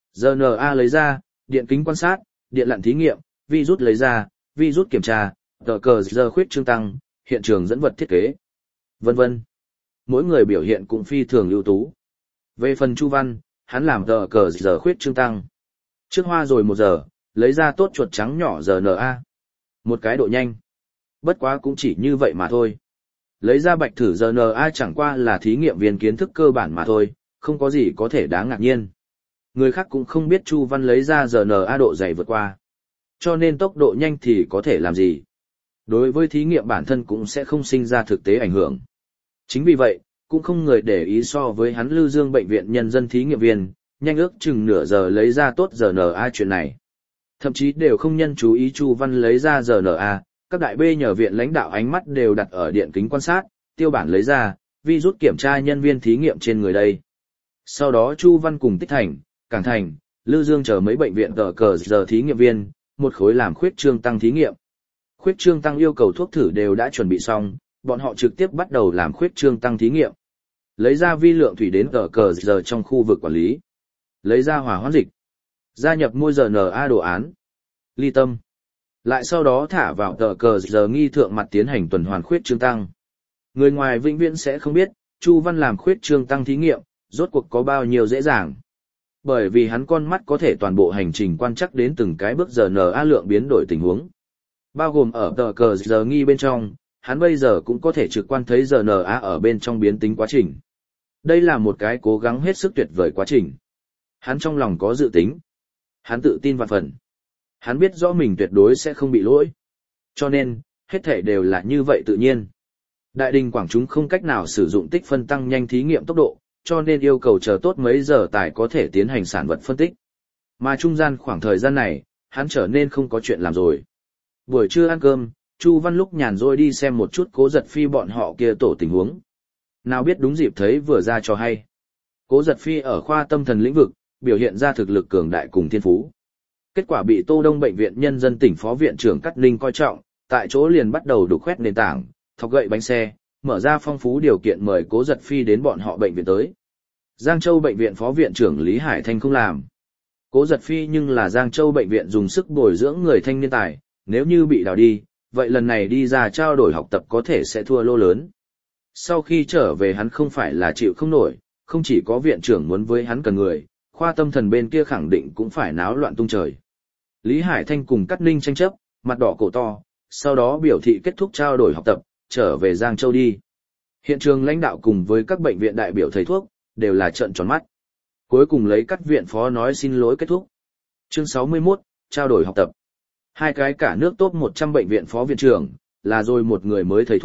RNA lấy ra, điện kính quan sát, điện lặn thí nghiệm, virus lấy ra, virus kiểm tra, tờ cờ giờ khuyết trương tăng, hiện trường dẫn vật thiết kế, vân vân. Mỗi người biểu hiện cũng phi thường ưu tú. Về phần Chu Văn, hắn làm tờ cờ giờ khuyết trương tăng. Trước hoa rồi 1 giờ, lấy ra tốt chuột trắng nhỏ RNA. Một cái độ nhanh. Bất quá cũng chỉ như vậy mà thôi. Lấy ra bạch thử RNA chẳng qua là thí nghiệm viên kiến thức cơ bản mà thôi, không có gì có thể đáng ngạc nhiên. Người khác cũng không biết Chu Văn lấy ra RNA độ dày vượt qua. Cho nên tốc độ nhanh thì có thể làm gì. Đối với thí nghiệm bản thân cũng sẽ không sinh ra thực tế ảnh hưởng. Chính vì vậy, cũng không người để ý so với hắn Lư Dương bệnh viện nhân dân thí nghiệm viên, nhanh ước chừng nửa giờ lấy ra tốt RNA chuyện này. Thậm chí đều không nhân chú ý Chu Văn lấy ra RNA, các đại B nhờ viện lãnh đạo ánh mắt đều đặt ở điện kính quan sát, tiêu bản lấy ra, virus kiểm tra nhân viên thí nghiệm trên người đây. Sau đó Chu Văn cùng Tích Thành, Cảng Thành, Lư Dương chờ mấy bệnh viện tờ cờ giờ thí nghiệm viên, một khối làm khuyết trương tăng thí nghiệm. Khuyết trương tăng yêu cầu thuốc thử đều đã chuẩn bị xong, bọn họ trực tiếp bắt đầu làm khuyết trương tăng thí nghiệm. Lấy ra vi lượng thủy đến tờ cờ giờ trong khu vực quản lý. Lấy ra hòa hoãn dịch. Gia nhập môi RNA đồ án. Ly tâm. Lại sau đó thả vào tờ cờ giờ nghi thượng mặt tiến hành tuần hoàn khuyết trương tăng. Người ngoài vĩnh viễn sẽ không biết, Chu Văn làm khuyết trương tăng thí nghiệm, rốt cuộc có bao nhiêu dễ dàng. Bởi vì hắn con mắt có thể toàn bộ hành trình quan trắc đến từng cái bước RNA lượng biến đổi tình huống. Bao gồm ở tờ cờ giờ nghi bên trong, hắn bây giờ cũng có thể trực quan thấy RNA ở bên trong biến tính quá trình. Đây là một cái cố gắng hết sức tuyệt vời quá trình. Hắn trong lòng có dự tính. Hắn tự tin vạn phần. Hắn biết rõ mình tuyệt đối sẽ không bị lỗi. Cho nên, hết thể đều là như vậy tự nhiên. Đại đình quảng chúng không cách nào sử dụng tích phân tăng nhanh thí nghiệm tốc độ, cho nên yêu cầu chờ tốt mấy giờ tài có thể tiến hành sản vật phân tích. Mà trung gian khoảng thời gian này, hắn trở nên không có chuyện làm rồi. Buổi trưa ăn cơm, Chu Văn lúc nhàn rỗi đi xem một chút Cố Giật Phi bọn họ kia tổ tình huống. Nào biết đúng dịp thấy vừa ra cho hay. Cố Giật Phi ở khoa tâm thần lĩnh vực, biểu hiện ra thực lực cường đại cùng thiên phú. Kết quả bị Tô Đông Bệnh viện Nhân dân tỉnh Phó Viện trưởng Cát Ninh coi trọng, tại chỗ liền bắt đầu đục khoét nền tảng, thọc gậy bánh xe, mở ra phong phú điều kiện mời Cố Giật Phi đến bọn họ bệnh viện tới. Giang Châu Bệnh viện Phó Viện trưởng Lý Hải Thanh không làm. Cố Giật Phi nhưng là Giang Châu Bệnh viện dùng sức bồi dưỡng người thanh niên tài, nếu như bị đào đi, vậy lần này đi ra trao đổi học tập có thể sẽ thua lô lớn. Sau khi trở về hắn không phải là chịu không nổi, không chỉ có viện trưởng muốn với hắn cần người, khoa tâm thần bên kia khẳng định cũng phải náo loạn tung trời. Lý Hải Thanh cùng Cát Ninh tranh chấp, mặt đỏ cổ to, sau đó biểu thị kết thúc trao đổi học tập, trở về Giang Châu đi. Hiện trường lãnh đạo cùng với các bệnh viện đại biểu thầy thuốc, đều là trợn tròn mắt. Cuối cùng lấy Cát viện phó nói xin lỗi kết thúc. Chương 61, trao đổi học tập. Hai cái cả nước top 100 bệnh viện phó viện trưởng, là rồi một người mới thầy thuốc,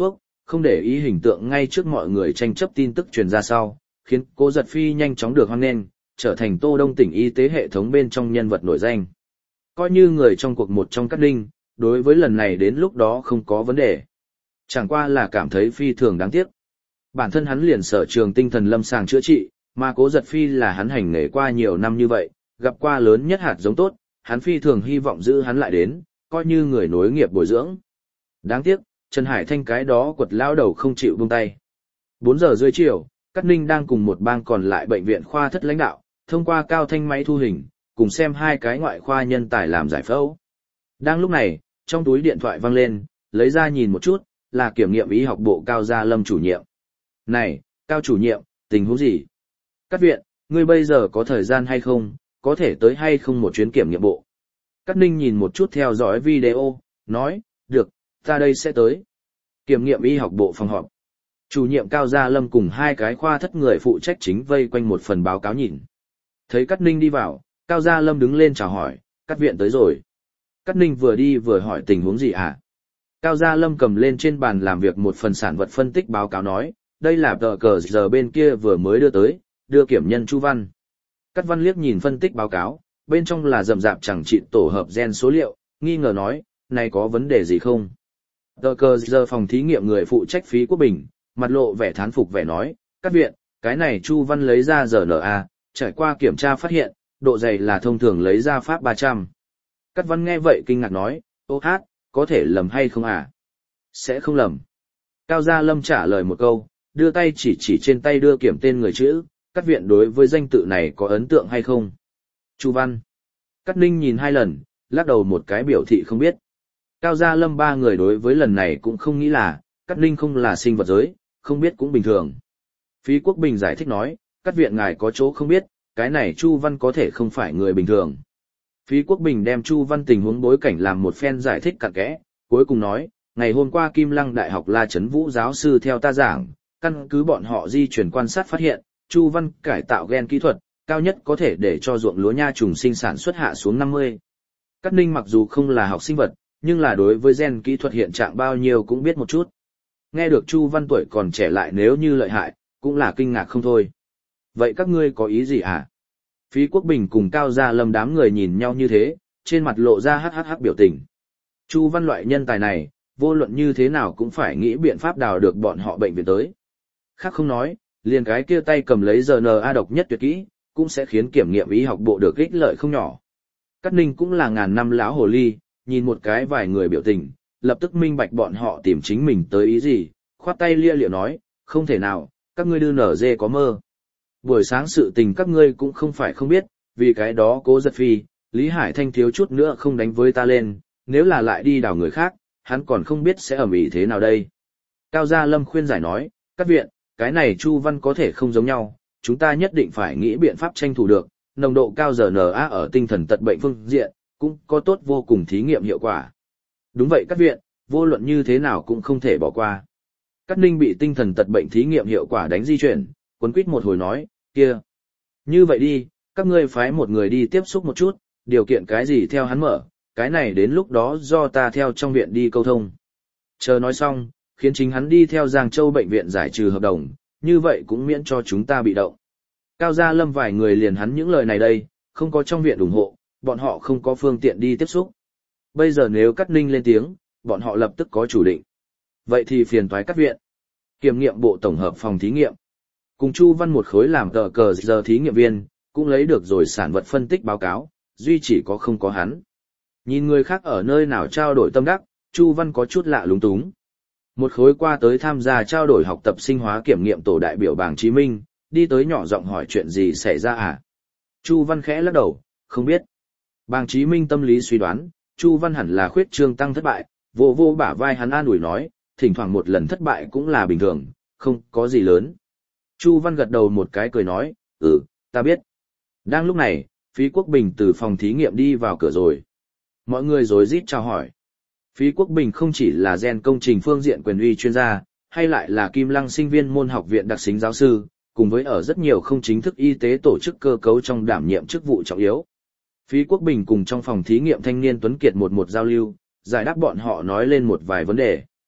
không để ý hình tượng ngay trước mọi người tranh chấp tin tức truyền ra sau, khiến Cố Giật Phi nhanh chóng được hoan nghênh, trở thành Tô Đông tỉnh y tế hệ thống bên trong nhân vật nổi danh. Coi như người trong cuộc một trong Cát Ninh, đối với lần này đến lúc đó không có vấn đề. Chẳng qua là cảm thấy phi thường đáng tiếc. Bản thân hắn liền sở trường tinh thần lâm sàng chữa trị, mà Cố Giật Phi là hắn hành nghề qua nhiều năm như vậy, gặp qua lớn nhất hạt giống tốt, hắn phi thường hy vọng giữ hắn lại đến, coi như người nối nghiệp bồi dưỡng. Đáng tiếc, Trần Hải Thanh cái đó quật lao đầu không chịu buông tay. 4 giờ rưỡi chiều, Cát Ninh đang cùng một bang còn lại bệnh viện khoa thất lãnh đạo, thông qua cao thanh máy thu hình, cùng xem 2 cái ngoại khoa nhân tài làm giải phẫu. Đang lúc này, trong túi điện thoại vang lên, lấy ra nhìn một chút, là kiểm nghiệm y học bộ Cao Gia Lâm chủ nhiệm. Này, Cao chủ nhiệm, tình huống gì? Cát viện, ngươi bây giờ có thời gian hay không, có thể tới hay không một chuyến kiểm nghiệm bộ? Cát Ninh nhìn một chút theo dõi video, nói, được, ta đây sẽ tới. Kiểm nghiệm y học bộ phòng họp. Chủ nhiệm Cao Gia Lâm cùng 2 cái khoa thất người phụ trách chính vây quanh một phần báo cáo nhìn. Thấy Cát Ninh đi vào, Cao Gia Lâm đứng lên chào hỏi, Cát viện tới rồi. Cát Ninh vừa đi vừa hỏi tình huống gì hả? Cao Gia Lâm cầm lên trên bàn làm việc một phần sản vật phân tích báo cáo nói, đây là tờ cờ giờ bên kia vừa mới đưa tới, đưa kiểm nhân Chu Văn. Cát Văn liếc nhìn phân tích báo cáo, bên trong là rậm rạp chẳng trị tổ hợp gen số liệu, nghi ngờ nói, này có vấn đề gì không? Tờ cờ giờ phòng thí nghiệm người phụ trách Phí Quốc Bình, mặt lộ vẻ thán phục vẻ nói, Cát viện, cái này Chu Văn lấy ra RNA, trải qua kiểm tra phát hiện, độ dày là thông thường lấy ra pháp 300. Cát Văn nghe vậy kinh ngạc nói, ô hát, có thể lầm hay không à? Sẽ không lầm. Cao Gia Lâm trả lời một câu, đưa tay chỉ trên tay đưa kiểm tên người chữ, Cát viện đối với danh tự này có ấn tượng hay không? Chu Văn. Cát Ninh nhìn 2 lần, lắc đầu một cái biểu thị không biết. Cao Gia Lâm 3 người đối với lần này cũng không nghĩ là, Cát Ninh không là sinh vật giới, không biết cũng bình thường. Phí Quốc Bình giải thích nói, Cát viện ngài có chỗ không biết, cái này Chu Văn có thể không phải người bình thường. Phí Quốc Bình đem Chu Văn tình huống bối cảnh làm một phen giải thích cặn kẽ, cuối cùng nói, ngày hôm qua Kim Lăng Đại học La Trấn Vũ giáo sư theo ta giảng, căn cứ bọn họ di chuyển quan sát phát hiện, Chu Văn cải tạo gen kỹ thuật, cao nhất có thể để cho ruộng lúa nha trùng sinh sản xuất hạ xuống 50. Cát Ninh mặc dù không là học sinh vật, nhưng là đối với gen kỹ thuật hiện trạng bao nhiêu cũng biết một chút. Nghe được Chu Văn tuổi còn trẻ lại nếu như lợi hại, cũng là kinh ngạc không thôi. Vậy các ngươi có ý gì hả? Phí Quốc Bình cùng Cao Gia Lâm đám người nhìn nhau như thế, trên mặt lộ ra hắc biểu tình. Chu Văn loại nhân tài này, vô luận như thế nào cũng phải nghĩ biện pháp đào được bọn họ bệnh viện tới. Khác không nói, liền cái kia tay cầm lấy RNA độc nhất tuyệt kỹ, cũng sẽ khiến kiểm nghiệm y học bộ được ích lợi không nhỏ. Cát Ninh cũng là ngàn năm lão hồ ly, nhìn một cái vài người biểu tình, lập tức minh bạch bọn họ tìm chính mình tới ý gì, khoát tay lia lịa nói, không thể nào, các ngươi đưa nở dê có mơ. Buổi sáng sự tình các ngươi cũng không phải không biết, vì cái đó Cố Giật Phi, Lý Hải Thanh thiếu chút nữa không đánh với ta lên, nếu là lại đi đào người khác, hắn còn không biết sẽ ầm ĩ thế nào đây. Cao Gia Lâm khuyên giải nói, Cát viện, cái này Chu Văn có thể không giống nhau, chúng ta nhất định phải nghĩ biện pháp tranh thủ được, nồng độ cao RNA ở tinh thần tật bệnh phương diện, cũng có tốt vô cùng thí nghiệm hiệu quả. Đúng vậy Cát viện, vô luận như thế nào cũng không thể bỏ qua. Cát Ninh bị tinh thần tật bệnh thí nghiệm hiệu quả đánh di chuyển, quấn quýt một hồi nói, kia. Như vậy đi, các ngươi phái một người đi tiếp xúc một chút, điều kiện cái gì theo hắn mở, cái này đến lúc đó do ta theo trong viện đi câu thông. Chờ nói xong, khiến chính hắn đi theo Giang Châu bệnh viện giải trừ hợp đồng, như vậy cũng miễn cho chúng ta bị động. Cao Gia Lâm vài người liền hắn những lời này đây, không có trong viện ủng hộ, bọn họ không có phương tiện đi tiếp xúc. Bây giờ nếu Cát Ninh lên tiếng, bọn họ lập tức có chủ định. Vậy thì phiền toái Cát viện. Kiểm nghiệm bộ tổng hợp phòng thí nghiệm. Cùng Chu Văn một khối làm tờ cờ giờ thí nghiệm viên, cũng lấy được rồi sản vật phân tích báo cáo, duy chỉ có không có hắn. Nhìn người khác ở nơi nào trao đổi tâm đắc, Chu Văn có chút lạ lúng túng. Một khối qua tới tham gia trao đổi học tập sinh hóa kiểm nghiệm tổ đại biểu Bàng Chí Minh, đi tới nhỏ giọng hỏi chuyện gì xảy ra à? Chu Văn khẽ lắc đầu, không biết. Bàng Chí Minh tâm lý suy đoán, Chu Văn hẳn là khuyết trương tăng thất bại, vô bả vai hắn an ủi nói, thỉnh thoảng một lần thất bại cũng là bình thường, không có gì lớn. Chu Văn gật đầu một cái cười nói, ta biết. Đang lúc này, Phí Quốc Bình từ phòng thí nghiệm đi vào cửa rồi. Mọi người rối rít chào hỏi. Phí Quốc Bình không chỉ là gen công trình phương diện quyền uy chuyên gia, hay lại là Kim Lăng sinh viên môn học viện đặc xính giáo sư, cùng với ở rất nhiều không chính thức y tế tổ chức cơ cấu trong đảm nhiệm chức vụ trọng yếu. Phí Quốc Bình cùng trong phòng thí nghiệm thanh niên Tuấn Kiệt một giao lưu, giải đáp bọn họ nói lên một vài vấn đề.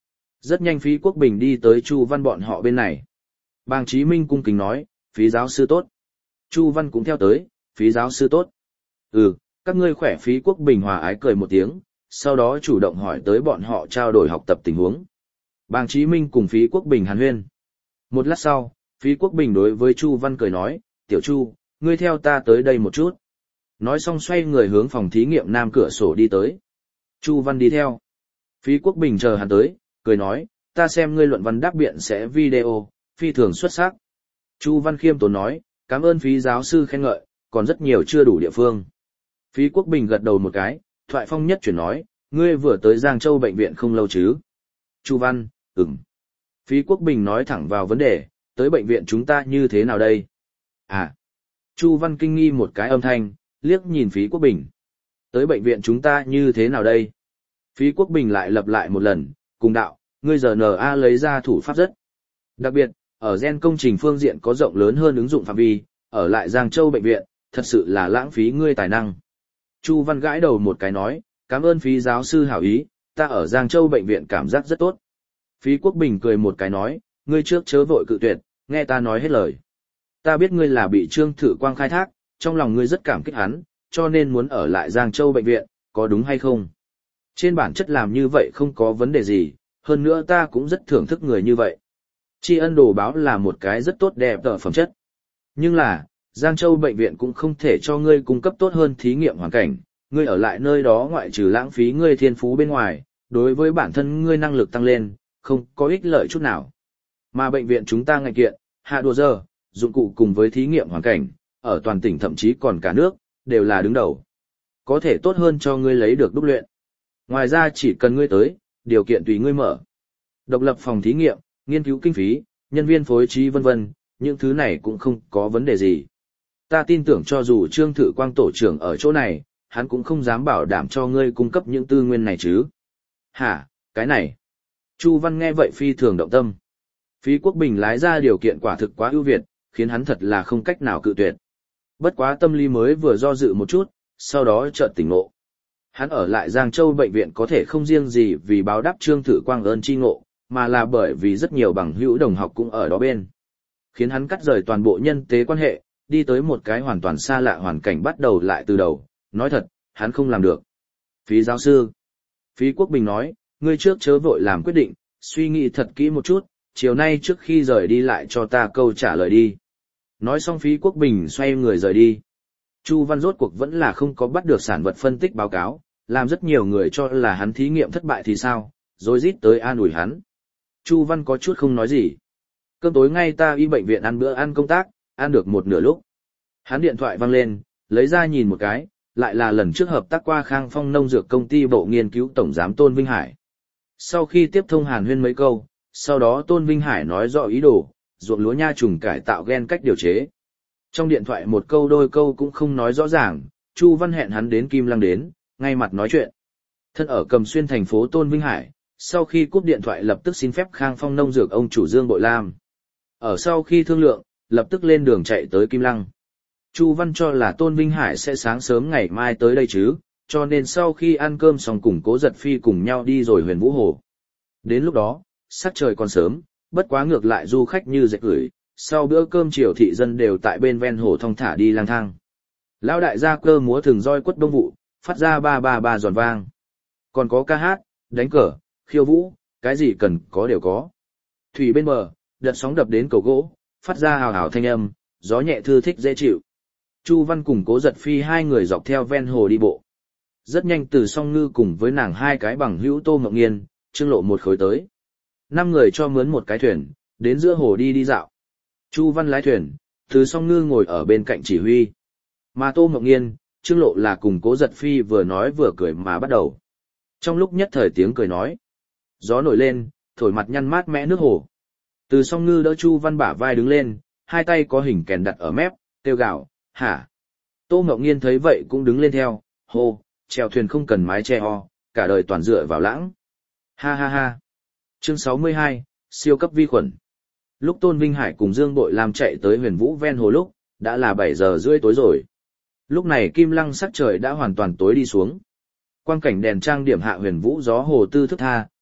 Rất nhanh Phí Quốc Bình đi tới Chu Văn bọn họ bên này. Bàng Chí Minh cung kính nói, Phí giáo sư tốt. Chu Văn cũng theo tới, Phí giáo sư tốt. Các ngươi khỏe. Phí Quốc Bình hòa ái cười một tiếng, sau đó chủ động hỏi tới bọn họ trao đổi học tập tình huống. Bàng Chí Minh cùng Phí Quốc Bình hàn huyên. Một lát sau, Phí Quốc Bình đối với Chu Văn cười nói, Tiểu Chu, ngươi theo ta tới đây một chút. Nói xong xoay người hướng phòng thí nghiệm nam cửa sổ đi tới. Chu Văn đi theo. Phí Quốc Bình chờ hắn tới, cười nói, ta xem ngươi luận văn đáp biện sẽ video, phi thường xuất sắc. Chu Văn khiêm tốn nói, cảm ơn Phí giáo sư khen ngợi, còn rất nhiều chưa đủ địa phương. Phí Quốc Bình gật đầu một cái, thoại phong nhất chuyển nói, ngươi vừa tới Giang Châu bệnh viện không lâu chứ? Chu Văn, ừm. Phí Quốc Bình nói thẳng vào vấn đề, tới bệnh viện chúng ta như thế nào đây? Chu Văn kinh nghi một cái âm thanh, liếc nhìn Phí Quốc Bình. Tới bệnh viện chúng ta như thế nào đây? Phí Quốc Bình lại lặp lại một lần, cùng đạo, ngươi giờ NA lấy ra thủ pháp rất. Đặc biệt, ở gen công trình phương diện có rộng lớn hơn ứng dụng phạm vi, ở lại Giang Châu bệnh viện, thật sự là lãng phí ngươi tài năng. Chu Văn gãi đầu một cái nói, cảm ơn Phí giáo sư hảo ý, ta ở Giang Châu bệnh viện cảm giác rất tốt. Phí Quốc Bình cười một cái nói, ngươi trước chớ vội cự tuyệt, nghe ta nói hết lời. Ta biết ngươi là bị Trương Thử Quang khai thác, trong lòng ngươi rất cảm kích hắn, cho nên muốn ở lại Giang Châu bệnh viện, có đúng hay không? Trên bản chất làm như vậy không có vấn đề gì, hơn nữa ta cũng rất thưởng thức người như vậy. Tri ân đồ báo là một cái rất tốt đẹp tờ phẩm chất. Nhưng là, Giang Châu bệnh viện cũng không thể cho ngươi cung cấp tốt hơn thí nghiệm hoàn cảnh, ngươi ở lại nơi đó ngoại trừ lãng phí ngươi thiên phú bên ngoài, đối với bản thân ngươi năng lực tăng lên, không có ích lợi chút nào. Mà bệnh viện chúng ta ngành kiện, hạ đùa giờ, dụng cụ cùng với thí nghiệm hoàn cảnh, ở toàn tỉnh thậm chí còn cả nước, đều là đứng đầu. Có thể tốt hơn cho ngươi lấy được đúc luyện. Ngoài ra chỉ cần ngươi tới, điều kiện tùy ngươi mở. Độc lập phòng thí nghiệm, nghiên cứu kinh phí, nhân viên phối trí vân vân, những thứ này cũng không có vấn đề gì. Ta tin tưởng cho dù Trương Thử Quang tổ trưởng ở chỗ này, hắn cũng không dám bảo đảm cho ngươi cung cấp những tư nguyên này chứ. Hả, cái này. Chu Văn nghe vậy phi thường động tâm. Phí Quốc Bình lái ra điều kiện quả thực quá ưu việt, khiến hắn thật là không cách nào cự tuyệt. Bất quá tâm lý mới vừa do dự một chút, sau đó chợt tỉnh ngộ. Hắn ở lại Giang Châu bệnh viện có thể không riêng gì vì báo đáp Trương Thử Quang ơn chi ngộ, mà là bởi vì rất nhiều bằng hữu đồng học cũng ở đó bên. Khiến hắn cắt rời toàn bộ nhân tế quan hệ, đi tới một cái hoàn toàn xa lạ hoàn cảnh bắt đầu lại từ đầu, nói thật, hắn không làm được. Phí giáo sư. Phí Quốc Bình nói, ngươi trước chớ vội làm quyết định, suy nghĩ thật kỹ một chút, chiều nay trước khi rời đi lại cho ta câu trả lời đi. Nói xong Phí Quốc Bình xoay người rời đi. Chu Văn rốt cuộc vẫn là không có bắt được sản vật phân tích báo cáo, làm rất nhiều người cho là hắn thí nghiệm thất bại thì sao, rồi rít tới an ủi hắn. Chu Văn có chút không nói gì. Cơm tối ngay ta y bệnh viện ăn bữa ăn công tác, ăn được một nửa lúc. Hắn điện thoại vang lên, lấy ra nhìn một cái, lại là lần trước hợp tác qua Khang Phong nông dược công ty bộ nghiên cứu tổng giám Tôn Vinh Hải. Sau khi tiếp thông hàn huyên mấy câu, sau đó Tôn Vinh Hải nói rõ ý đồ, ruộng lúa nha trùng cải tạo gen cách điều chế. Trong điện thoại một câu đôi câu cũng không nói rõ ràng, Chu Văn hẹn hắn đến Kim Lăng đến, ngay mặt nói chuyện. Thân ở Cầm Xuyên thành phố Tôn Vinh Hải, sau khi cúp điện thoại lập tức xin phép Khang Phong nông dược ông chủ Dương Bội Lam. Ở sau khi thương lượng, lập tức lên đường chạy tới Kim Lăng. Chu Văn cho là Tôn Vinh Hải sẽ sáng sớm ngày mai tới đây chứ, cho nên sau khi ăn cơm xong cùng Cố Giật Phi cùng nhau đi rồi Huyền Vũ Hồ. Đến lúc đó, sắc trời còn sớm, bất quá ngược lại du khách như dệt gửi, sau bữa cơm chiều thị dân đều tại bên ven hồ thong thả đi lang thang. Lão đại gia cơ múa thường roi quất đông vụ, phát ra ba ba ba giòn vang. Còn có ca hát, đánh cờ, khiêu vũ, cái gì cần có đều có. Thủy bên bờ, đợt sóng đập đến cầu gỗ, phát ra hào hào thanh âm, gió nhẹ thư thích dễ chịu. Chu Văn cùng Cố Giật Phi hai người dọc theo ven hồ đi bộ. Rất nhanh từ Song Ngư cùng với nàng hai cái bằng hữu Tô Ngọc Nghiên, Trương Lộ một khối tới. 5 người cho mướn một cái thuyền, đến giữa hồ đi dạo. Chu Văn lái thuyền, từ Song Ngư ngồi ở bên cạnh chỉ huy. Mà Tô Ngọc Nghiên, Trương Lộ là cùng Cố Giật Phi vừa nói vừa cười mà bắt đầu. Trong lúc nhất thời tiếng cười nói, gió nổi lên, thổi mặt nhăn mát mẽ nước hồ. Từ Song Ngư đỡ Chu Văn bả vai đứng lên, hai tay có hình kèn đặt ở mép, kêu gào, hả? Tô Ngọc Nghiên thấy vậy cũng đứng lên theo, hô, chèo thuyền không cần mái che ho, cả đời toàn dựa vào lãng. Ha ha ha. Chương 62, siêu cấp vi khuẩn. Lúc Tôn Vinh Hải cùng Dương Bội Lam chạy tới Huyền Vũ ven hồ lúc, đã là 7 giờ rưỡi tối rồi. Lúc này Kim Lăng sắc trời đã hoàn toàn tối đi xuống. Quang cảnh đèn trang điểm hạ Huyền Vũ gió hồ tư thức tha,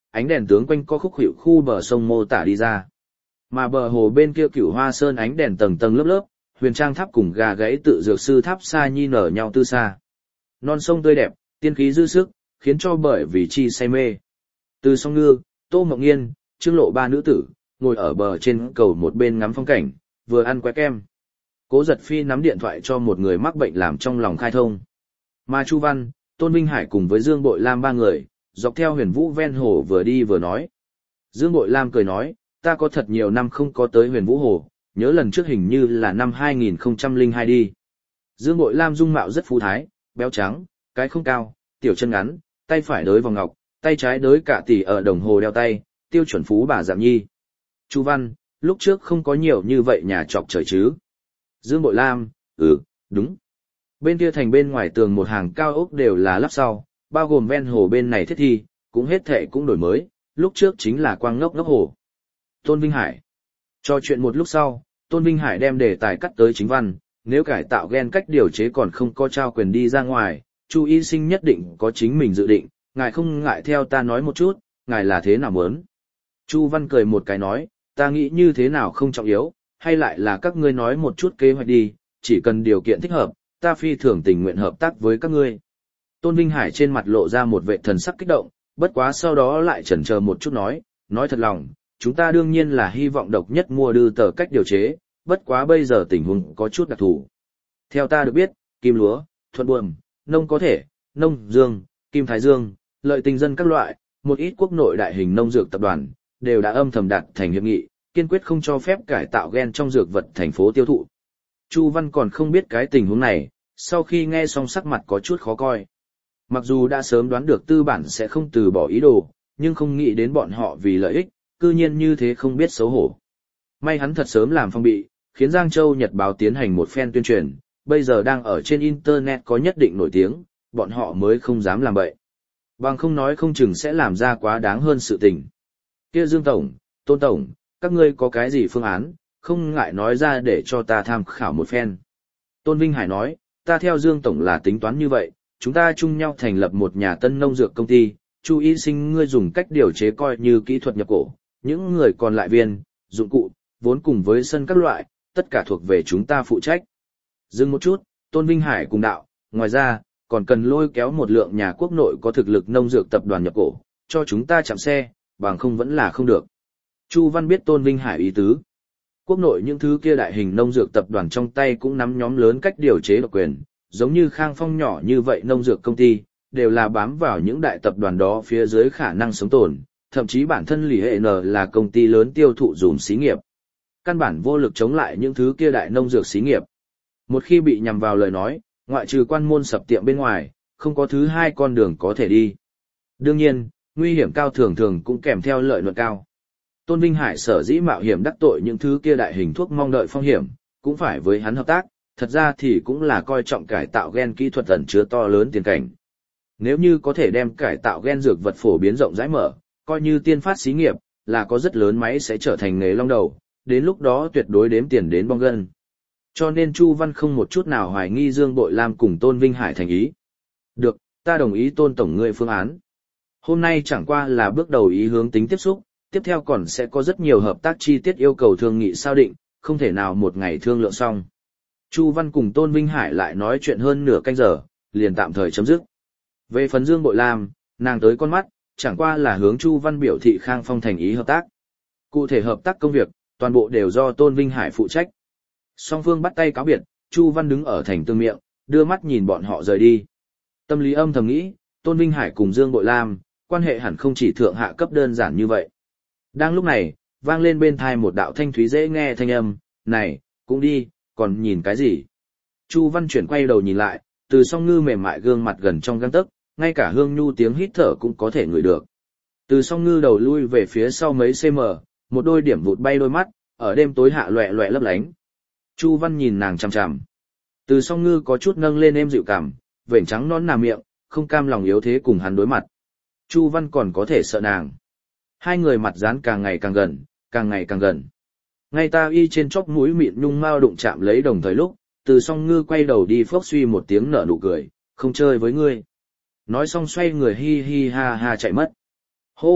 ánh đèn tướng quanh co khúc hiệu khu bờ sông mô tả đi ra. Mà bờ hồ bên kia Cửu Hoa Sơn ánh đèn tầng tầng lớp lớp, Huyền Trang Tháp cùng Gà Gãy Tự Dược Sư Tháp xa nhi nở nhau tư xa. Non sông tươi đẹp, tiên khí dư sức, khiến cho bởi vì chi say mê. Từ Song Ngư, Tô Mộng Nghiên, Trương Lộ ba nữ tử, ngồi ở bờ trên cầu một bên ngắm phong cảnh, vừa ăn que kem. Cố Giật Phi nắm điện thoại cho một người mắc bệnh làm trong lòng khai thông. Mà Chu Văn, Tôn Vinh Hải cùng với Dương Bội Lam ba người, dọc theo Huyền Vũ ven hồ vừa đi vừa nói. Dương Bội Lam cười nói, ta có thật nhiều năm không có tới Huyền Vũ hồ, nhớ lần trước hình như là năm 2002 đi. Dương Bội Lam dung mạo rất phú thái, béo trắng, cái không cao, tiểu chân ngắn, tay phải đới vòng ngọc, tay trái đới cả tỷ ở đồng hồ đeo tay, tiêu chuẩn phú bà giảm nhi. Chu Văn, lúc trước không có nhiều như vậy nhà trọc trời chứ. Dương Bội Lam, đúng. Bên kia thành bên ngoài tường một hàng cao ốc đều là lắp sau, bao gồm ven hồ bên này thiết thi, cũng hết thệ cũng đổi mới, lúc trước chính là quang ngốc ngốc hồ. Tôn Vinh Hải. Trò chuyện một lúc sau, Tôn Vinh Hải đem đề tài cắt tới chính văn, nếu cải tạo gen cách điều chế còn không có trao quyền đi ra ngoài, Chu y sinh nhất định có chính mình dự định, ngài không ngại theo ta nói một chút, ngài là thế nào muốn. Chu Văn cười một cái nói, ta nghĩ như thế nào không trọng yếu, hay lại là các ngươi nói một chút kế hoạch đi, chỉ cần điều kiện thích hợp, ta phi thường tình nguyện hợp tác với các ngươi. Tôn Vinh Hải trên mặt lộ ra một vẻ thần sắc kích động, bất quá sau đó lại chần chờ một chút nói thật lòng, chúng ta đương nhiên là hy vọng độc nhất mua đưa tờ cách điều chế, bất quá bây giờ tình huống có chút đặc thù. Theo ta được biết, kim lúa, thuận buồm, nông có thể, nông dương, kim thái dương, lợi tình dân các loại, một ít quốc nội đại hình nông dược tập đoàn, đều đã âm thầm đạt thành hiệp nghị, kiên quyết không cho phép cải tạo gen trong dược vật thành phố tiêu thụ. Chu Văn còn không biết cái tình huống này, sau khi nghe xong sắc mặt có chút khó coi. Mặc dù đã sớm đoán được tư bản sẽ không từ bỏ ý đồ, nhưng không nghĩ đến bọn họ vì lợi ích, cư nhiên như thế không biết xấu hổ. May hắn thật sớm làm phong bị, khiến Giang Châu Nhật báo tiến hành một phen tuyên truyền, bây giờ đang ở trên Internet có nhất định nổi tiếng, bọn họ mới không dám làm bậy. Bằng không nói không chừng sẽ làm ra quá đáng hơn sự tình. Kia Dương Tổng, Tôn Tổng, các ngươi có cái gì phương án, không ngại nói ra để cho ta tham khảo một phen. Tôn Vinh Hải nói, ta theo Dương Tổng là tính toán như vậy, chúng ta chung nhau thành lập một nhà tân nông dược công ty, Chu y sinh ngươi dùng cách điều chế coi như kỹ thuật nhập cổ, những người còn lại viên, dụng cụ, vốn cùng với sân các loại, tất cả thuộc về chúng ta phụ trách. Dừng một chút, Tôn Vinh Hải cùng đạo, ngoài ra, còn cần lôi kéo một lượng nhà quốc nội có thực lực nông dược tập đoàn nhập cổ, cho chúng ta chạm xe, bằng không vẫn là không được. Chu Văn biết Tôn Vinh Hải ý tứ. Quốc nội những thứ kia đại hình nông dược tập đoàn trong tay cũng nắm nhóm lớn cách điều chế độc quyền, giống như Khang Phong nhỏ như vậy nông dược công ty, đều là bám vào những đại tập đoàn đó phía dưới khả năng sống tồn, thậm chí bản thân Lý Hệ N là công ty lớn tiêu thụ dùm xí nghiệp. Căn bản vô lực chống lại những thứ kia đại nông dược xí nghiệp. Một khi bị nhằm vào lời nói, ngoại trừ quan môn sập tiệm bên ngoài, không có thứ hai con đường có thể đi. Đương nhiên, nguy hiểm cao thường thường cũng kèm theo lợi nhuận cao. Tôn Vinh Hải sở dĩ mạo hiểm đắc tội những thứ kia đại hình thuốc mong đợi phong hiểm, cũng phải với hắn hợp tác, thật ra thì cũng là coi trọng cải tạo gen kỹ thuật ẩn chứa to lớn tiền cảnh. Nếu như có thể đem cải tạo gen dược vật phổ biến rộng rãi mở, coi như tiên phát xí nghiệp, là có rất lớn máy sẽ trở thành nghề long đầu, đến lúc đó tuyệt đối đếm tiền đến bong gân. Cho nên Chu Văn không một chút nào hoài nghi Dương Bội Lam cùng Tôn Vinh Hải thành ý. Được, ta đồng ý Tôn Tổng ngươi phương án. Hôm nay chẳng qua là bước đầu ý hướng tính tiếp xúc, tiếp theo còn sẽ có rất nhiều hợp tác chi tiết yêu cầu thương nghị sao định, không thể nào một ngày thương lượng xong. Chu Văn cùng Tôn Vinh Hải lại nói chuyện hơn nửa canh giờ, liền tạm thời chấm dứt. Về phần Dương Bội Lam, nàng tới con mắt, chẳng qua là hướng Chu Văn biểu thị Khang Phong thành ý hợp tác. Cụ thể hợp tác công việc, toàn bộ đều do Tôn Vinh Hải phụ trách. Song phương bắt tay cáo biệt, Chu Văn đứng ở thành tương miệng, đưa mắt nhìn bọn họ rời đi. Tâm lý âm thầm nghĩ, Tôn Vinh Hải cùng Dương Bội Lam, quan hệ hẳn không chỉ thượng hạ cấp đơn giản như vậy. Đang lúc này, vang lên bên tai một đạo thanh thúy dễ nghe thanh âm, này, cũng đi, còn nhìn cái gì? Chu Văn chuyển quay đầu nhìn lại, Từ Song Ngư mềm mại gương mặt gần trong gang tấc, ngay cả hương nhu tiếng hít thở cũng có thể ngửi được. Từ Song Ngư đầu lui về phía sau mấy cm, một đôi điểm vụt bay đôi mắt, ở đêm tối hạ loẹ loẹ lấp lánh. Chu Văn nhìn nàng chằm chằm. Từ Song Ngư có chút nâng lên êm dịu cảm, vểnh trắng non nà miệng, không cam lòng yếu thế cùng hắn đối mặt. Chu Văn còn có thể sợ nàng. Hai người mặt dán càng ngày càng gần, càng ngày càng gần. Ngay ta y trên chóp mũi mịn nhung mao đụng chạm lấy đồng thời lúc, Từ Song Ngư quay đầu đi phốc suy một tiếng nở nụ cười, không chơi với ngươi. Nói xong xoay người hi hi ha ha chạy mất. Hô,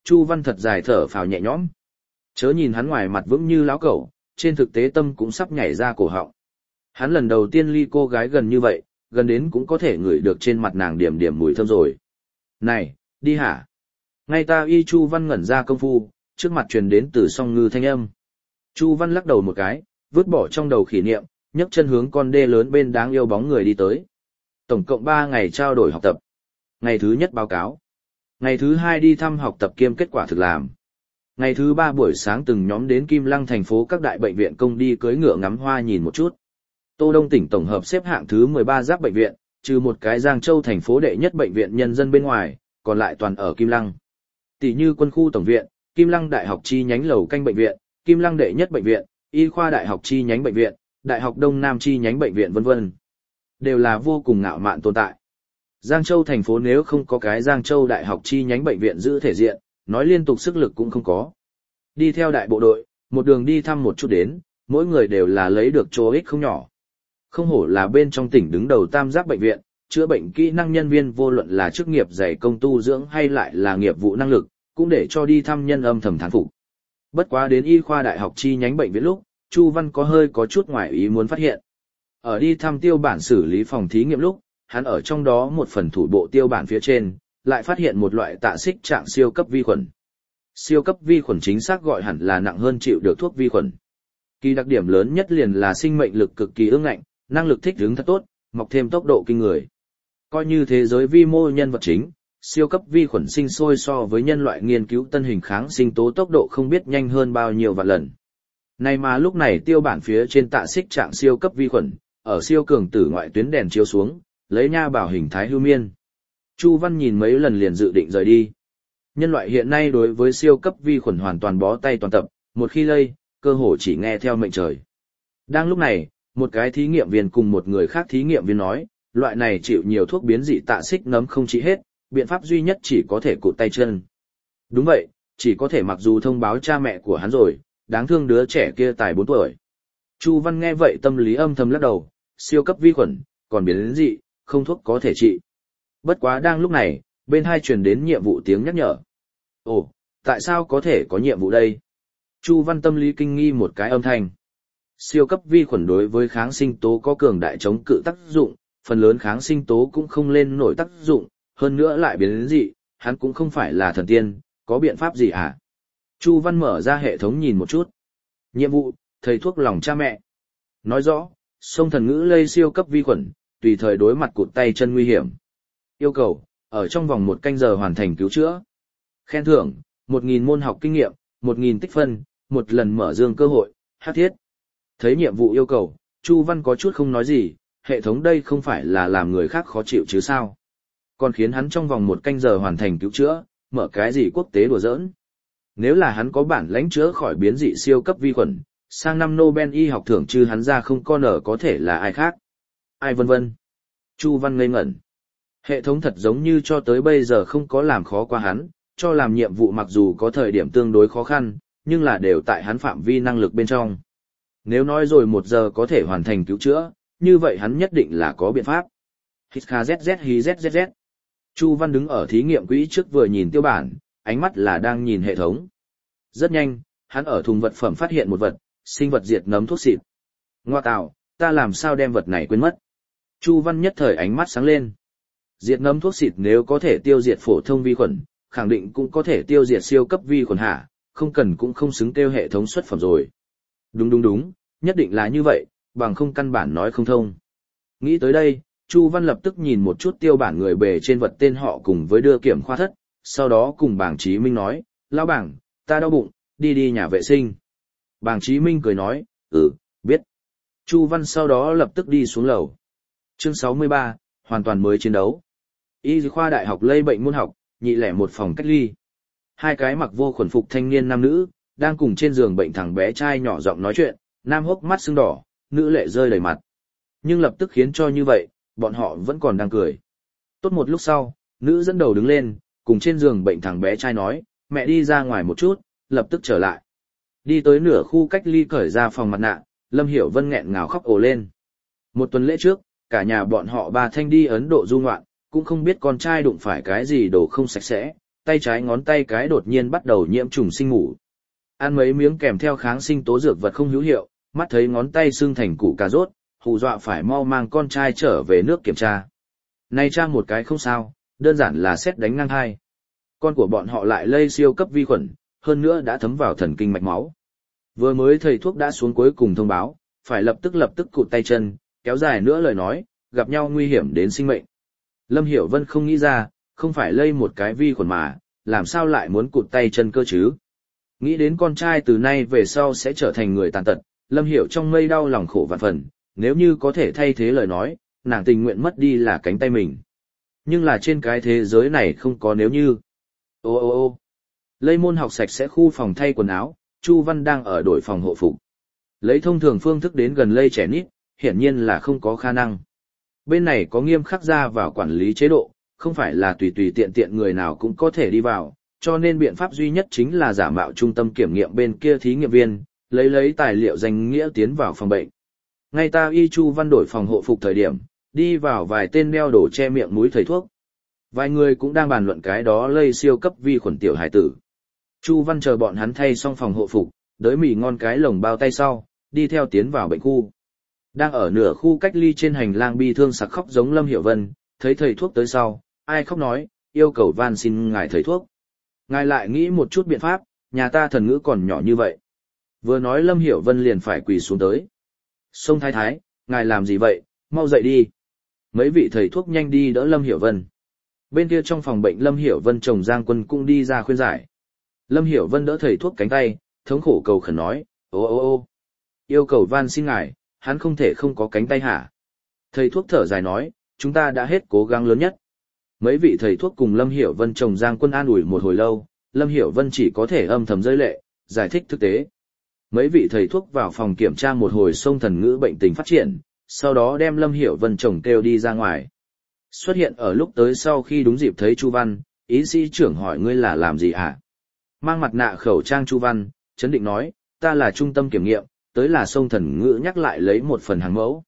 Chu Văn thật dài thở phào nhẹ nhõm. Chớ nhìn hắn ngoài mặt vững như lão cẩu, trên thực tế tâm cũng sắp nhảy ra cổ họng. Hắn lần đầu tiên ly cô gái gần như vậy, gần đến cũng có thể ngửi được trên mặt nàng điểm điểm mùi thơm rồi. Này, đi hả? Ngay ta y Chu Văn ngẩn ra công phu, trước mặt truyền đến từ song ngư thanh âm. Chu Văn lắc đầu một cái, vứt bỏ trong đầu kỷ niệm, nhấc chân hướng con đê lớn bên đáng yêu bóng người đi tới. Tổng cộng 3 ngày trao đổi học tập. Ngày thứ nhất báo cáo. Ngày thứ 2 đi thăm học tập kiêm kết quả thực làm. Ngày thứ 3 buổi sáng từng nhóm đến Kim Lăng thành phố các đại bệnh viện công đi cưỡi ngựa ngắm hoa nhìn một chút. Tô Đông tỉnh tổng hợp xếp hạng thứ 13 giáp bệnh viện, trừ một cái Giang Châu thành phố đệ nhất bệnh viện nhân dân bên ngoài, còn lại toàn ở Kim Lăng. Tỷ như quân khu tổng viện, Kim Lăng đại học chi nhánh lầu canh bệnh viện, Kim Lăng đệ nhất bệnh viện, y khoa đại học chi nhánh bệnh viện, đại học Đông Nam chi nhánh bệnh viện vân vân. Đều là vô cùng ngạo mạn tồn tại. Giang Châu thành phố nếu không có cái Giang Châu đại học chi nhánh bệnh viện giữ thể diện, nói liên tục sức lực cũng không có. Đi theo đại bộ đội, một đường đi thăm một chút đến, mỗi người đều là lấy được chỗ ích không nhỏ. Không hổ là bên trong tỉnh đứng đầu tam giác bệnh viện, chữa bệnh kỹ năng nhân viên vô luận là chức nghiệp dày công tu dưỡng hay lại là nghiệp vụ năng lực, cũng để cho đi thăm nhân âm thầm thán phục. Bất quá đến y khoa đại học chi nhánh bệnh viện lúc, Chu Văn có chút ngoài ý muốn phát hiện. Ở đi thăm tiêu bản xử lý phòng thí nghiệm lúc, hắn ở trong đó một phần thủ bộ tiêu bản phía trên, lại phát hiện một loại tạ xích trạng siêu cấp vi khuẩn. Siêu cấp vi khuẩn chính xác gọi hẳn là nặng hơn chịu được thuốc vi khuẩn. Kỳ đặc điểm lớn nhất liền là sinh mệnh lực cực kỳ ương ngạnh, năng lực thích ứng thật tốt, mọc thêm tốc độ kinh người. Coi như thế giới vi mô nhân vật chính, siêu cấp vi khuẩn sinh sôi so với nhân loại nghiên cứu tân hình kháng sinh tố tốc độ không biết nhanh hơn bao nhiêu vạn lần. Này mà lúc này tiêu bản phía trên tạ xích trạng siêu cấp vi khuẩn, ở siêu cường tử ngoại tuyến đèn chiếu xuống, lấy nha bảo hình thái hưu miên. Chu Văn nhìn mấy lần liền dự định rời đi. Nhân loại hiện nay đối với siêu cấp vi khuẩn hoàn toàn bó tay toàn tập, một khi lây, cơ hồ chỉ nghe theo mệnh trời. Đang lúc này, một cái thí nghiệm viên cùng một người khác thí nghiệm viên nói, loại này chịu nhiều thuốc biến dị tạ xích nấm không trị hết, biện pháp duy nhất chỉ có thể cụt tay chân. Đúng vậy, chỉ có thể mặc dù thông báo cha mẹ của hắn rồi, đáng thương đứa trẻ kia tài 4 tuổi. Chu Văn nghe vậy tâm lý âm thầm lắc đầu, siêu cấp vi khuẩn, còn biến dị, không thuốc có thể trị. Bất quá đang lúc này, bên hai truyền đến nhiệm vụ tiếng nhắc nhở. Ồ, tại sao có thể có nhiệm vụ đây? Chu Văn tâm lý kinh nghi một cái âm thanh. Siêu cấp vi khuẩn đối với kháng sinh tố có cường đại chống cự tác dụng, phần lớn kháng sinh tố cũng không lên nổi tác dụng, hơn nữa lại biến dị, hắn cũng không phải là thần tiên, có biện pháp gì à? Chu Văn mở ra hệ thống nhìn một chút. Nhiệm vụ, thầy thuốc lòng cha mẹ. Nói rõ, sông thần ngữ lây siêu cấp vi khuẩn, tùy thời đối mặt cụt tay chân nguy hiểm. Yêu cầu, ở trong vòng 1 canh giờ hoàn thành cứu chữa. Khen thưởng, 1.000 môn học kinh nghiệm, 1.000 tích phân, 1 lần mở dương cơ hội, hát thiết. Thấy nhiệm vụ yêu cầu, Chu Văn có chút không nói gì, hệ thống đây không phải là làm người khác khó chịu chứ sao. Còn khiến hắn trong vòng 1 canh giờ hoàn thành cứu chữa, mở cái gì quốc tế đùa giỡn. Nếu là hắn có bản lãnh chữa khỏi biến dị siêu cấp vi khuẩn, sang năm Nobel y học thưởng chứ hắn ra không con ở có thể là ai khác. Ai vân vân. Chu Văn ngây ngẩn. Hệ thống thật giống như cho tới bây giờ không có làm khó qua hắn, cho làm nhiệm vụ mặc dù có thời điểm tương đối khó khăn, nhưng là đều tại hắn phạm vi năng lực bên trong. Nếu nói rồi 1 giờ có thể hoàn thành cứu chữa, như vậy hắn nhất định là có biện pháp. Hít kha zzz hí zzz. Chu Văn đứng ở thí nghiệm quỹ trước vừa nhìn tiêu bản, ánh mắt là đang nhìn hệ thống. Rất nhanh, hắn ở thùng vật phẩm phát hiện một vật, sinh vật diệt nấm thuốc xịt. Ngoa tạo, ta làm sao đem vật này quên mất. Chu Văn nhất thời ánh mắt sáng lên. Diệt nấm thuốc xịt nếu có thể tiêu diệt phổ thông vi khuẩn, khẳng định cũng có thể tiêu diệt siêu cấp vi khuẩn hả, không cần cũng không xứng tiêu hệ thống xuất phẩm rồi. Đúng, nhất định là như vậy, bằng không căn bản nói không thông. Nghĩ tới đây, Chu Văn lập tức nhìn một chút tiêu bản người bề trên vật tên họ cùng với đưa kiểm khoa thất, sau đó cùng Bàng Chí Minh nói, lão bảng, ta đau bụng, đi nhà vệ sinh. Bàng Chí Minh cười nói, biết. Chu Văn sau đó lập tức đi xuống lầu. Chương 63, hoàn toàn mới chiến đấu. Y khoa đại học lây bệnh môn học, nhị lẻ một phòng cách ly. 2 cái mặc vô khuẩn phục thanh niên nam nữ, đang cùng trên giường bệnh thằng bé trai nhỏ giọng nói chuyện, nam hốc mắt sưng đỏ, nữ lệ rơi đầy mặt. Nhưng lập tức khiến cho như vậy, bọn họ vẫn còn đang cười. Tốt một lúc sau, nữ dẫn đầu đứng lên, cùng trên giường bệnh thằng bé trai nói, mẹ đi ra ngoài một chút, lập tức trở lại. Đi tới nửa khu cách ly cởi ra phòng mặt nạ, Lâm Hiểu Vân nghẹn ngào khóc ồ lên. 1 tuần lễ trước, cả nhà bọn họ 3 thanh đi Ấn Độ du ngoạn, cũng không biết con trai đụng phải cái gì đồ không sạch sẽ, tay trái ngón tay cái đột nhiên bắt đầu nhiễm trùng sinh mủ. Ăn mấy miếng kèm theo kháng sinh tố dược vật không hữu hiệu, mắt thấy ngón tay xương thành củ cà rốt, hù dọa phải mau mang con trai trở về nước kiểm tra. Này tra một cái không sao, đơn giản là sét đánh ngang hai. Con của bọn họ lại lây siêu cấp vi khuẩn, hơn nữa đã thấm vào thần kinh mạch máu. Vừa mới thầy thuốc đã xuống cuối cùng thông báo, phải lập tức cụt tay chân, kéo dài nữa lời nói, gặp nhau nguy hiểm đến sinh mệnh. Lâm Hiểu Vân không nghĩ ra, không phải lây một cái vi khuẩn mà, làm sao lại muốn cụt tay chân cơ chứ? Nghĩ đến con trai từ nay về sau sẽ trở thành người tàn tật, Lâm Hiểu trong mây đau lòng khổ vạn phần, nếu như có thể thay thế lời nói, nàng tình nguyện mất đi là cánh tay mình. Nhưng là trên cái thế giới này không có nếu như. Ô ô ô lây môn học sạch sẽ khu phòng thay quần áo, Chu Văn đang ở đổi phòng hộ phục. Lấy thông thường phương thức đến gần lây trẻ nít, hiển nhiên là không có khả năng. Bên này có nghiêm khắc ra vào quản lý chế độ, không phải là tùy tùy tiện tiện người nào cũng có thể đi vào, cho nên biện pháp duy nhất chính là giả mạo trung tâm kiểm nghiệm bên kia thí nghiệm viên, lấy tài liệu danh nghĩa tiến vào phòng bệnh. Ngay ta y Chu Văn đổi phòng hộ phục thời điểm, đi vào vài tên đeo đổ che miệng mũi thầy thuốc. Vài người cũng đang bàn luận cái đó lây siêu cấp vi khuẩn tiểu hải tử. Chu Văn chờ bọn hắn thay xong phòng hộ phục, đới mì ngon cái lồng bao tay sau, đi theo tiến vào bệnh khu. Đang ở nửa khu cách ly trên hành lang bi thương sặc khóc giống Lâm Hiểu Vân, thấy thầy thuốc tới sau, ai khóc nói, yêu cầu van xin ngài thầy thuốc. Ngài lại nghĩ một chút biện pháp, nhà ta thần ngữ còn nhỏ như vậy. Vừa nói Lâm Hiểu Vân liền phải quỳ xuống tới. Sông Thái Thái, ngài làm gì vậy, mau dậy đi. Mấy vị thầy thuốc nhanh đi đỡ Lâm Hiểu Vân. Bên kia trong phòng bệnh Lâm Hiểu Vân chồng Giang Quân cũng đi ra khuyên giải. Lâm Hiểu Vân đỡ thầy thuốc cánh tay, thống khổ cầu khẩn nói, ô, yêu cầu van xin ngài, hắn không thể không có cánh tay hả. Thầy thuốc thở dài nói, chúng ta đã hết cố gắng lớn nhất. Mấy vị thầy thuốc cùng Lâm Hiểu Vân chồng Giang Quân an ủi một hồi lâu, Lâm Hiểu Vân chỉ có thể âm thầm rơi lệ, giải thích thực tế. Mấy vị thầy thuốc vào phòng kiểm tra một hồi xông thần ngữ bệnh tình phát triển, sau đó đem Lâm Hiểu Vân chồng kêu đi ra ngoài. Xuất hiện ở lúc tới sau khi đúng dịp thấy Chu Văn, y sĩ trưởng hỏi ngươi là làm gì hả? Mang mặt nạ khẩu trang Chu Văn, chấn định nói, ta là trung tâm kiểm nghiệm, tới là xông thần ngữ nhắc lại lấy một phần hàng mẫu.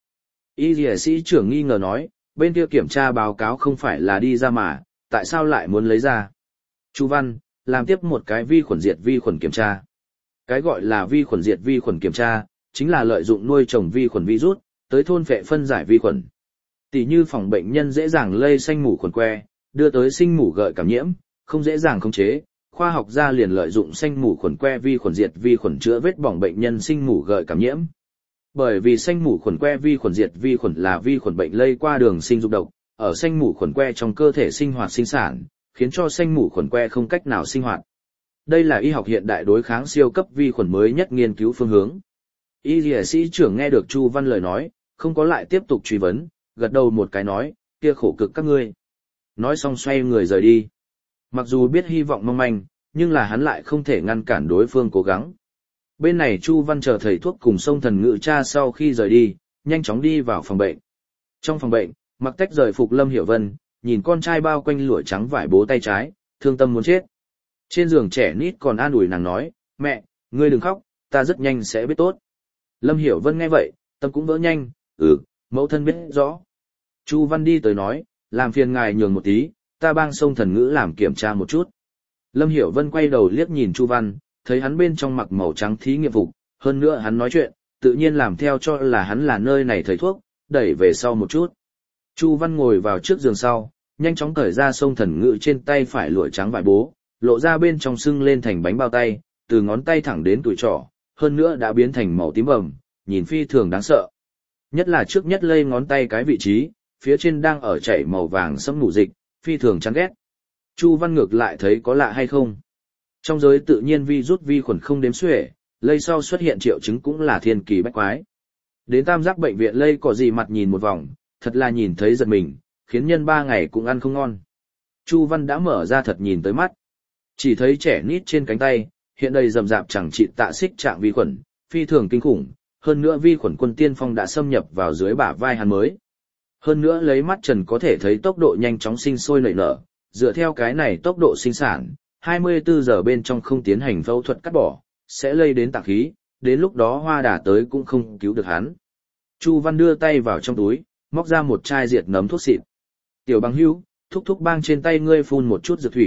Y sĩ trưởng nghi ngờ nói, bên kia kiểm tra báo cáo không phải là đi ra mà, tại sao lại muốn lấy ra? Chu Văn, làm tiếp một cái vi khuẩn diệt vi khuẩn kiểm tra. Cái gọi là vi khuẩn diệt vi khuẩn kiểm tra, chính là lợi dụng nuôi trồng vi khuẩn virus, tới thôn phệ phân giải vi khuẩn. Tỷ như phòng bệnh nhân dễ dàng lây xanh mủ khuẩn que, đưa tới sinh mủ gợi cảm nhiễm, không dễ dàng khống chế. Khoa học gia liền lợi dụng xanh mủ khuẩn que vi khuẩn diệt vi khuẩn chữa vết bỏng bệnh nhân sinh mủ gợi cảm nhiễm. Bởi vì xanh mủ khuẩn que vi khuẩn diệt vi khuẩn là vi khuẩn bệnh lây qua đường sinh dục độc, ở xanh mủ khuẩn que trong cơ thể sinh hoạt sinh sản, khiến cho xanh mủ khuẩn que không cách nào sinh hoạt. Đây là y học hiện đại đối kháng siêu cấp vi khuẩn mới nhất nghiên cứu phương hướng. Y sĩ trưởng nghe được Chu Văn lời nói, không có lại tiếp tục truy vấn, gật đầu một cái nói, kia khổ cực các ngươi. Nói xong xoay người rời đi. Mặc dù biết hy vọng mong manh, nhưng là hắn lại không thể ngăn cản đối phương cố gắng. Bên này Chu Văn chờ thầy thuốc cùng sông thần ngữ cha sau khi rời đi, nhanh chóng đi vào phòng bệnh. Trong phòng bệnh, mặc tách rời phục Lâm Hiểu Vân, nhìn con trai bao quanh lụa trắng vải bố tay trái, thương tâm muốn chết. Trên giường trẻ nít còn an ủi nàng nói, mẹ, ngươi đừng khóc, ta rất nhanh sẽ biết tốt. Lâm Hiểu Vân nghe vậy, tâm cũng vỡ nhanh, mẫu thân biết rõ. Chu Văn đi tới nói, làm phiền ngài nhường một tí, ta bang sông thần ngữ làm kiểm tra một chút. Lâm Hiểu Vân quay đầu liếc nhìn Chu Văn, thấy hắn bên trong mặc màu trắng thí nghiệm phục, hơn nữa hắn nói chuyện, tự nhiên làm theo cho là hắn là nơi này thầy thuốc, đẩy về sau một chút. Chu Văn ngồi vào trước giường sau, nhanh chóng cởi ra sông thần ngữ trên tay phải lụa trắng vải bố, lộ ra bên trong sưng lên thành bánh bao tay, từ ngón tay thẳng đến tuổi trỏ, hơn nữa đã biến thành màu tím bầm, nhìn phi thường đáng sợ. Nhất là trước nhất lây ngón tay cái vị trí, phía trên đang ở chảy màu vàng sẫm nụ dịch, phi thường chán ghét. Chu Văn ngược lại thấy có lạ hay không. Trong giới tự nhiên virus vi khuẩn không đếm xuể, lây sau xuất hiện triệu chứng cũng là thiên kỳ bách quái. Đến Tam Giác bệnh viện lây có gì mặt nhìn một vòng, thật là nhìn thấy giật mình, khiến nhân 3 ngày cũng ăn không ngon. Chu Văn đã mở ra thật nhìn tới mắt. Chỉ thấy trẻ nít trên cánh tay, hiện đầy rầm rạp chẳng trị tạ xích trạng vi khuẩn, phi thường kinh khủng, hơn nữa vi khuẩn quân tiên phong đã xâm nhập vào dưới bả vai hắn mới. Hơn nữa lấy mắt trần có thể thấy tốc độ nhanh chóng sinh sôi nảy nở, dựa theo cái này tốc độ sinh sản, 24 giờ bên trong không tiến hành phẫu thuật cắt bỏ, sẽ lây đến tạng khí, đến lúc đó Hoa Đà tới cũng không cứu được hắn. Chu Văn đưa tay vào trong túi, móc ra một chai diệt nấm thuốc xịt. Tiểu Bằng Hữu, thúc bang trên tay ngươi phun một chút dược thủy,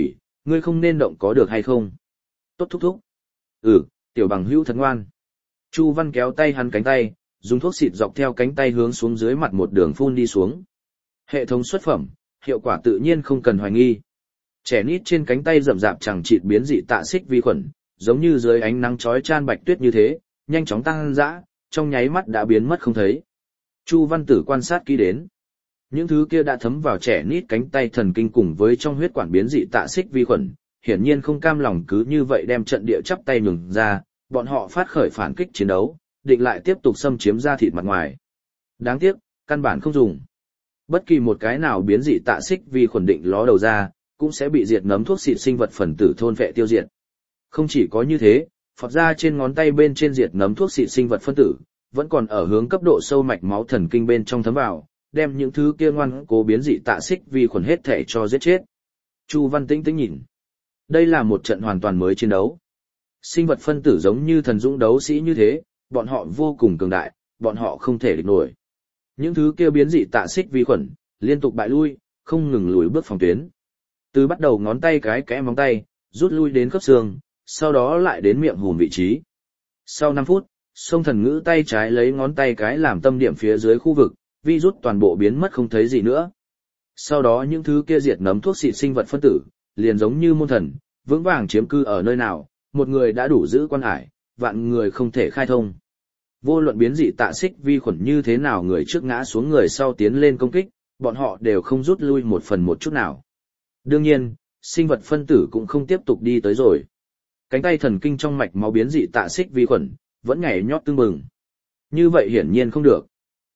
ngươi không nên động có được hay không? Tốt thúc thúc. Tiểu bằng hữu thật ngoan. Chu Văn kéo tay hắn cánh tay, dùng thuốc xịt dọc theo cánh tay hướng xuống dưới mặt một đường phun đi xuống. Hệ thống xuất phẩm, hiệu quả tự nhiên không cần hoài nghi. Trẻ nít trên cánh tay rậm rạp chẳng chịt biến dị tạ xích vi khuẩn, giống như dưới ánh nắng chói chan bạch tuyết như thế, nhanh chóng tăng dã, trong nháy mắt đã biến mất không thấy. Chu Văn Tử quan sát kỹ đến. Những thứ kia đã thấm vào trẻ nít cánh tay thần kinh cùng với trong huyết quản biến dị tạ xích vi khuẩn, hiển nhiên không cam lòng cứ như vậy đem trận địa chắp tay nhường ra, bọn họ phát khởi phản kích chiến đấu, định lại tiếp tục xâm chiếm da thịt mặt ngoài. Đáng tiếc, căn bản không dùng. Bất kỳ một cái nào biến dị tạ xích vi khuẩn định ló đầu ra, cũng sẽ bị diệt nấm thuốc xịt sinh vật phần tử thôn vệ tiêu diệt. Không chỉ có như thế, phọt ra trên ngón tay bên trên diệt nấm thuốc xịt sinh vật phân tử, vẫn còn ở hướng cấp độ sâu mạch máu thần kinh bên trong thấm vào, đem những thứ kia ngoan cố biến dị tạ xích vi khuẩn hết thể cho giết chết. Chu Văn tĩnh tĩnh nhìn. Đây là một trận hoàn toàn mới chiến đấu. Sinh vật phân tử giống như thần dũng đấu sĩ như thế, bọn họ vô cùng cường đại, bọn họ không thể địch nổi. Những thứ kia biến dị tạ xích vi khuẩn, liên tục bại lui, không ngừng lùi bước phòng tuyến. Từ bắt đầu ngón tay cái kẽ móng tay, rút lui đến khớp xương, sau đó lại đến miệng hùm vị trí. Sau 5 phút, Song Thần Ngữ tay trái lấy ngón tay cái làm tâm điểm phía dưới khu vực, virus toàn bộ biến mất không thấy gì nữa. Sau đó những thứ kia diệt nấm thuốc xịt sinh vật phân tử, liền giống như môn thần, vững vàng chiếm cư ở nơi nào, một người đã đủ giữ quan hải, vạn người không thể khai thông. Vô luận biến dị tạ xích vi khuẩn như thế nào, người trước ngã xuống người sau tiến lên công kích, bọn họ đều không rút lui một phần một chút nào. Đương nhiên, sinh vật phân tử cũng không tiếp tục đi tới rồi. Cánh tay thần kinh trong mạch máu biến dị tạ xích vi khuẩn, vẫn nhảy nhót tưng bừng. Như vậy hiển nhiên không được.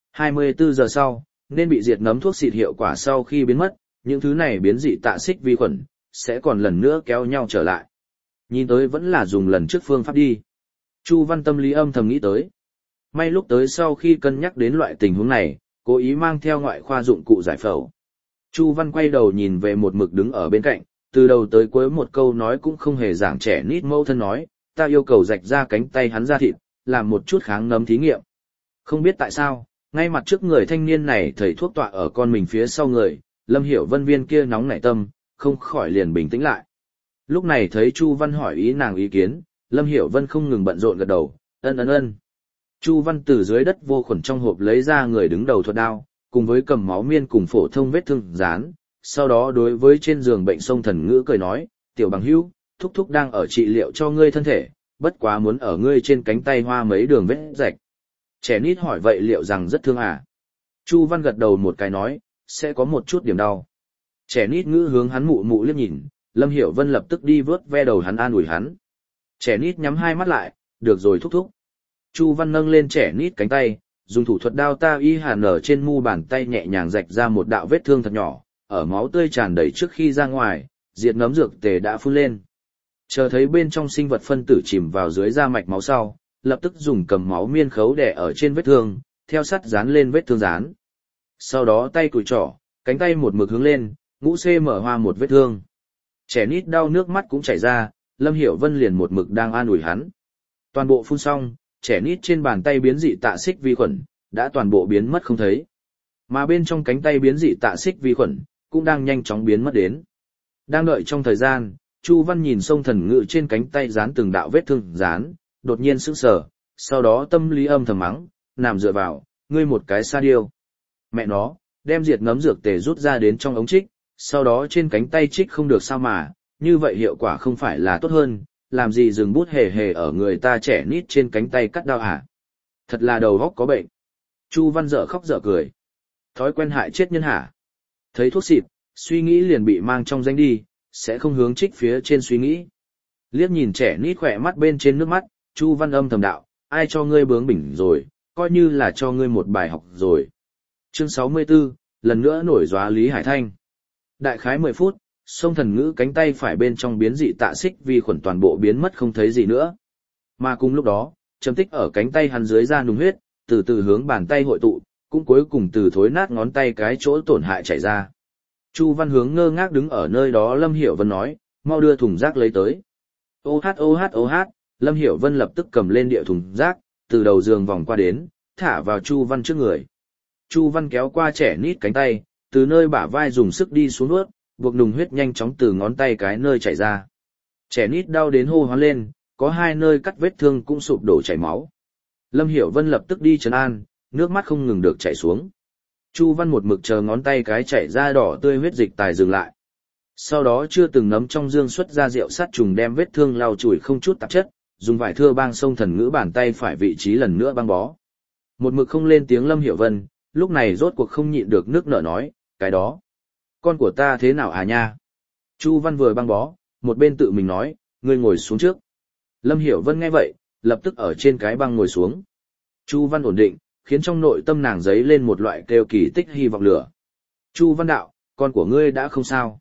24 giờ sau, nên bị diệt nấm thuốc xịt hiệu quả sau khi biến mất, những thứ này biến dị tạ xích vi khuẩn, sẽ còn lần nữa kéo nhau trở lại. Nhìn tới vẫn là dùng lần trước phương pháp đi. Chu Văn tâm lý âm thầm nghĩ tới. May lúc tới sau khi cân nhắc đến loại tình huống này, cố ý mang theo ngoại khoa dụng cụ giải phẫu. Chu Văn quay đầu nhìn về một mực đứng ở bên cạnh, từ đầu tới cuối một câu nói cũng không hề giảng trẻ nít mâu thân nói, ta yêu cầu rạch ra cánh tay hắn ra thịt, làm một chút kháng nấm thí nghiệm. Không biết tại sao, ngay mặt trước người thanh niên này thầy thuốc tọa ở con mình phía sau người, Lâm Hiểu Vân viên kia nóng nảy tâm, không khỏi liền bình tĩnh lại. Lúc này thấy Chu Văn hỏi ý nàng ý kiến, Lâm Hiểu Vân không ngừng bận rộn gật đầu, ân. Chu Văn từ dưới đất vô khuẩn trong hộp lấy ra người đứng đầu thuật đao, cùng với cầm máu miên cùng phổ thông vết thương dán, sau đó đối với trên giường bệnh Song Thần Ngữ cười nói, tiểu bằng hữu, thúc thúc đang ở trị liệu cho ngươi thân thể, bất quá muốn ở ngươi trên cánh tay hoa mấy đường vết rạch. Trẻ nít hỏi vậy liệu rằng rất thương à? Chu Văn gật đầu một cái nói, sẽ có một chút điểm đau. Trẻ nít ngữ hướng hắn mụ mụ liếc nhìn, Lâm Hiểu Vân lập tức đi vớt ve đầu hắn an ủi hắn. Trẻ nít nhắm hai mắt lại, được rồi thúc thúc. Chu Văn nâng lên trẻ nít cánh tay, dùng thủ thuật đao ta y hàn ở trên mu bàn tay nhẹ nhàng rạch ra một đạo vết thương thật nhỏ, ở máu tươi tràn đầy trước khi ra ngoài, diệt nấm dược tề đã phun lên. Chờ thấy bên trong sinh vật phân tử chìm vào dưới da mạch máu sau, lập tức dùng cầm máu miên khấu đè ở trên vết thương, theo sắt dán lên vết thương dán. Sau đó tay cùi trỏ, cánh tay một mực hướng lên, ngũ C mở hoa một vết thương. Trẻ nít đau nước mắt cũng chảy ra, Lâm Hiểu Vân liền một mực đang an ủi hắn. Toàn bộ phun xong, trẻ nít trên bàn tay biến dị tạ xích vi khuẩn, đã toàn bộ biến mất không thấy. Mà bên trong cánh tay biến dị tạ xích vi khuẩn, cũng đang nhanh chóng biến mất đến. Đang đợi trong thời gian, Chu Văn nhìn Song Thần Ngữ trên cánh tay dán từng đạo vết thương dán, đột nhiên sững sờ, sau đó tâm lý âm thầm mắng, nằm dựa vào, ngươi một cái sa điêu. Mẹ nó, đem diệt nấm dược tề rút ra đến trong ống trích, sau đó trên cánh tay trích không được sao mà, như vậy hiệu quả không phải là tốt hơn, làm gì dừng bút hề hề ở người ta trẻ nít trên cánh tay cắt đau hả? Thật là đầu óc có bệnh. Chu Văn dở khóc dở cười. Thói quen hại chết nhân hả? Thấy thuốc xịt, suy nghĩ liền bị mang trong danh đi, sẽ không hướng trích phía trên suy nghĩ. Liếc nhìn trẻ nít khỏe mắt bên trên nước mắt, Chu Văn âm thầm đạo, ai cho ngươi bướng bỉnh rồi, coi như là cho ngươi một bài học rồi. Chương 64, lần nữa nổi gióa Lý Hải Thanh. Đại khái 10 phút, Song Thần Ngữ cánh tay phải bên trong biến dị tạ xích vi khuẩn toàn bộ biến mất không thấy gì nữa. Mà cùng lúc đó, chấm tích ở cánh tay hắn dưới da nung huyết, từ từ hướng bàn tay hội tụ, cũng cuối cùng từ thối nát ngón tay cái chỗ tổn hại chảy ra. Chu Văn hướng ngơ ngác đứng ở nơi đó. Lâm Hiểu Vân nói, mau đưa thùng rác lấy tới. Ô hát, Lâm Hiểu Vân lập tức cầm lên địa thùng rác, từ đầu giường vòng qua đến, thả vào Chu Văn trước người. Chu Văn kéo qua trẻ nít cánh tay, từ nơi bả vai dùng sức đi xuống nuốt, buộc nùng huyết nhanh chóng từ ngón tay cái nơi chảy ra. Trẻ nít đau đến hô hoán lên, có 2 nơi cắt vết thương cũng sụp đổ chảy máu. Lâm Hiểu Vân lập tức đi trấn an, nước mắt không ngừng được chảy xuống. Chu Văn một mực chờ ngón tay cái chảy ra đỏ tươi huyết dịch tài dừng lại. Sau đó chưa từng nấm trong dương xuất ra rượu sát trùng đem vết thương lau chùi không chút tạp chất, dùng vải thưa băng sông thần ngữ bàn tay phải vị trí lần nữa băng bó. Một mực không lên tiếng Lâm Hiểu Vân, lúc này rốt cuộc không nhịn được nước nở nói, cái đó. Con của ta thế nào à nha? Chu Văn vừa băng bó, một bên tự mình nói, ngươi ngồi xuống trước. Lâm Hiểu Vân nghe vậy, lập tức ở trên cái băng ngồi xuống. Chu Văn ổn định, khiến trong nội tâm nàng dấy lên một loại kêu kỳ tích hy vọng lửa. Chu Văn đạo, con của ngươi đã không sao.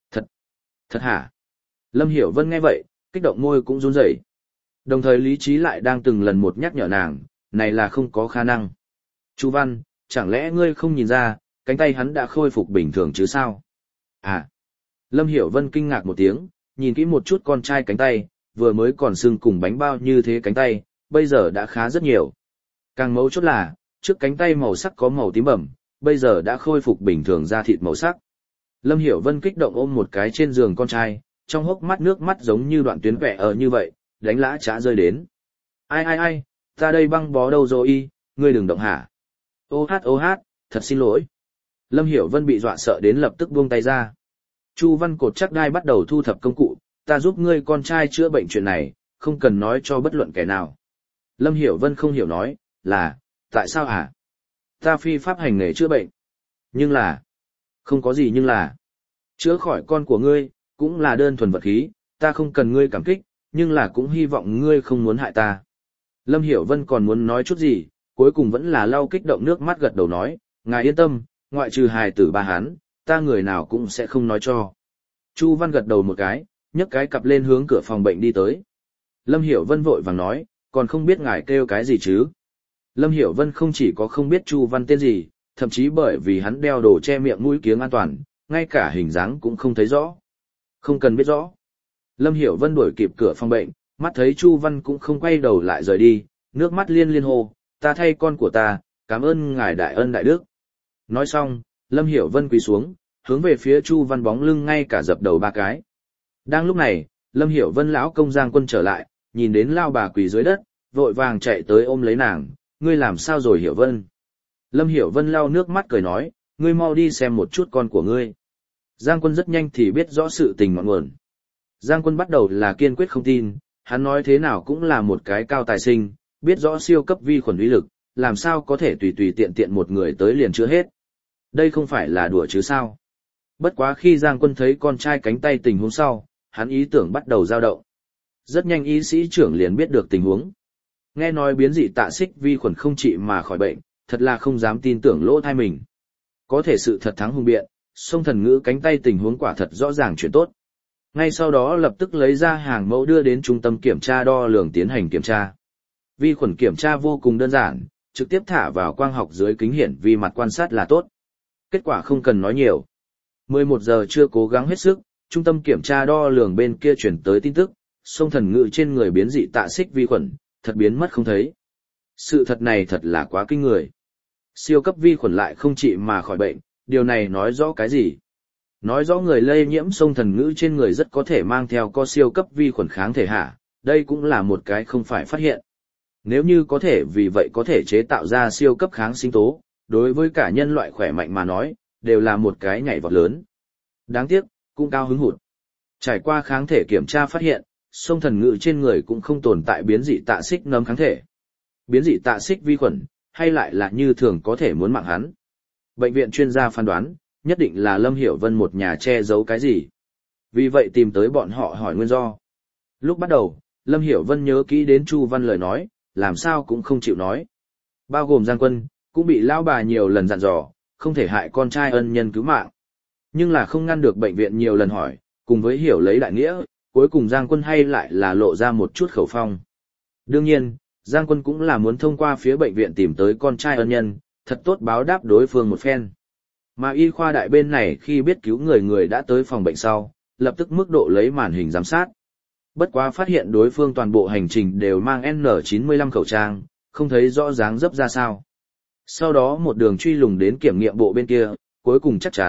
Thật hả? Lâm Hiểu Vân nghe vậy, kích động môi cũng run rẩy. Đồng thời lý trí lại đang từng lần một nhắc nhở nàng, này là không có khả năng. Chu Văn, chẳng lẽ ngươi không nhìn ra, cánh tay hắn đã khôi phục bình thường chứ sao? À. Lâm Hiểu Vân kinh ngạc một tiếng, nhìn kỹ một chút con trai cánh tay, vừa mới còn sưng cùng bánh bao như thế cánh tay, bây giờ đã khá rất nhiều. Càng mấu chốt là, trước cánh tay màu sắc có màu tím bẩm, bây giờ đã khôi phục bình thường da thịt màu sắc. Lâm Hiểu Vân kích động ôm một cái trên giường con trai, trong hốc mắt nước mắt giống như đoạn tuyến vẽ ở như vậy, đánh lã chả rơi đến. Ai, ta đây băng bó đâu rồi y, ngươi đừng động hả? Ô hát, thật xin lỗi. Lâm Hiểu Vân bị dọa sợ đến lập tức buông tay ra. Chu Văn cột chắc đai bắt đầu thu thập công cụ, ta giúp ngươi con trai chữa bệnh chuyện này, không cần nói cho bất luận kẻ nào. Lâm Hiểu Vân không hiểu nói, là, tại sao hả? Ta phi pháp hành nghề chữa bệnh. Nhưng là, không có gì nhưng là, chữa khỏi con của ngươi, cũng là đơn thuần vật khí, ta không cần ngươi cảm kích, nhưng là cũng hy vọng ngươi không muốn hại ta. Lâm Hiểu Vân còn muốn nói chút gì, cuối cùng vẫn là lau kích động nước mắt gật đầu nói, ngài yên tâm, ngoại trừ hài tử ba hán, ta người nào cũng sẽ không nói cho. Chu Văn gật đầu một cái, nhấc cái cặp lên hướng cửa phòng bệnh đi tới. Lâm Hiểu Vân vội vàng nói, còn không biết ngài kêu cái gì chứ. Lâm Hiểu Vân không chỉ có không biết Chu Văn tên gì, thậm chí bởi vì hắn đeo đồ che miệng mũi kiếng an toàn, ngay cả hình dáng cũng không thấy rõ. Không cần biết rõ. Lâm Hiểu Vân đuổi kịp cửa phòng bệnh, mắt thấy Chu Văn cũng không quay đầu lại rời đi, nước mắt liên hô, ta thay con của ta, cảm ơn ngài đại ân đại đức. Nói xong, Lâm Hiểu Vân quỳ xuống, hướng về phía Chu Văn bóng lưng ngay cả dập đầu 3 cái. Đang lúc này, Lâm Hiểu Vân lão công Giang Quân trở lại, nhìn đến lao bà quỳ dưới đất, vội vàng chạy tới ôm lấy nàng, ngươi làm sao rồi Hiểu Vân? Lâm Hiểu Vân lau nước mắt cười nói, ngươi mau đi xem một chút con của ngươi. Giang Quân rất nhanh thì biết rõ sự tình ngọn nguồn. Giang Quân bắt đầu là kiên quyết không tin, hắn nói thế nào cũng là một cái cao tài sinh, biết rõ siêu cấp vi khuẩn uy lực, làm sao có thể tùy tùy tiện tiện một người tới liền chữa hết. Đây không phải là đùa chứ sao. Bất quá khi Giang Quân thấy con trai cánh tay tình huống sau, hắn ý tưởng bắt đầu dao động. Rất nhanh y sĩ trưởng liền biết được tình huống. Nghe nói biến dị tạ xích vi khuẩn không trị mà khỏi bệnh, thật là không dám tin tưởng lỗ thai mình. Có thể sự thật thắng hùng biện, sông thần ngữ cánh tay tình huống quả thật rõ ràng chuyện tốt. Ngay sau đó lập tức lấy ra hàng mẫu đưa đến trung tâm kiểm tra đo lường tiến hành kiểm tra. Vi khuẩn kiểm tra vô cùng đơn giản, trực tiếp thả vào quang học dưới kính hiển vi mặt quan sát là tốt. Kết quả không cần nói nhiều. 11 giờ chưa cố gắng hết sức, trung tâm kiểm tra đo lường bên kia chuyển tới tin tức, sông thần ngữ trên người biến dị tạ xích vi khuẩn, thật biến mất không thấy. Sự thật này thật là quá kinh người. Siêu cấp vi khuẩn lại không trị mà khỏi bệnh, điều này nói rõ cái gì? Nói rõ người lây nhiễm sông thần ngữ trên người rất có thể mang theo có siêu cấp vi khuẩn kháng thể hả, đây cũng là một cái không phải phát hiện. Nếu như có thể vì vậy có thể chế tạo ra siêu cấp kháng sinh tố, đối với cả nhân loại khỏe mạnh mà nói, đều là một cái nhảy vọt lớn. Đáng tiếc, cũng cao hứng hụt. Trải qua kháng thể kiểm tra phát hiện, sông thần ngữ trên người cũng không tồn tại biến dị tạ xích nấm kháng thể. Biến dị tạ xích vi khuẩn, hay lại là như thường có thể muốn mạng hắn. Bệnh viện chuyên gia phán đoán, nhất định là Lâm Hiểu Vân một nhà che giấu cái gì. Vì vậy tìm tới bọn họ hỏi nguyên do. Lúc bắt đầu, Lâm Hiểu Vân nhớ kỹ đến Chu Văn lời nói, làm sao cũng không chịu nói. Bao gồm Giang Quân, cũng bị lão bà nhiều lần dặn dò, không thể hại con trai ân nhân cứu mạng. Nhưng là không ngăn được bệnh viện nhiều lần hỏi, cùng với hiểu lấy đại nghĩa, cuối cùng Giang Quân hay lại là lộ ra một chút khẩu phong. Đương nhiên, Giang Quân cũng là muốn thông qua phía bệnh viện tìm tới con trai ân nhân, thật tốt báo đáp đối phương một phen. Mà y khoa đại bên này khi biết cứu người đã tới phòng bệnh sau, lập tức mức độ lấy màn hình giám sát. Bất quá phát hiện đối phương toàn bộ hành trình đều mang N95 khẩu trang, không thấy rõ dáng dấp ra sao. Sau đó một đường truy lùng đến kiểm nghiệm bộ bên kia, cuối cùng chắc chắn,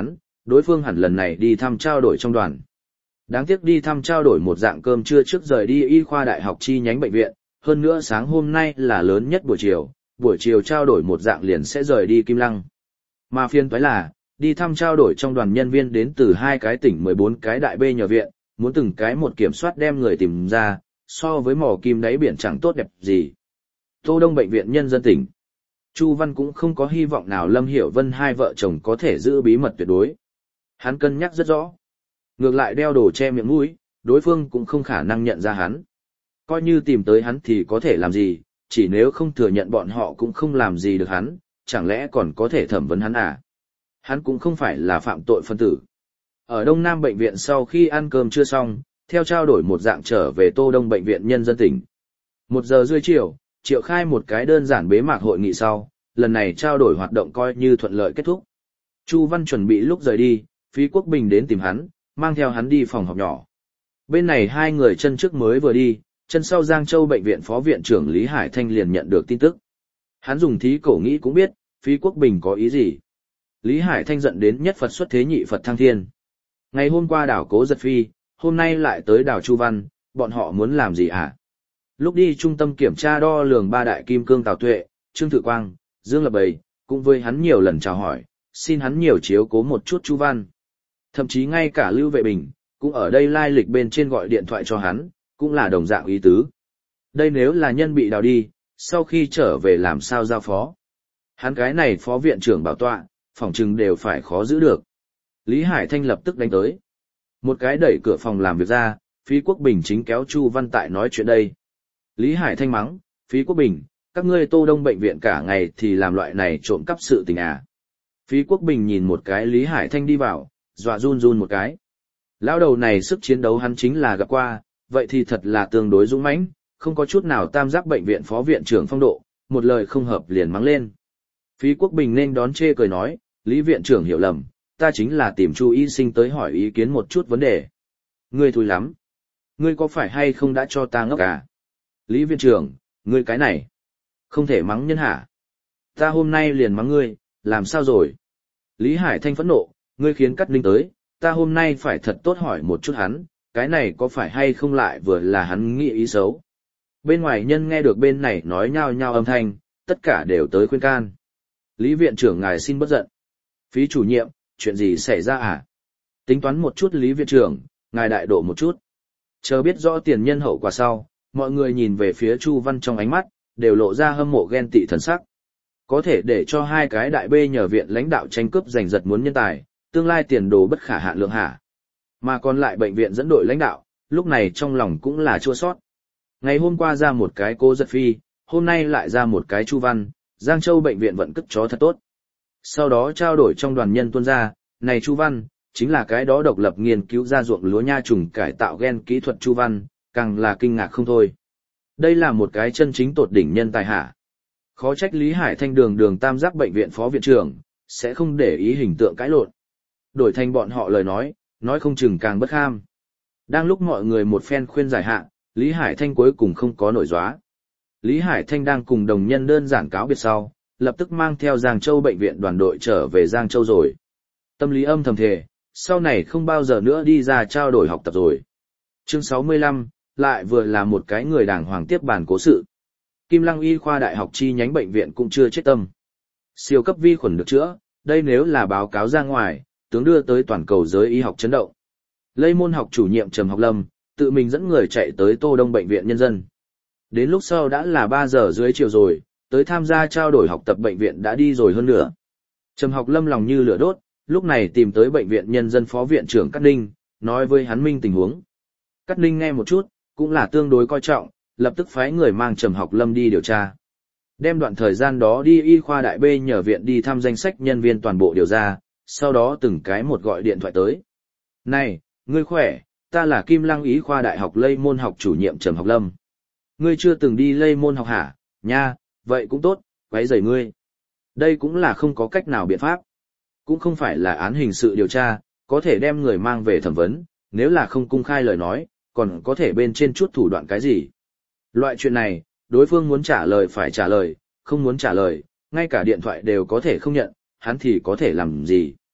đối phương hẳn lần này đi thăm trao đổi trong đoàn. Đáng tiếc đi thăm trao đổi một dạng cơm trưa trước rời đi y khoa đại học chi nhánh bệnh viện, hơn nữa sáng hôm nay là lớn nhất buổi chiều trao đổi một dạng liền sẽ rời đi Kim Lăng. Mà phiên toái là, đi thăm trao đổi trong đoàn nhân viên đến từ 2 cái tỉnh 14 cái đại bê nhờ viện, muốn từng cái một kiểm soát đem người tìm ra, so với mỏ kim đáy biển chẳng tốt đẹp gì. Tô Đông bệnh viện nhân dân tỉnh. Chu Văn cũng không có hy vọng nào Lâm Hiểu Vân hai vợ chồng có thể giữ bí mật tuyệt đối. Hắn cân nhắc rất rõ. Ngược lại đeo đồ che miệng mũi, đối phương cũng không khả năng nhận ra hắn. Coi như tìm tới hắn thì có thể làm gì, chỉ nếu không thừa nhận bọn họ cũng không làm gì được hắn, chẳng lẽ còn có thể thẩm vấn hắn à? Hắn cũng không phải là phạm tội phân tử. Ở Đông Nam bệnh viện sau khi ăn cơm chưa xong, theo trao đổi một dạng trở về Tô Đông bệnh viện nhân dân tỉnh. 1 giờ rưỡi chiều, triệu khai một cái đơn giản bế mạc hội nghị sau, lần này trao đổi hoạt động coi như thuận lợi kết thúc. Chu Văn chuẩn bị lúc rời đi, Phí Quốc Bình đến tìm hắn, mang theo hắn đi phòng họp nhỏ. Bên này 2 người chân trước mới vừa đi, chân sau Giang Châu bệnh viện phó viện trưởng Lý Hải Thanh liền nhận được tin tức. Hắn dùng thí cổ nghĩ cũng biết, Phí Quốc Bình có ý gì. Lý Hải Thanh giận đến nhất Phật xuất thế nhị Phật thăng thiên. Ngày hôm qua đảo Cố Giật Phi, hôm nay lại tới đảo Chu Văn, bọn họ muốn làm gì hả? Lúc đi trung tâm kiểm tra đo lường 3 đại kim cương Tào Tuệ, Trương Thự Quang, Dương Lập Bầy, cũng với hắn nhiều lần chào hỏi, xin hắn nhiều chiếu cố một chút Chu Văn. Thậm chí ngay cả Lưu Vệ Bình, cũng ở đây lai lịch bên trên gọi điện thoại cho hắn, cũng là đồng dạng ý tứ. Đây nếu là nhân bị đào đi, sau khi trở về làm sao giao phó. Hắn cái này phó viện trưởng bảo tọa, phòng trừng đều phải khó giữ được. Lý Hải Thanh lập tức đánh tới. Một cái đẩy cửa phòng làm việc ra, Phí Quốc Bình chính kéo Chu Văn tại nói chuyện đây. Lý Hải Thanh mắng, Phí Quốc Bình, các ngươi Tô Đông bệnh viện cả ngày thì làm loại này trộm cắp sự tình à. Phí Quốc Bình nhìn một cái Lý Hải Thanh đi vào, dọa run run một cái. Lão đầu này sức chiến đấu hắn chính là gặp qua, vậy thì thật là tương đối dũng mãnh, không có chút nào tam giác bệnh viện phó viện trưởng phong độ, một lời không hợp liền mắng lên. Phí Quốc Bình nên đón chê cười nói, Lý viện trưởng hiểu lầm, ta chính là tìm Chu y sinh tới hỏi ý kiến một chút vấn đề. Ngươi thúi lắm. Ngươi có phải hay không đã cho ta ngốc à? Lý viện trưởng, ngươi cái này, không thể mắng nhân hả? Ta hôm nay liền mắng ngươi, làm sao rồi? Lý Hải Thanh phẫn nộ, ngươi khiến Cát Ninh tới, ta hôm nay phải thật tốt hỏi một chút hắn, cái này có phải hay không lại vừa là hắn nghĩ ý xấu. Bên ngoài nhân nghe được bên này nói nhao nhao âm thanh, tất cả đều tới khuyên can. Lý viện trưởng ngài xin bất giận. Phí chủ nhiệm, chuyện gì xảy ra à? Tính toán một chút Lý viện trưởng, ngài đại độ một chút. Chờ biết rõ tiền nhân hậu quả sau, mọi người nhìn về phía Chu Văn trong ánh mắt, đều lộ ra hâm mộ ghen tị thần sắc. Có thể để cho 2 cái đại bê nhờ viện lãnh đạo tranh cướp giành giật muốn nhân tài, tương lai tiền đồ bất khả hạn lượng hạ. Mà còn lại bệnh viện dẫn đội lãnh đạo, lúc này trong lòng cũng là chua sót. Ngày hôm qua ra một cái Cố Giật Phi, hôm nay lại ra một cái Chu Văn, Giang Châu bệnh viện vận cất chó thật tốt. Sau đó trao đổi trong đoàn nhân tuôn ra, này Chu Văn, chính là cái đó độc lập nghiên cứu ra ruộng lúa nha trùng cải tạo gen kỹ thuật Chu Văn, càng là kinh ngạc không thôi. Đây là một cái chân chính tột đỉnh nhân tài hạ. Khó trách Lý Hải Thanh đường tam giác bệnh viện phó viện trưởng, sẽ không để ý hình tượng cãi lộn. Đổi thành bọn họ lời nói không chừng càng bất kham. Đang lúc mọi người một phen khuyên giải hạ, Lý Hải Thanh cuối cùng không có nổi gióa. Lý Hải Thanh đang cùng đồng nhân đơn giản cáo biệt sau, lập tức mang theo Giang Châu bệnh viện đoàn đội trở về Giang Châu rồi. Tâm lý âm thầm thề, sau này không bao giờ nữa đi ra trao đổi học tập rồi. Chương 65, lại vừa là một cái người đàng hoàng tiếp bàn cố sự. Kim Lăng Y khoa đại học chi nhánh bệnh viện cũng chưa chết tâm. Siêu cấp vi khuẩn được chữa, đây nếu là báo cáo ra ngoài, tướng đưa tới toàn cầu giới y học chấn động. Lây môn học chủ nhiệm Trầm Học Lâm, tự mình dẫn người chạy tới Tô Đông bệnh viện nhân dân. Đến lúc sau đã là 3 giờ dưới chiều rồi, tới tham gia trao đổi học tập bệnh viện đã đi rồi hơn nữa. Trầm Học Lâm lòng như lửa đốt, lúc này tìm tới bệnh viện nhân dân phó viện trưởng Cát Ninh, nói với hắn minh tình huống. Cát Ninh nghe một chút, cũng là tương đối coi trọng, lập tức phái người mang Trầm Học Lâm đi điều tra. Đem đoạn thời gian đó đi y khoa đại B nhờ viện đi thăm danh sách nhân viên toàn bộ điều ra, sau đó từng cái một gọi điện thoại tới. Này, ngươi khỏe, ta là Kim Lăng Y khoa đại học lây môn học chủ nhiệm Trầm Học Lâm. Ngươi chưa từng đi lây môn học hả? Nha, vậy cũng tốt, quấy rầy ngươi. Đây cũng là không có cách nào biện pháp. Cũng không phải là án hình sự điều tra, có thể đem người mang về thẩm vấn, nếu là không công khai lời nói, còn có thể bên trên chút thủ đoạn cái gì. Loại chuyện này, đối phương muốn trả lời phải trả lời, không muốn trả lời, ngay cả điện thoại đều có thể không nhận, hắn thì có thể làm gì.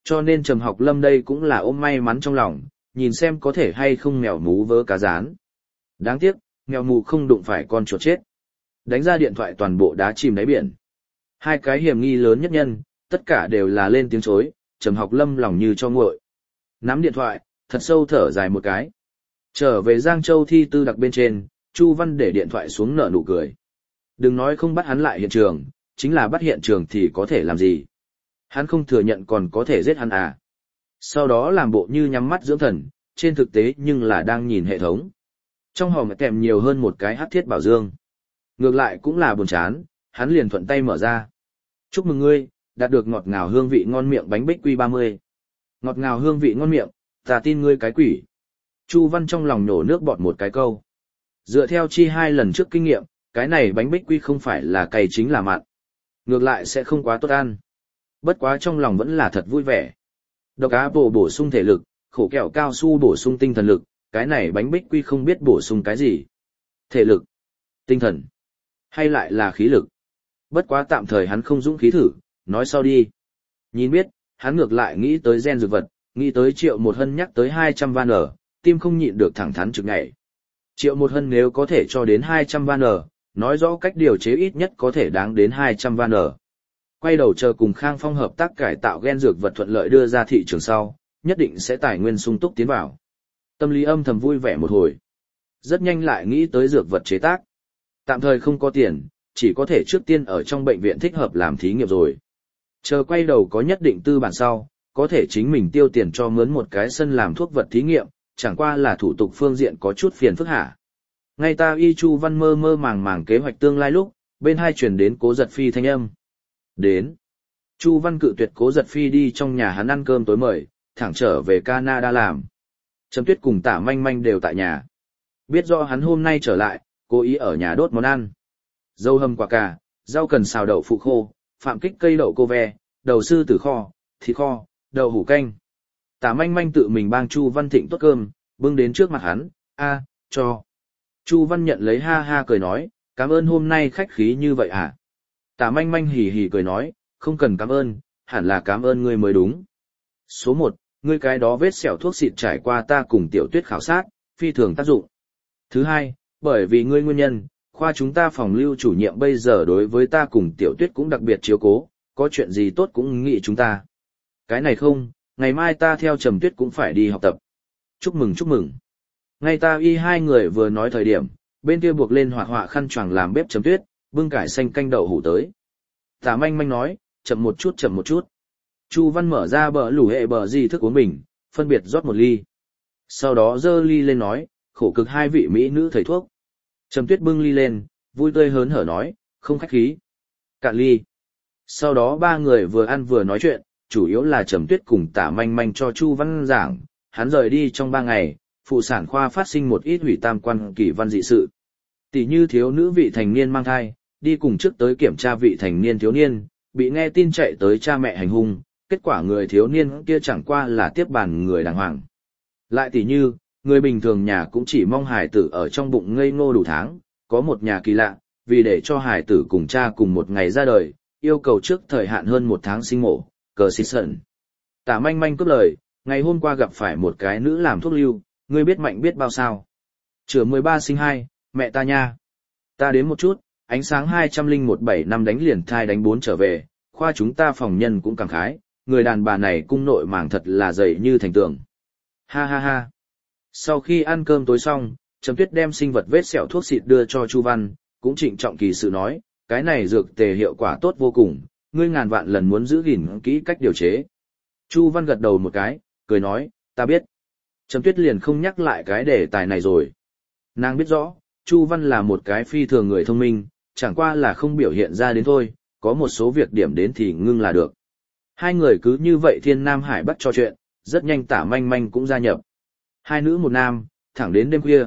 Cho nên Trầm Học Lâm đây cũng là ôm may mắn trong lòng, nhìn xem có thể hay không mèo mú vớ cá rán. Đáng tiếc, mèo mù không đụng phải con chuột chết. Đánh ra điện thoại toàn bộ đá chìm đáy biển. Hai cái hiểm nghi lớn nhất nhân, tất cả đều là lên tiếng chối, Trầm Học Lâm lòng như cho nguội. Nắm điện thoại, thật sâu thở dài một cái. Trở về Giang Châu thi tư đặc bên trên, Chu Văn để điện thoại xuống nở nụ cười. Đừng nói không bắt hắn lại hiện trường, chính là bắt hiện trường thì có thể làm gì. Hắn không thừa nhận còn có thể giết hắn à. Sau đó làm bộ như nhắm mắt dưỡng thần, trên thực tế nhưng là đang nhìn hệ thống. Trong hòm kèm nhiều hơn một cái hắc thiết bảo dương. Ngược lại cũng là buồn chán, hắn liền thuận tay mở ra. Chúc mừng ngươi, đạt được ngọt ngào hương vị ngon miệng bánh bích quy 30. Ngọt ngào hương vị ngon miệng, ta tin ngươi cái quỷ. Chu Văn trong lòng nổ nước bọt một cái câu. Dựa theo chi 2 lần trước kinh nghiệm, cái này bánh bích quy không phải là cay chính là mặn. Ngược lại sẽ không quá tốt ăn. Bất quá trong lòng vẫn là thật vui vẻ. Độc á bổ sung thể lực, khổ kẹo cao su bổ sung tinh thần lực, cái này bánh bích quy không biết bổ sung cái gì. Thể lực, tinh thần, hay lại là khí lực. Bất quá tạm thời hắn không dũng khí thử, nói sau đi. Nhìn biết, hắn ngược lại nghĩ tới gen dược vật, nghĩ tới Triệu Một Hân nhắc tới 200 van ở, tim không nhịn được thẳng thắn trực nhảy. Triệu Một Hân nếu có thể cho đến 200 van ở, nói rõ cách điều chế ít nhất có thể đáng đến 200 van ở. Quay đầu chờ cùng Khang Phong hợp tác cải tạo gen dược vật thuận lợi đưa ra thị trường sau, nhất định sẽ tài nguyên sung túc tiến vào. Tâm lý âm thầm vui vẻ một hồi. Rất nhanh lại nghĩ tới dược vật chế tác. Tạm thời không có tiền, chỉ có thể trước tiên ở trong bệnh viện thích hợp làm thí nghiệm rồi. Chờ quay đầu có nhất định tư bản sau, có thể chính mình tiêu tiền cho mướn một cái sân làm thuốc vật thí nghiệm, chẳng qua là thủ tục phương diện có chút phiền phức hả. Ngay ta y Chu Văn mơ mơ màng màng kế hoạch tương lai lúc, bên hai truyền đến Cố Giật Phi thanh âm. Đến. Chu Văn cự tuyệt Cố Giật Phi đi trong nhà hắn ăn cơm tối mời, thẳng trở về Canada làm. Trầm Tuyết cùng Tả Manh Manh đều tại nhà. Biết rõ hắn hôm nay trở lại, cố ý ở nhà đốt món ăn. Dâu hầm quả cà, rau cần xào đậu phụ khô, phạm kích cây đậu cô ve, đầu sư tử kho, thịt kho, đậu hủ canh. Tả Manh Manh tự mình bang Chu Văn thịnh tốt cơm, bưng đến trước mặt hắn, cho. Chu Văn nhận lấy ha ha cười nói, cảm ơn hôm nay khách khí như vậy hả? Tả Manh Manh hì hì cười nói, không cần cảm ơn, hẳn là cảm ơn ngươi mới đúng. Số 1, ngươi cái đó vết sẹo thuốc xịt trải qua ta cùng Tiểu Tuyết khảo sát, phi thường tác dụng. Thứ hai, bởi vì ngươi nguyên nhân, khoa chúng ta phòng lưu chủ nhiệm bây giờ đối với ta cùng Tiểu Tuyết cũng đặc biệt chiếu cố, có chuyện gì tốt cũng nghĩ chúng ta. Cái này không, ngày mai ta theo Trầm Tuyết cũng phải đi học tập. Chúc mừng chúc mừng. Ngay ta y hai người vừa nói thời điểm, bên kia buộc lên hoạt họa khăn choàng làm bếp Trầm Tuyết, bưng cải xanh canh đậu hủ tới. Tả Manh Manh nói, chậm một chút chậm một chút. Chu Văn mở ra bờ lủ hệ bờ gì thức uống bình, phân biệt rót một ly. Sau đó dơ ly lên nói, khổ cực hai vị mỹ nữ thầy thuốc. Trầm Tuyết bưng ly lên, vui tươi hớn hở nói, không khách khí. Cạn ly. Sau đó ba người vừa ăn vừa nói chuyện, chủ yếu là Trầm Tuyết cùng Tả Manh Manh cho Chu Văn giảng, hắn rời đi trong 3 ngày, phụ sản khoa phát sinh một ít hủy tam quan kỳ văn dị sự. Tỷ như thiếu nữ vị thành niên mang thai, đi cùng trước tới kiểm tra vị thành niên thiếu niên, bị nghe tin chạy tới cha mẹ hành hung, kết quả người thiếu niên kia chẳng qua là tiếp bàn người đàng hoàng. Lại tỷ như, người bình thường nhà cũng chỉ mong hài tử ở trong bụng ngây ngô đủ tháng, có một nhà kỳ lạ, vì để cho hài tử cùng cha cùng một ngày ra đời, yêu cầu trước thời hạn hơn 1 tháng sinh mổ, cờ xịt sẩn. Tả Manh Manh cướp lời, ngày hôm qua gặp phải một cái nữ làm thuốc lưu, ngươi biết mạnh biết bao sao. Chữa 13 sinh 2, mẹ ta nha. Ta đến một chút, ánh sáng 201 năm đánh liền thai đánh 4 trở về, khoa chúng ta phòng nhân cũng cảm khái, người đàn bà này cung nội màng thật là dày như thành tường. Ha ha ha. Sau khi ăn cơm tối xong, Trầm Tuyết đem sinh vật vết sẹo thuốc xịt đưa cho Chu Văn, cũng trịnh trọng kỳ sự nói, cái này dược tề hiệu quả tốt vô cùng, ngươi ngàn vạn lần muốn giữ gìn kỹ cách điều chế. Chu Văn gật đầu một cái, cười nói, ta biết. Trầm Tuyết liền không nhắc lại cái đề tài này rồi. Nàng biết rõ, Chu Văn là một cái phi thường người thông minh, chẳng qua là không biểu hiện ra đến thôi, có một số việc điểm đến thì ngưng là được. Hai người cứ như vậy thiên nam hải bắc trò chuyện, rất nhanh Tả Manh Manh cũng gia nhập. 2 nữ 1 nam, thẳng đến đêm khuya.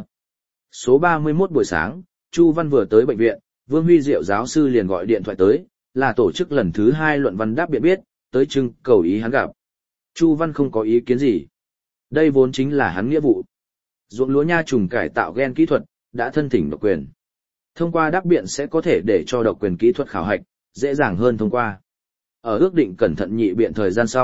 Số 31 buổi sáng, Chu Văn vừa tới bệnh viện, Vương Huy Diệu giáo sư liền gọi điện thoại tới, là tổ chức lần thứ 2 luận văn đáp biện biết, tới trưng cầu ý hắn gặp. Chu Văn không có ý kiến gì. Đây vốn chính là hắn nghĩa vụ. Ruộng lúa nha trùng cải tạo gen kỹ thuật, đã thân thỉnh độc quyền. Thông qua đáp biện sẽ có thể để cho độc quyền kỹ thuật khảo hạch, dễ dàng hơn thông qua. Ở ước định cẩn thận nhị biện thời gian sau,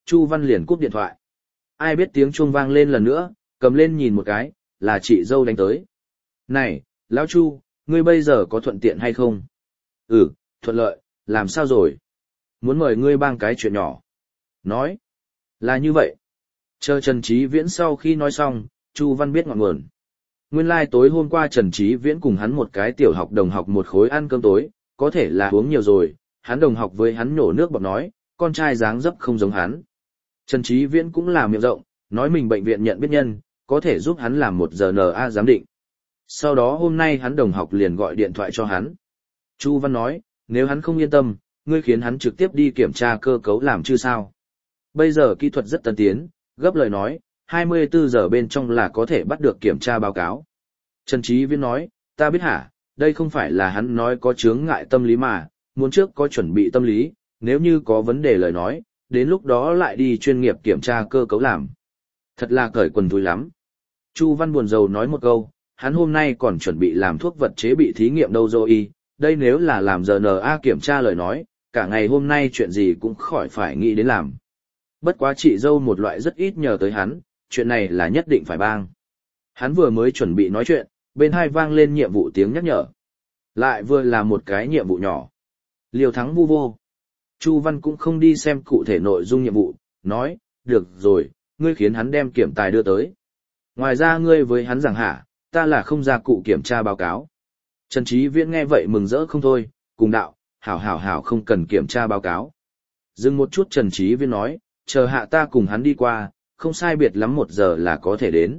Chu Văn liền cúp điện thoại. Ai biết tiếng chuông vang lên lần nữa, cầm lên nhìn một cái, là chị dâu đánh tới. Này, lão Chu, ngươi bây giờ có thuận tiện hay không? Ừ, thuận lợi, làm sao rồi? Muốn mời ngươi bang cái chuyện nhỏ. Nói, là như vậy. Chờ Trần Chí Viễn sau khi nói xong, Chu Văn biết ngọn nguồn. Nguyên lai tối hôm qua Trần Chí Viễn cùng hắn một cái tiểu học đồng học một khối ăn cơm tối, có thể là uống nhiều rồi, hắn đồng học với hắn nhổ nước bọt nói, con trai dáng dấp không giống hắn. Trần Chí Viễn cũng là miệng rộng, nói mình bệnh viện nhận biết nhân, có thể giúp hắn làm một RNA giám định. Sau đó hôm nay hắn đồng học liền gọi điện thoại cho hắn. Chu Văn nói, nếu hắn không yên tâm, ngươi khiến hắn trực tiếp đi kiểm tra cơ cấu làm chứ sao. Bây giờ kỹ thuật rất tân tiến, gấp lời nói, 24 giờ bên trong là có thể bắt được kiểm tra báo cáo. Trần Chí Viễn nói, ta biết hả, đây không phải là hắn nói có chướng ngại tâm lý mà, muốn trước có chuẩn bị tâm lý, nếu như có vấn đề lời nói, đến lúc đó lại đi chuyên nghiệp kiểm tra cơ cấu làm. Thật là cởi quần thúi lắm. Chu Văn buồn rầu nói một câu, hắn hôm nay còn chuẩn bị làm thuốc vật chế bị thí nghiệm đâu rồi, đây nếu là làm RNA kiểm tra lời nói, cả ngày hôm nay chuyện gì cũng khỏi phải nghĩ đến làm. Bất quá chị dâu một loại rất ít nhờ tới hắn, chuyện này là nhất định phải bang. Hắn vừa mới chuẩn bị nói chuyện, bên hai vang lên nhiệm vụ tiếng nhắc nhở. Lại vừa là một cái nhiệm vụ nhỏ. Liều thắng vu vô. Chu Văn cũng không đi xem cụ thể nội dung nhiệm vụ, nói, được rồi, ngươi khiến hắn đem kiểm tài đưa tới. Ngoài ra ngươi với hắn rằng hả, ta là không ra cụ kiểm tra báo cáo. Trần Chí Viễn nghe vậy mừng rỡ không thôi, cùng đạo, hảo không cần kiểm tra báo cáo. Dừng một chút Trần Chí Viễn nói, chờ hạ ta cùng hắn đi qua, không sai biệt lắm 1 giờ là có thể đến.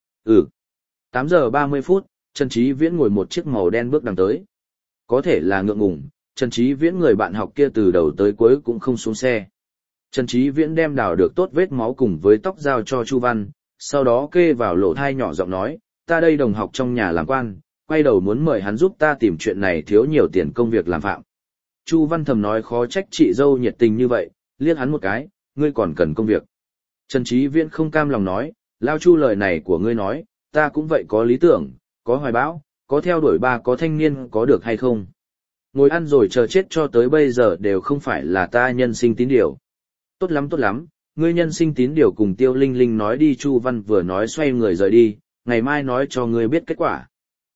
8 giờ 30 phút, Trần Chí Viễn ngồi một chiếc màu đen bước đằng tới. Có thể là ngượng ngùng, Trần Chí Viễn người bạn học kia từ đầu tới cuối cũng không xuống xe. Trần Chí Viễn đem đào được tốt vết máu cùng với tóc giao cho Chu Văn, sau đó kê vào lỗ tai nhỏ giọng nói, ta đây đồng học trong nhà làm quan, quay đầu muốn mời hắn giúp ta tìm chuyện này thiếu nhiều tiền công việc làm phạm. Chu Văn thầm nói khó trách chị dâu nhiệt tình như vậy, liếc hắn một cái, ngươi còn cần công việc. Trần Chí Viễn không cam lòng nói, lao Chu lời này của ngươi nói, ta cũng vậy có lý tưởng, có hoài bão, có theo đuổi ba có thanh niên có được hay không. Ngồi ăn rồi chờ chết cho tới bây giờ đều không phải là ta nhân sinh tín điều. Tốt lắm, ngươi nhân sinh tín điều cùng Tiêu Linh Linh nói đi. Chu Văn vừa nói xoay người rời đi, ngày mai nói cho ngươi biết kết quả.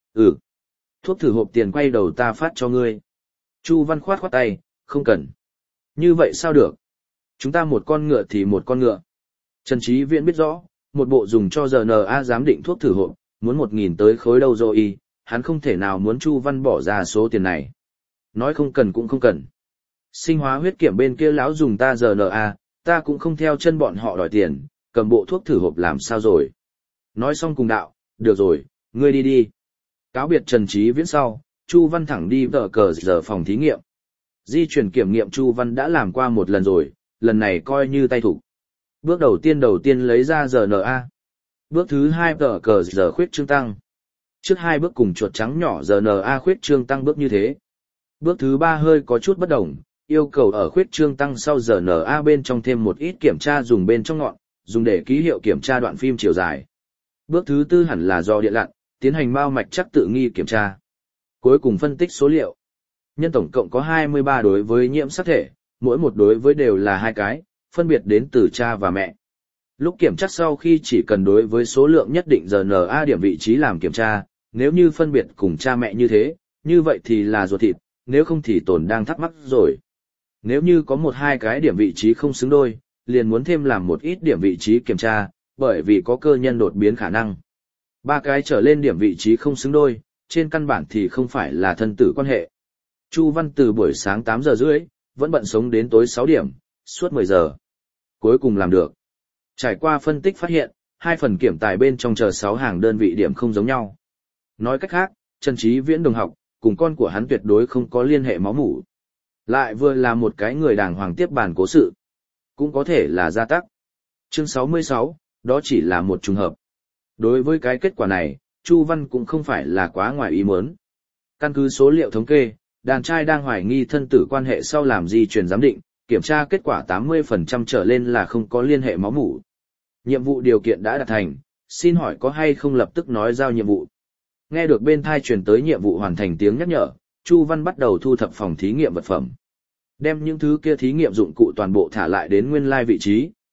Thuốc thử hộp tiền quay đầu ta phát cho ngươi. Chu Văn khoát tay, không cần. Như vậy sao được? Chúng ta một con ngựa thì một con ngựa. Trần Chí Viễn biết rõ, một bộ dùng cho RNA giám định thuốc thử hộp, muốn 1.000 tới khối đâu rồi, hắn không thể nào muốn Chu Văn bỏ ra số tiền này. Nói không cần cũng không cần. Sinh hóa huyết kiểm bên kia lão dùng ta RNA, ta cũng không theo chân bọn họ đòi tiền, cầm bộ thuốc thử hộp làm sao rồi. Nói xong cùng đạo, được rồi, ngươi đi. Cáo biệt Trần Chí Viễn sau, Chu Văn thẳng đi tờ cờ giờ phòng thí nghiệm. Di chuyển kiểm nghiệm Chu Văn đã làm qua một lần rồi, lần này coi như tay thủ. Bước đầu tiên lấy ra RNA. Bước thứ 2 tờ cờ giờ khuyết trương tăng. Trước 2 bước cùng chuột trắng nhỏ RNA khuyết trương tăng bước như thế. Bước thứ 3 hơi có chút bất đồng, yêu cầu ở khuyết trương tăng sau RNA bên trong thêm một ít kiểm tra dùng bên trong ngọn, dùng để ký hiệu kiểm tra đoạn phim chiều dài. Bước thứ 4 hẳn là do điện lặn, tiến hành mao mạch chắc tự nghi kiểm tra. Cuối cùng phân tích số liệu. Nhân tổng cộng có 23 đối với nhiễm sắc thể, mỗi một đối với đều là 2 cái, phân biệt đến từ cha và mẹ. Lúc kiểm tra sau khi chỉ cần đối với số lượng nhất định RNA điểm vị trí làm kiểm tra, nếu như phân biệt cùng cha mẹ như thế, như vậy thì là ruột thịt, nếu không thì tồn đang thắc mắc rồi. Nếu như có 1-2 cái điểm vị trí không xứng đôi, liền muốn thêm làm một ít điểm vị trí kiểm tra, bởi vì có cơ nhân đột biến khả năng. 3 cái trở lên điểm vị trí không xứng đôi, trên căn bản thì không phải là thân tử quan hệ. Chu Văn từ buổi sáng 8 giờ rưỡi, vẫn bận sống đến tối 6 điểm, suốt 10 giờ. Cuối cùng làm được. Trải qua phân tích phát hiện, 2 phần kiểm tài bên trong chờ 6 hàng đơn vị điểm không giống nhau. Nói cách khác, Trần Chí Viễn đồng học, cùng con của hắn tuyệt đối không có liên hệ máu mủ. Lại vừa là một cái người đàng hoàng tiếp bàn cố sự. Cũng có thể là gia tắc. Chương 66, đó chỉ là một trùng hợp. Đối với cái kết quả này, Chu Văn cũng không phải là quá ngoài ý muốn. Căn cứ số liệu thống kê, đàn trai đang hoài nghi thân tử quan hệ sau làm di truyền giám định, kiểm tra kết quả 80% trở lên là không có liên hệ máu mủ. Nhiệm vụ điều kiện đã đạt thành, xin hỏi có hay không lập tức nói giao nhiệm vụ. Nghe được bên thai truyền tới nhiệm vụ hoàn thành tiếng nhắc nhở, Chu Văn bắt đầu thu thập phòng thí nghiệm vật phẩm. Đem những thứ kia thí nghiệm dụng cụ toàn bộ thả lại đến nguyên lai vị trí,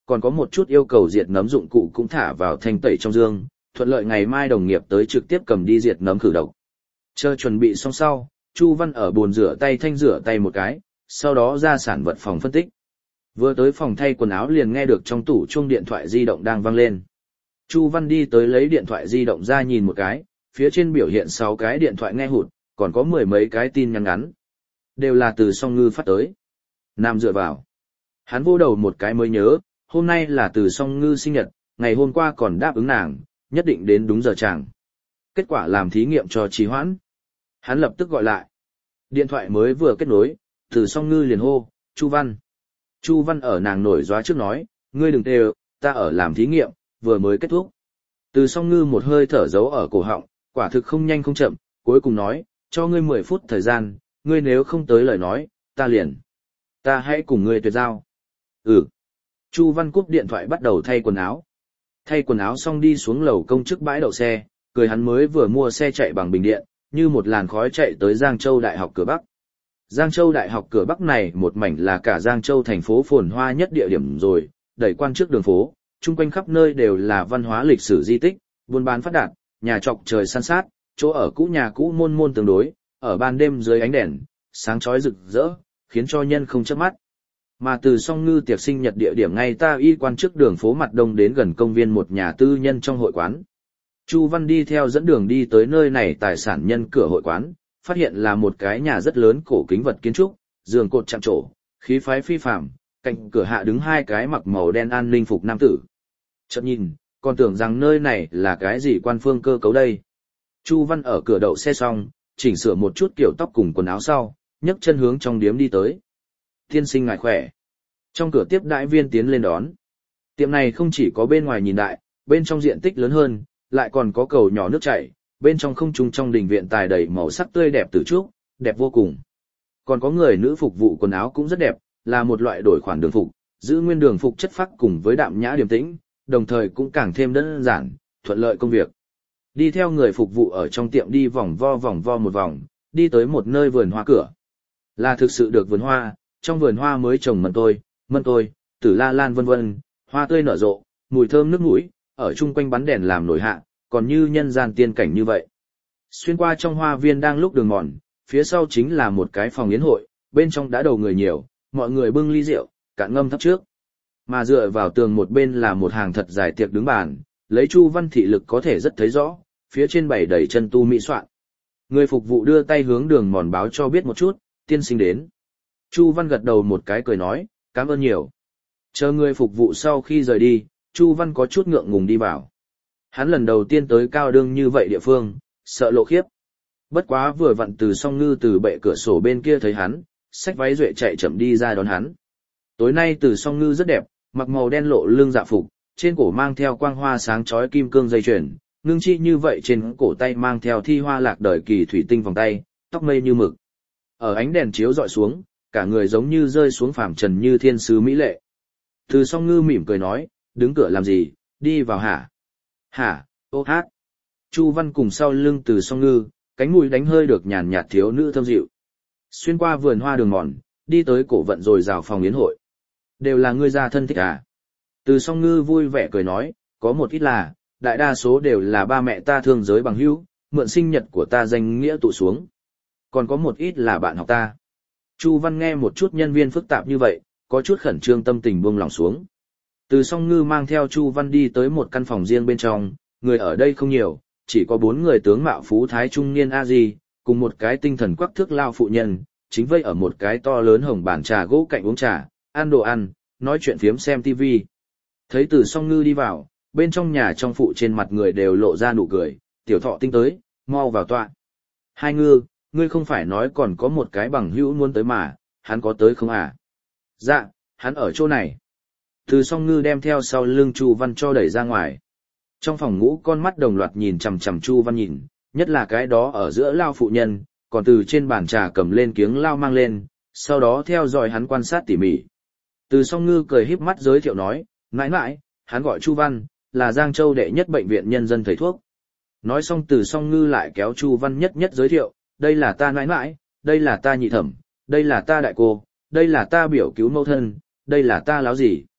còn có một chút yêu cầu diệt nấm dụng cụ cũng thả vào thanh tẩy trong dương, thuận lợi ngày mai đồng nghiệp tới trực tiếp cầm đi diệt nấm khử độc. Chờ chuẩn bị xong sau, Chu Văn ở bồn rửa tay thanh rửa tay một cái, sau đó ra sản vật phòng phân tích. Vừa tới phòng thay quần áo liền nghe được trong tủ chuông điện thoại di động đang vang lên. Chu Văn đi tới lấy điện thoại di động ra nhìn một cái, phía trên biểu hiện 6 cái điện thoại nghe hụt, còn có 10 mấy cái tin nhắn ngắn. Đều là từ Song Ngư phát tới. Nam dựa vào. Hắn vô đầu một cái mới nhớ, hôm nay là từ Song Ngư sinh nhật, ngày hôm qua còn đáp ứng nàng, nhất định đến đúng giờ chàng. Kết quả làm thí nghiệm cho trì hoãn. Hắn lập tức gọi lại. Điện thoại mới vừa kết nối, từ Song Ngư liền hô, Chu Văn. Chu Văn ở nàng nổi gióa trước nói, ngươi đừng tê, ta ở làm thí nghiệm, vừa mới kết thúc. Từ Song Ngư một hơi thở giấu ở cổ họng, quả thực không nhanh không chậm, cuối cùng nói, cho ngươi 10 phút thời gian, ngươi nếu không tới lời nói, ta liền. Ta hãy cùng ngươi tuyệt giao. Ừ. Chu Văn cúp điện thoại bắt đầu thay quần áo. Thay quần áo xong đi xuống lầu công chức bãi đậu xe, cười hắn mới vừa mua xe chạy bằng bình điện, như một làn khói chạy tới Giang Châu Đại học cửa Bắc. Giang Châu Đại học cửa Bắc này một mảnh là cả Giang Châu thành phố phồn hoa nhất địa điểm rồi, đẩy quan trước đường phố, chung quanh khắp nơi đều là văn hóa lịch sử di tích, buôn bán phát đạt, nhà trọc trời san sát, chỗ ở cũ nhà cũ môn môn tương đối, ở ban đêm dưới ánh đèn, sáng chói rực rỡ, khiến cho nhân không chớp mắt. Mà từ Song Ngư tiệc sinh nhật địa điểm ngay ta y quan trước đường phố mặt đông đến gần công viên một nhà tư nhân trong hội quán. Chu Văn đi theo dẫn đường đi tới nơi này tài sản nhân cửa hội quán, phát hiện là một cái nhà rất lớn cổ kính vật kiến trúc, giường cột chạm trổ, khí phái phi phàm, cạnh cửa hạ đứng 2 cái mặc màu đen an ninh phục nam tử. Chợt nhìn, còn tưởng rằng nơi này là cái gì quan phương cơ cấu đây. Chu Văn ở cửa đậu xe xong, chỉnh sửa một chút kiểu tóc cùng quần áo sau, nhấc chân hướng trong điếm đi tới. Tiên sinh ngài khỏe. Trong cửa tiếp đãi viên tiến lên đón. Tiệm này không chỉ có bên ngoài nhìn đại, bên trong diện tích lớn hơn, lại còn có cầu nhỏ nước chảy, bên trong không trung trong đình viện tài đầy màu sắc tươi đẹp từ trúc, đẹp vô cùng. Còn có người nữ phục vụ quần áo cũng rất đẹp, là một loại đổi khoản đường phục, giữ nguyên đường phục chất phác cùng với đạm nhã điềm tĩnh, đồng thời cũng càng thêm đơn giản, thuận lợi công việc. Đi theo người phục vụ ở trong tiệm đi vòng vo một vòng, đi tới một nơi vườn hoa cửa. Là thực sự được vườn hoa, trong vườn hoa mới trồng mận tôi, tử la lan vân vân, hoa tươi nở rộ, mùi thơm nước mũi, ở chung quanh bắn đèn làm nổi hạ, còn như nhân gian tiên cảnh như vậy. Xuyên qua trong hoa viên đang lúc đường mòn, phía sau chính là một cái phòng yến hội, bên trong đã đầu người nhiều, mọi người bưng ly rượu, cạn ngâm thấp trước. Mà dựa vào tường một bên là một hàng thật dài tiệc đứng bàn, lấy Chu Văn thị lực có thể rất thấy rõ, phía trên bày đầy chân tu mỹ soạn. Người phục vụ đưa tay hướng đường mòn báo cho biết một chút, tiên sinh đến. Chu Văn gật đầu một cái cười nói, cảm ơn nhiều. Chờ người phục vụ sau khi rời đi, Chu Văn có chút ngượng ngùng đi vào. Hắn lần đầu tiên tới cao đương như vậy địa phương, sợ lộ khiếp. Bất quá vừa vặn từ Song Ngư từ bệ cửa sổ bên kia thấy hắn, xách váy duệ chạy chậm đi ra đón hắn. Tối nay từ Song Ngư rất đẹp, mặc màu đen lộ lưng dạ phục, trên cổ mang theo quang hoa sáng chói kim cương dây chuyền, ngưng chi như vậy trên cổ tay mang theo thi hoa lạc đời kỳ thủy tinh vòng tay, tóc mây như mực. Ở ánh đèn chiếu dọi xuống, cả người giống như rơi xuống phàm trần như thiên sứ mỹ lệ. Từ Song Ngư mỉm cười nói, đứng cửa làm gì, đi vào hả? Hả, ô hát. Chu Văn cùng sau lưng từ Song Ngư, cánh mũi đánh hơi được nhàn nhạt thiếu nữ thơm dịu. Xuyên qua vườn hoa đường mòn, đi tới cổ vận rồi rào phòng yến hội. Đều là ngươi gia thân thích à? Từ Song Ngư vui vẻ cười nói, có một ít là, đại đa số đều là ba mẹ ta thương giới bằng hữu, mượn sinh nhật của ta danh nghĩa tụ xuống. Còn có một ít là bạn học ta. Chu Văn nghe một chút nhân viên phức tạp như vậy, có chút khẩn trương tâm tình buông lòng xuống. Từ Song Ngư mang theo Chu Văn đi tới một căn phòng riêng bên trong, người ở đây không nhiều, chỉ có 4 người tướng mạo phú thái trung niên a di, cùng một cái tinh thần quắc thước lao phụ nhân, chính vây ở một cái to lớn hồng bàn trà gỗ cạnh uống trà, ăn đồ ăn, nói chuyện phiếm xem tivi. Thấy Từ Song Ngư đi vào, bên trong nhà trong phụ trên mặt người đều lộ ra nụ cười, tiểu thọ tinh tới, mau vào tọa. Hai Ngư, ngươi không phải nói còn có một cái bằng hữu muốn tới mà, hắn có tới không à? Dạ, hắn ở chỗ này. Từ Song Ngư đem theo sau lưng Chu Văn cho đẩy ra ngoài. Trong phòng ngủ con mắt đồng loạt nhìn chằm chằm Chu Văn nhìn, nhất là cái đó ở giữa lao phụ nhân, còn từ trên bàn trà cầm lên kiếng lao mang lên, sau đó theo dõi hắn quan sát tỉ mỉ. Từ Song Ngư cười híp mắt giới thiệu nói, mãi mãi, hắn gọi Chu Văn, là Giang Châu đệ nhất bệnh viện nhân dân thầy thuốc. Nói xong Từ Song Ngư lại kéo Chu Văn nhất nhất giới thiệu, đây là ta mãi mãi, đây là ta nhị thẩm, đây là ta đại cô, đây là ta biểu cứu mẫu thân, đây là ta láo gì.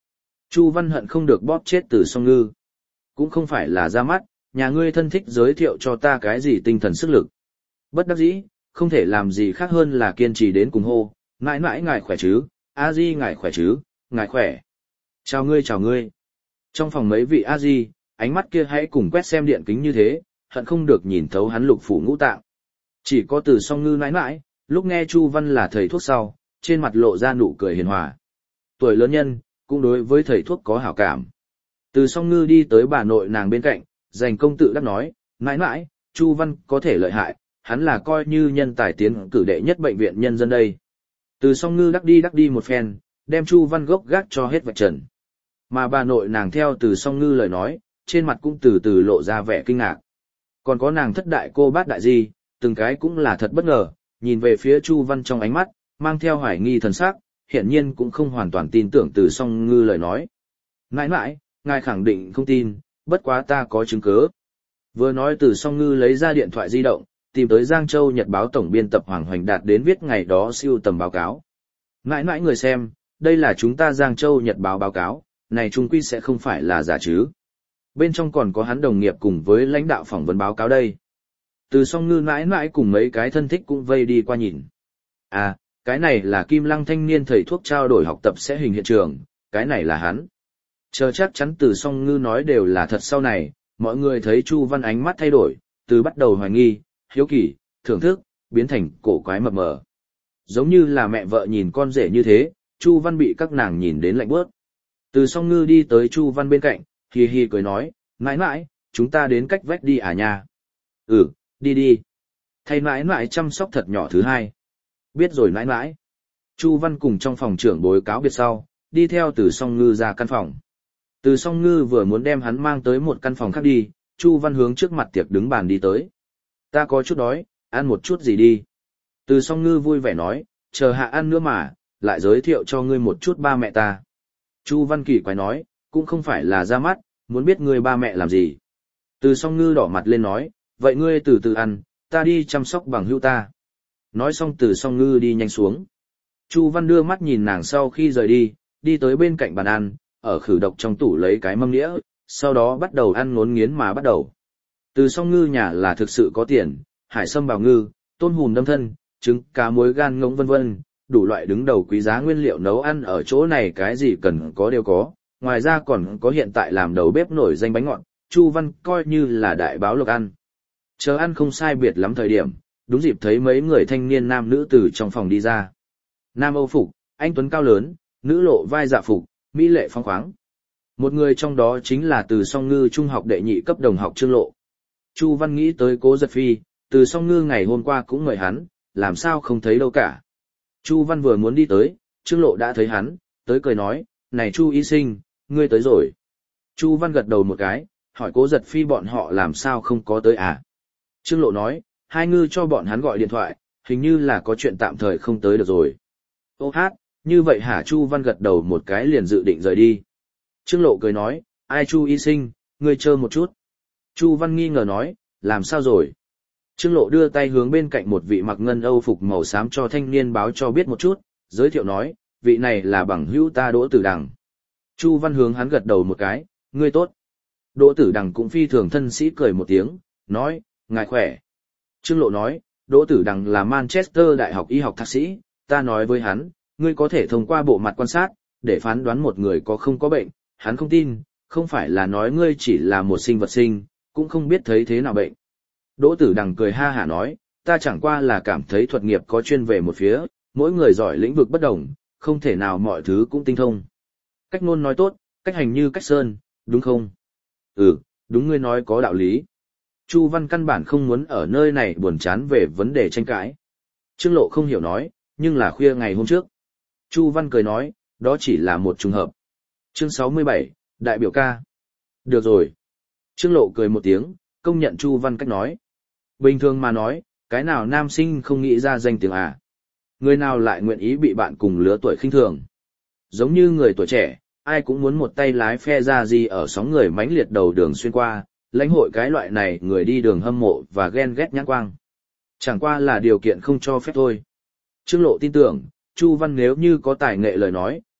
Chu Văn hận không được bóp chết Từ Song Ngư. Cũng không phải là ra mắt, nhà ngươi thân thích giới thiệu cho ta cái gì tinh thần sức lực. Bất đắc dĩ, không thể làm gì khác hơn là kiên trì đến cùng hô, mãi mãi ngài khỏe chứ, a di ngài khỏe chứ, ngài khỏe. Chào ngươi chào ngươi. Trong phòng mấy vị a di, ánh mắt kia hãy cùng quét xem điện kính như thế, hận không được nhìn thấu hắn lục phủ ngũ tạng. Chỉ có Từ Song Ngư mãi mãi, lúc nghe Chu Văn là thầy thuốc sau, trên mặt lộ ra nụ cười hiền hòa. Tuổi lớn nhân, cũng đối với thầy thuốc có hảo cảm. Từ Song Ngư đi tới bà nội nàng bên cạnh, dành công tự đắc nói, mãi mãi, Chu Văn có thể lợi hại, hắn là coi như nhân tài tiến cử đệ nhất bệnh viện nhân dân đây. Từ Song Ngư đắc đi một phen, đem Chu Văn gốc gác cho hết vạch trần. Mà bà nội nàng theo Từ Song Ngư lời nói, trên mặt cũng từ từ lộ ra vẻ kinh ngạc. Còn có nàng thất đại cô bát đại di, từng cái cũng là thật bất ngờ, nhìn về phía Chu Văn trong ánh mắt, mang theo hoài nghi thần sắc, hiển nhiên cũng không hoàn toàn tin tưởng Từ Song Ngư lời nói. Mãi mãi, ngài khẳng định không tin, bất quá ta có chứng cứ. Vừa nói Từ Song Ngư lấy ra điện thoại di động, tìm tới Giang Châu Nhật báo tổng biên tập Hoàng Hoành Đạt đến viết ngày đó siêu tầm báo cáo. Mãi mãi người xem, đây là chúng ta Giang Châu Nhật báo báo cáo, này chung quy sẽ không phải là giả chứ. Bên trong còn có hắn đồng nghiệp cùng với lãnh đạo phỏng vấn báo cáo đây. Từ Song Ngư mãi mãi cùng mấy cái thân thích cũng vây đi qua nhìn. À, cái này là Kim Lăng thanh niên thầy thuốc trao đổi học tập sẽ hình hiện trường, cái này là hắn. Chờ chắc chắn Từ Song Ngư nói đều là thật sau này, mọi người thấy Chu Văn ánh mắt thay đổi, từ bắt đầu hoài nghi, hiếu kỳ, thưởng thức, biến thành cổ quái mập mờ. Giống như là mẹ vợ nhìn con rể như thế, Chu Văn bị các nàng nhìn đến lạnh bước. Từ Song Ngư đi tới Chu Văn bên cạnh, hi hi cười nói, mãi mãi, chúng ta đến cách vách đi à nha. Ừ, đi đi. Thầy mãi mãi chăm sóc thật nhỏ thứ hai. Biết rồi mãi mãi. Chu Văn cùng trong phòng trưởng bối cáo biệt sau, đi theo Từ Song Ngư ra căn phòng. Từ Song Ngư vừa muốn đem hắn mang tới một căn phòng khác đi, Chu Văn hướng trước mặt tiệc đứng bàn đi tới. Ta có chút đói, ăn một chút gì đi. Từ Song Ngư vui vẻ nói, chờ hạ ăn nữa mà, lại giới thiệu cho ngươi một chút ba mẹ ta. Chu Văn kỳ quái nói, cũng không phải là ra mắt, muốn biết ngươi ba mẹ làm gì. Từ Song Ngư đỏ mặt lên nói, vậy ngươi từ từ ăn, ta đi chăm sóc bằng hữu ta. Nói xong Từ Song Ngư đi nhanh xuống. Chu Văn đưa mắt nhìn nàng sau khi rời đi, đi tới bên cạnh bàn ăn, ở khử độc trong tủ lấy cái mâm đĩa, sau đó bắt đầu ăn ngốn nghiến mà bắt đầu. Từ Song Ngư nhà là thực sự có tiền, hải sâm bào ngư, tôm hùm đâm thân, trứng, cá muối gan ngỗng vân vân, đủ loại đứng đầu quý giá nguyên liệu nấu ăn ở chỗ này cái gì cần có đều có, ngoài ra còn có hiện tại làm đầu bếp nổi danh bánh ngọt, Chu Văn coi như là đại báo lộc ăn. Chờ ăn không sai biệt lắm thời điểm, đúng dịp thấy mấy người thanh niên nam nữ từ trong phòng đi ra. Nam Âu phục, anh tuấn cao lớn, nữ lộ vai dạ phục, mỹ lệ phong khoáng. Một người trong đó chính là Từ Song Ngư trung học đệ nhị cấp đồng học Trương Lộ. Chu Văn nghĩ tới Cố Giật Phi, Từ Song Ngư ngày hôm qua cũng mời hắn, làm sao không thấy đâu cả. Chu Văn vừa muốn đi tới, Trương Lộ đã thấy hắn, tới cười nói, này Chu y sinh, ngươi tới rồi. Chu Văn gật đầu một cái, hỏi Cố Giật Phi bọn họ làm sao không có tới à. Trương Lộ nói, hai ngư cho bọn hắn gọi điện thoại, hình như là có chuyện tạm thời không tới được rồi. Ô hát, như vậy hả? Chu Văn gật đầu một cái liền dự định rời đi. Trương Lộ cười nói, ai Chu y sinh, ngươi chờ một chút. Chu Văn nghi ngờ nói, làm sao rồi? Trương Lộ đưa tay hướng bên cạnh một vị mặc ngân âu phục màu xám cho thanh niên báo cho biết một chút, giới thiệu nói, vị này là bằng hữu ta Đỗ Tử Đằng. Chu Văn hướng hắn gật đầu một cái, ngươi tốt. Đỗ Tử Đằng cũng phi thường thân sĩ cười một tiếng, nói, ngài khỏe. Trương Lộ nói, Đỗ Tử Đằng là Manchester Đại học y học thạc sĩ, ta nói với hắn, ngươi có thể thông qua bộ mặt quan sát, để phán đoán một người có không có bệnh, hắn không tin, không phải là nói ngươi chỉ là một sinh vật sinh, cũng không biết thấy thế nào bệnh. Đỗ Tử Đằng cười ha hả nói, ta chẳng qua là cảm thấy thuật nghiệp có chuyên về một phía, mỗi người giỏi lĩnh vực bất đồng, không thể nào mọi thứ cũng tinh thông. Cách ngôn nói tốt, cách hành như cách sơn, đúng không? Ừ, đúng ngươi nói có đạo lý. Chu Văn căn bản không muốn ở nơi này buồn chán về vấn đề tranh cãi. Trương Lộ không hiểu nói, nhưng là khuya ngày hôm trước. Chu Văn cười nói, đó chỉ là một trùng hợp. Chương 67, Đại biểu ca. Được rồi. Trương Lộ cười một tiếng, công nhận Chu Văn cách nói. Bình thường mà nói, cái nào nam sinh không nghĩ ra danh tiếng à? Người nào lại nguyện ý bị bạn cùng lứa tuổi khinh thường? Giống như người tuổi trẻ, ai cũng muốn một tay lái phe ra gì ở sóng người mãnh liệt đầu đường xuyên qua, lãnh hội cái loại này người đi đường hâm mộ và ghen ghét nhãn quang. Chẳng qua là điều kiện không cho phép thôi. Trương Lộ tin tưởng, Chu Văn nếu như có tài nghệ lời nói,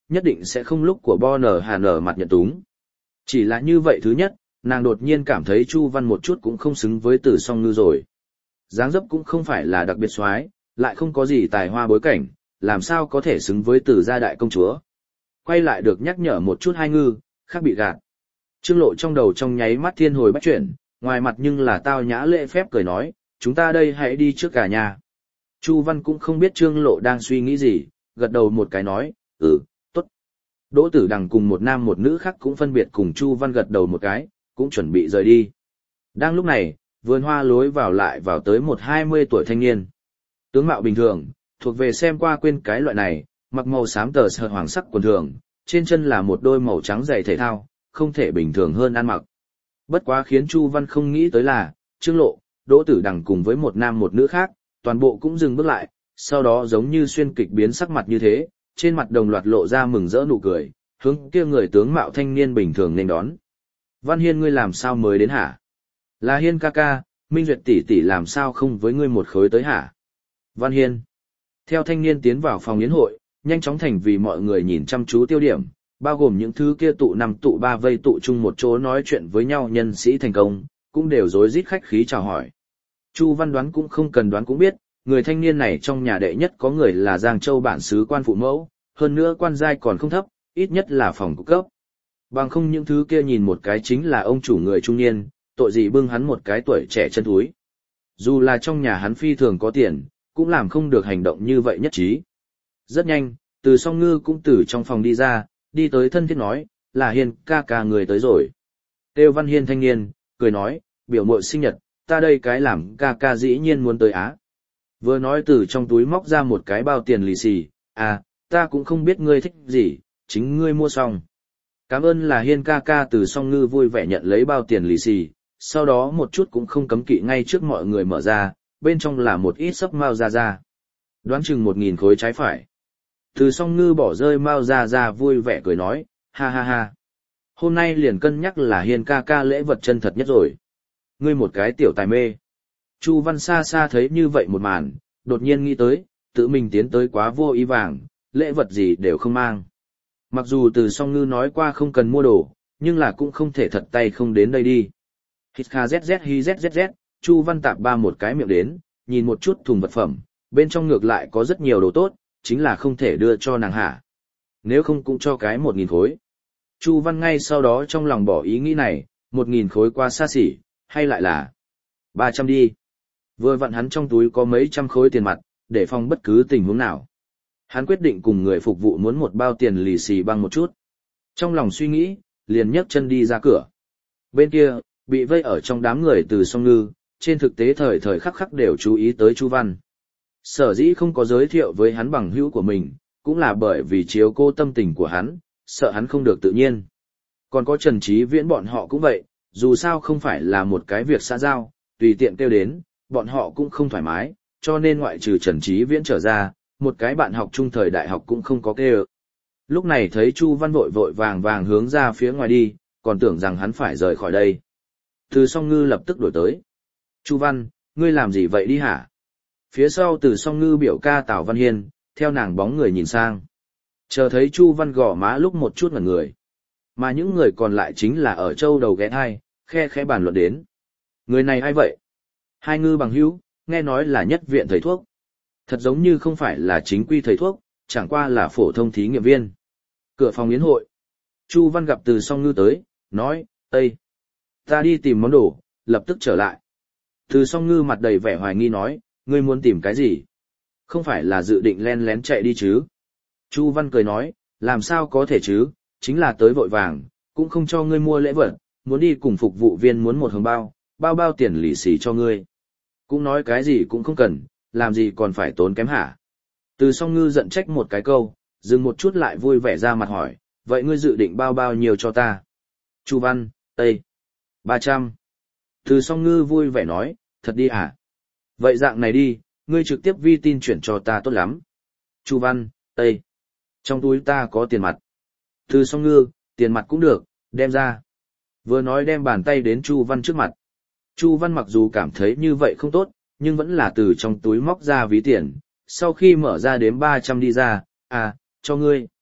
nhất định sẽ không lúc của Bo nở hà nở mặt nhận túng. Chỉ là như vậy thứ nhất, nàng đột nhiên cảm thấy Chu Văn một chút cũng không xứng với Từ Song Ngư rồi. Dáng dấp cũng không phải là đặc biệt soái, lại không có gì tài hoa bối cảnh, làm sao có thể xứng với Từ gia đại công chúa. Quay lại được nhắc nhở một chút Hai Ngư, khác bị gạt. Trương Lộ trong đầu trong nháy mắt thiên hồi bách chuyển, ngoài mặt nhưng là tao nhã lễ phép cười nói, chúng ta đây hãy đi trước cả nhà. Chu Văn cũng không biết Trương Lộ đang suy nghĩ gì, gật đầu một cái nói, tốt. Đỗ Tử Đằng cùng một nam một nữ khác cũng phân biệt cùng Chu Văn gật đầu một cái, cũng chuẩn bị rời đi. Đang lúc này, vườn hoa lối vào lại vào tới một 20 tuổi thanh niên. Tướng mạo bình thường, thuộc về xem qua quên cái loại này, mặc màu xám tờ sờ hoàng sắc quần thường, trên chân là một đôi màu trắng giày thể thao, không thể bình thường hơn ăn mặc. Bất quá khiến Chu Văn không nghĩ tới là, Trương Lộ, Đỗ Tử Đằng cùng với một nam một nữ khác, toàn bộ cũng dừng bước lại, sau đó giống như xuyên kịch biến sắc mặt như thế, trên mặt đồng loạt lộ ra mừng rỡ nụ cười, hướng kia người tướng mạo thanh niên bình thường nên đón. Văn Hiên ngươi làm sao mới đến hả? Là Hiên ca ca, Minh Duyệt tỷ tỷ làm sao không với ngươi một khối tới hả? Văn Hiên. Theo thanh niên tiến vào phòng yến hội, nhanh chóng thành vì mọi người nhìn chăm chú tiêu điểm, bao gồm những thứ kia tụ năm tụ ba vây tụ chung một chỗ nói chuyện với nhau nhân sĩ thành công, cũng đều rối rít khách khí chào hỏi. Chu Văn đoán cũng không cần đoán cũng biết, người thanh niên này trong nhà đệ nhất có người là Giang Châu bản xứ quan phụ mẫu, hơn nữa quan giai còn không thấp, ít nhất là phòng cục cấp. Bằng không những thứ kia nhìn một cái chính là ông chủ người trung niên, tội gì bưng hắn một cái tuổi trẻ chân túi. Dù là trong nhà hắn phi thường có tiền, cũng làm không được hành động như vậy nhất trí. Rất nhanh, Từ Song Ngư cũng từ trong phòng đi ra, đi tới thân thiết nói, là Hiên ca ca người tới rồi. Têu Văn Hiên thanh niên, cười nói, biểu muội sinh nhật, ta đây cái làm ca ca dĩ nhiên muốn tới á. Vừa nói từ trong túi móc ra một cái bao tiền lì xì, ta cũng không biết ngươi thích gì, chính ngươi mua xong. Cảm ơn là Hiên ca ca. Từ Song Ngư vui vẻ nhận lấy bao tiền lì xì, sau đó một chút cũng không cấm kỵ ngay trước mọi người mở ra, bên trong là một ít sấp mao ra. Đoán chừng 1.000 khối trái phải. Từ Song Ngư bỏ rơi mao ra vui vẻ cười nói, ha ha ha. Hôm nay liền cân nhắc là Hiên ca ca lễ vật chân thật nhất rồi. Ngươi một cái tiểu tài mê. Chu Văn xa xa thấy như vậy một màn, đột nhiên nghĩ tới, tự mình tiến tới quá vô ý vàng, lễ vật gì đều không mang. Mặc dù Từ Song Ngư nói qua không cần mua đồ, nhưng là cũng không thể thật tay không đến đây đi. Hít kha zz hi zzz, Chu Văn tạp ba một cái miệng đến, nhìn một chút thùng vật phẩm, bên trong ngược lại có rất nhiều đồ tốt, chính là không thể đưa cho nàng hả. Nếu không cũng cho cái 1.000 khối. Chu Văn ngay sau đó trong lòng bỏ ý nghĩ này, 1.000 khối qua xa xỉ, hay lại là 300 đi. Vừa vặn hắn trong túi có mấy trăm khối tiền mặt, để phòng bất cứ tình huống nào. Hắn quyết định cùng người phục vụ muốn một bao tiền lì xì băng một chút. Trong lòng suy nghĩ, liền nhấc chân đi ra cửa. Bên kia, bị vây ở trong đám người Từ Song Ngư, trên thực tế thời thời khắc khắc đều chú ý tới Chu Văn. Sở dĩ không có giới thiệu với hắn bằng hữu của mình, cũng là bởi vì chiếu cô tâm tình của hắn, sợ hắn không được tự nhiên. Còn có Trần Trí Viễn bọn họ cũng vậy, dù sao không phải là một cái việc xã giao, tùy tiện kêu đến, bọn họ cũng không thoải mái, cho nên ngoại trừ Trần Trí Viễn trở ra, một cái bạn học chung thời đại học cũng không có kêu. Lúc này thấy Chu Văn vội vội vàng vàng hướng ra phía ngoài đi, còn tưởng rằng hắn phải rời khỏi đây. Từ Song Ngư lập tức đổi tới. Chu Văn, ngươi làm gì vậy đi hả? Phía sau Từ Song Ngư biểu ca Tào Văn Hiên, theo nàng bóng người nhìn sang. Chờ thấy Chu Văn gõ má lúc một chút ngẩn người. Mà những người còn lại chính là ở châu đầu ghé thai, khe khẽ bàn luận đến. Người này ai vậy? Hai Ngư bằng hữu, nghe nói là nhất viện thầy thuốc. Thật giống như không phải là chính quy thầy thuốc, chẳng qua là phổ thông thí nghiệm viên. Cửa phòng yến hội. Chu Văn gặp Từ Song Ngư tới, nói, Ê! Ta đi tìm món đồ, lập tức trở lại. Từ Song Ngư mặt đầy vẻ hoài nghi nói, ngươi muốn tìm cái gì? Không phải là dự định len lén chạy đi chứ? Chu Văn cười nói, làm sao có thể chứ, chính là tới vội vàng, cũng không cho ngươi mua lễ vật, muốn đi cùng phục vụ viên muốn một hồng bao, bao tiền lì xì cho ngươi. Cũng nói cái gì cũng không cần, làm gì còn phải tốn kém hả? Từ Song Ngư giận trách một cái câu, dừng một chút lại vui vẻ ra mặt hỏi, vậy ngươi dự định bao nhiêu cho ta? Chu Văn, Tây. 300. Từ Song Ngư vui vẻ nói, thật đi hả? Vậy dạng này đi, ngươi trực tiếp vi tin chuyển cho ta tốt lắm. Chu Văn, Tây. Trong túi ta có tiền mặt. Từ Song Ngư, tiền mặt cũng được, đem ra. Vừa nói đem bàn tay đến Chu Văn trước mặt. Chu Văn mặc dù cảm thấy như vậy không tốt, nhưng vẫn là từ trong túi móc ra ví tiền, sau khi mở ra đếm 300 đi ra, cho ngươi.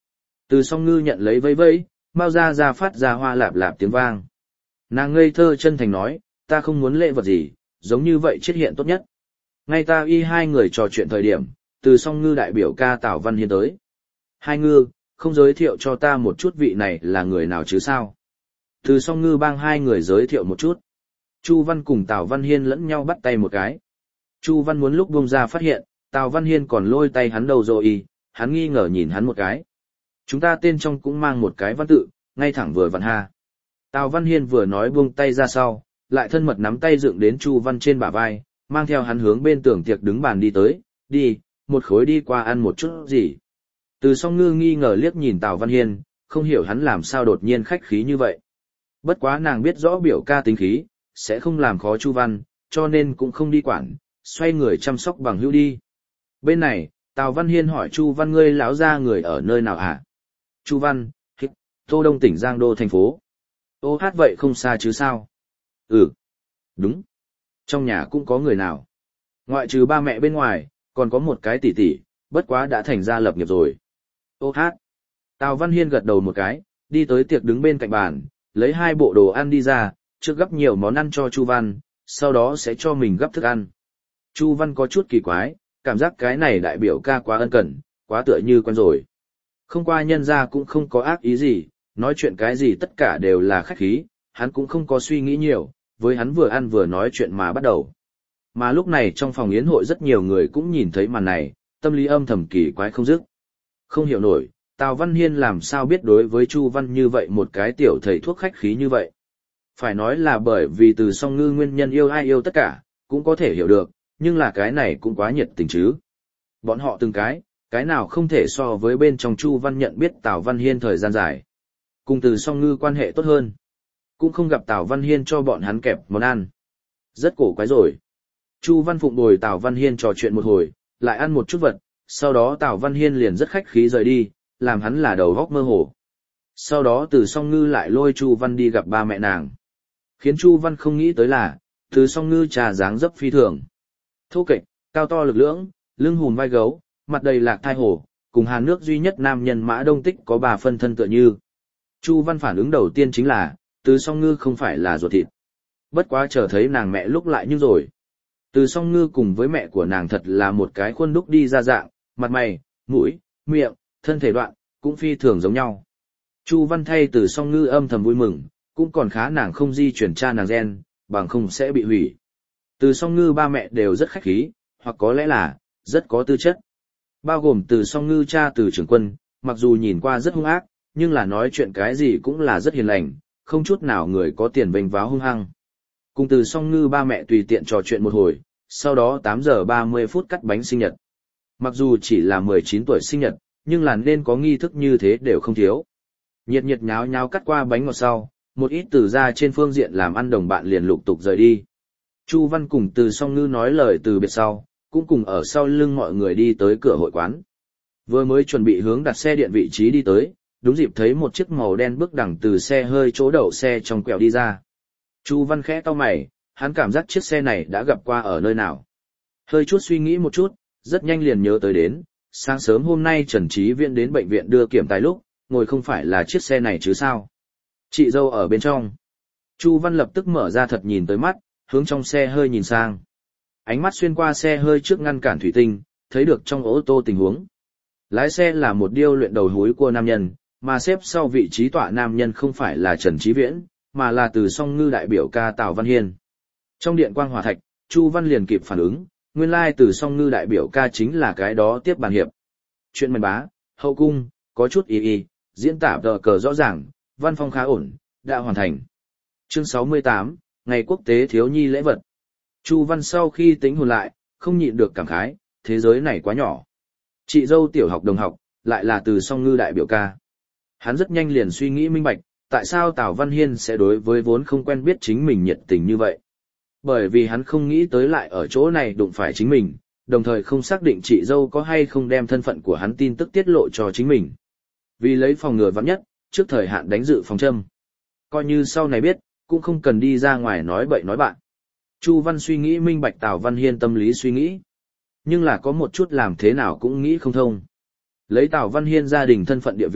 Từ song ngư nhận lấy vẫy vẫy, Mao ra phát ra hoa lạp lạp tiếng vang. Nàng ngây thơ chân thành nói, ta không muốn lễ vật gì, giống như vậy chết hiện tốt nhất. Ngay ta y hai người trò chuyện thời điểm, từ song ngư đại biểu ca Tào Văn Hiên tới. Hai ngư, không giới thiệu cho ta một chút vị này là người nào chứ sao? Từ song ngư bang hai người giới thiệu một chút. Chu Văn cùng Tào Văn Hiên lẫn nhau bắt tay một cái. Chu Văn muốn lúc buông ra phát hiện, Tào Văn Hiên còn lôi tay hắn đầu rồi y, hắn nghi ngờ nhìn hắn một cái. Chúng ta tên trong cũng mang một cái văn tự, ngay thẳng vừa vặn ha. Tào Văn Hiên vừa nói buông tay ra sau, lại thân mật nắm tay dựng đến Chu Văn trên bả vai, mang theo hắn hướng bên tường tiệc đứng bàn đi tới, đi, một khối đi qua ăn một chút gì. Từ song ngư nghi ngờ liếc nhìn Tào Văn Hiên, không hiểu hắn làm sao đột nhiên khách khí như vậy. Bất quá nàng biết rõ biểu ca tính khí, sẽ không làm khó Chu Văn, cho nên cũng không đi quản, xoay người chăm sóc bằng hữu đi. Bên này, Tào Văn Hiên hỏi Chu Văn ngươi lão gia người ở nơi nào hả? Chu Văn, Tô Đông tỉnh Giang Đô thành phố. Ô hát vậy không xa chứ sao? Ừ, đúng. Trong nhà cũng có người nào? Ngoại trừ ba mẹ bên ngoài, còn có một cái tỷ tỷ, bất quá đã thành gia lập nghiệp rồi. Ô hát. Tào Văn Hiên gật đầu một cái, đi tới tiệc đứng bên cạnh bàn, lấy hai bộ đồ ăn đi ra, trước gấp nhiều món ăn cho Chu Văn, sau đó sẽ cho mình gấp thức ăn. Chu Văn có chút kỳ quái, cảm giác cái này đại biểu ca quá ân cần, quá tựa như quen rồi. Không qua nhân ra cũng không có ác ý gì, nói chuyện cái gì tất cả đều là khách khí, hắn cũng không có suy nghĩ nhiều, với hắn vừa ăn vừa nói chuyện mà bắt đầu. Mà lúc này trong phòng yến hội rất nhiều người cũng nhìn thấy màn này, tâm lý âm thầm kỳ quái không dứt. Không hiểu nổi, Tào Văn Hiên làm sao biết đối với Chu Văn như vậy một cái tiểu thầy thuốc khách khí như vậy. Phải nói là bởi vì từ song ngư nguyên nhân yêu ai yêu tất cả, cũng có thể hiểu được, nhưng là cái này cũng quá nhiệt tình chứ. Bọn họ từng cái nào không thể so với bên trong Chu Văn nhận biết Tào Văn Hiên thời gian dài. Cùng từ song ngư quan hệ tốt hơn. Cũng không gặp Tào Văn Hiên cho bọn hắn kẹp món ăn. Rất cổ quái rồi. Chu Văn phụng bồi Tào Văn Hiên trò chuyện một hồi, lại ăn một chút vật, sau đó Tào Văn Hiên liền rất khách khí rời đi, làm hắn là đầu góc mơ hồ. Sau đó từ song ngư lại lôi Chu Văn đi gặp ba mẹ nàng. Khiến Chu Văn không nghĩ tới là, từ song ngư trà dáng dấp phi thường. Thô kệch, cao to lực lưỡng, lưng hùm vai gấu, mặt đầy lạc thai hổ, cùng Hàn nước duy nhất nam nhân Mã Đông Tích có bà phân thân tựa như. Chu Văn phản ứng đầu tiên chính là, từ song ngư không phải là ruột thịt. Bất quá chờ thấy nàng mẹ lúc lại như rồi. Từ song ngư cùng với mẹ của nàng thật là một cái khuôn đúc đi ra dạng, mặt mày, mũi, miệng, thân thể đoạn, cũng phi thường giống nhau. Chu Văn thay từ song ngư âm thầm vui mừng, cũng còn khá nàng không di chuyển cha nàng gen, bằng không sẽ bị hủy. Từ song ngư ba mẹ đều rất khách khí, hoặc có lẽ là, rất có tư chất. Bao gồm từ song ngư cha từ trưởng quân, mặc dù nhìn qua rất hung ác, nhưng là nói chuyện cái gì cũng là rất hiền lành, không chút nào người có tiền vênh váo hung hăng. Cùng từ song ngư ba mẹ tùy tiện trò chuyện một hồi, sau đó 8 giờ 30 phút cắt bánh sinh nhật. Mặc dù chỉ là 19 tuổi sinh nhật, nhưng là nên có nghi thức như thế đều không thiếu. Nhiệt nhiệt nháo nháo cắt qua bánh ngọt sau, một ít từ ra trên phương diện làm ăn đồng bạn liền lục tục rời đi. Chu Văn cùng từ song ngư nói lời từ biệt sau, cũng cùng ở sau lưng mọi người đi tới cửa hội quán. Vừa mới chuẩn bị hướng đặt xe điện vị trí đi tới, đúng dịp thấy một chiếc màu đen bước đằng từ xe hơi chỗ đậu xe trong quẹo đi ra. Chu Văn khẽ cau mày, hắn cảm giác chiếc xe này đã gặp qua ở nơi nào. Hơi chút suy nghĩ một chút, rất nhanh liền nhớ tới đến, sáng sớm hôm nay Trần Chí Viễn đến bệnh viện đưa kiểm tài lúc, ngồi không phải là chiếc xe này chứ sao. Chị dâu ở bên trong. Chu Văn lập tức mở ra thật nhìn tới mắt, hướng trong xe hơi nhìn sang. Ánh mắt xuyên qua xe hơi trước ngăn cản thủy tinh, thấy được trong ô tô tình huống. Lái xe là một điêu luyện đầu húi của nam nhân, mà xếp sau vị trí tọa nam nhân không phải là Trần Chí Viễn, mà là từ song ngư đại biểu ca Tào Văn Hiên. Trong điện quang hỏa thạch, Chu Văn liền kịp phản ứng, nguyên lai từ song ngư đại biểu ca chính là cái đó tiếp bàn hiệp. Chuyện mần bá, hậu cung, có chút diễn tả tờ cờ rõ ràng, văn phong khá ổn, đã hoàn thành. Chương 68, Ngày Quốc tế Thiếu nhi lễ vật. Chu Văn sau khi tính hồn lại, không nhịn được cảm khái, thế giới này quá nhỏ. Chị dâu tiểu học đồng học, lại là từ song ngư đại biểu ca. Hắn rất nhanh liền suy nghĩ minh bạch, tại sao Tào Văn Hiên sẽ đối với vốn không quen biết chính mình nhiệt tình như vậy. Bởi vì hắn không nghĩ tới lại ở chỗ này đụng phải chính mình, đồng thời không xác định chị dâu có hay không đem thân phận của hắn tin tức tiết lộ cho chính mình. Vì lấy phòng ngừa vắn nhất, trước thời hạn đánh dự phòng châm. Coi như sau này biết, cũng không cần đi ra ngoài nói bậy nói bạn. Chu Văn suy nghĩ minh bạch Tào Văn Hiên tâm lý suy nghĩ. Nhưng là có một chút làm thế nào cũng nghĩ không thông. Lấy Tào Văn Hiên gia đình thân phận địa vị,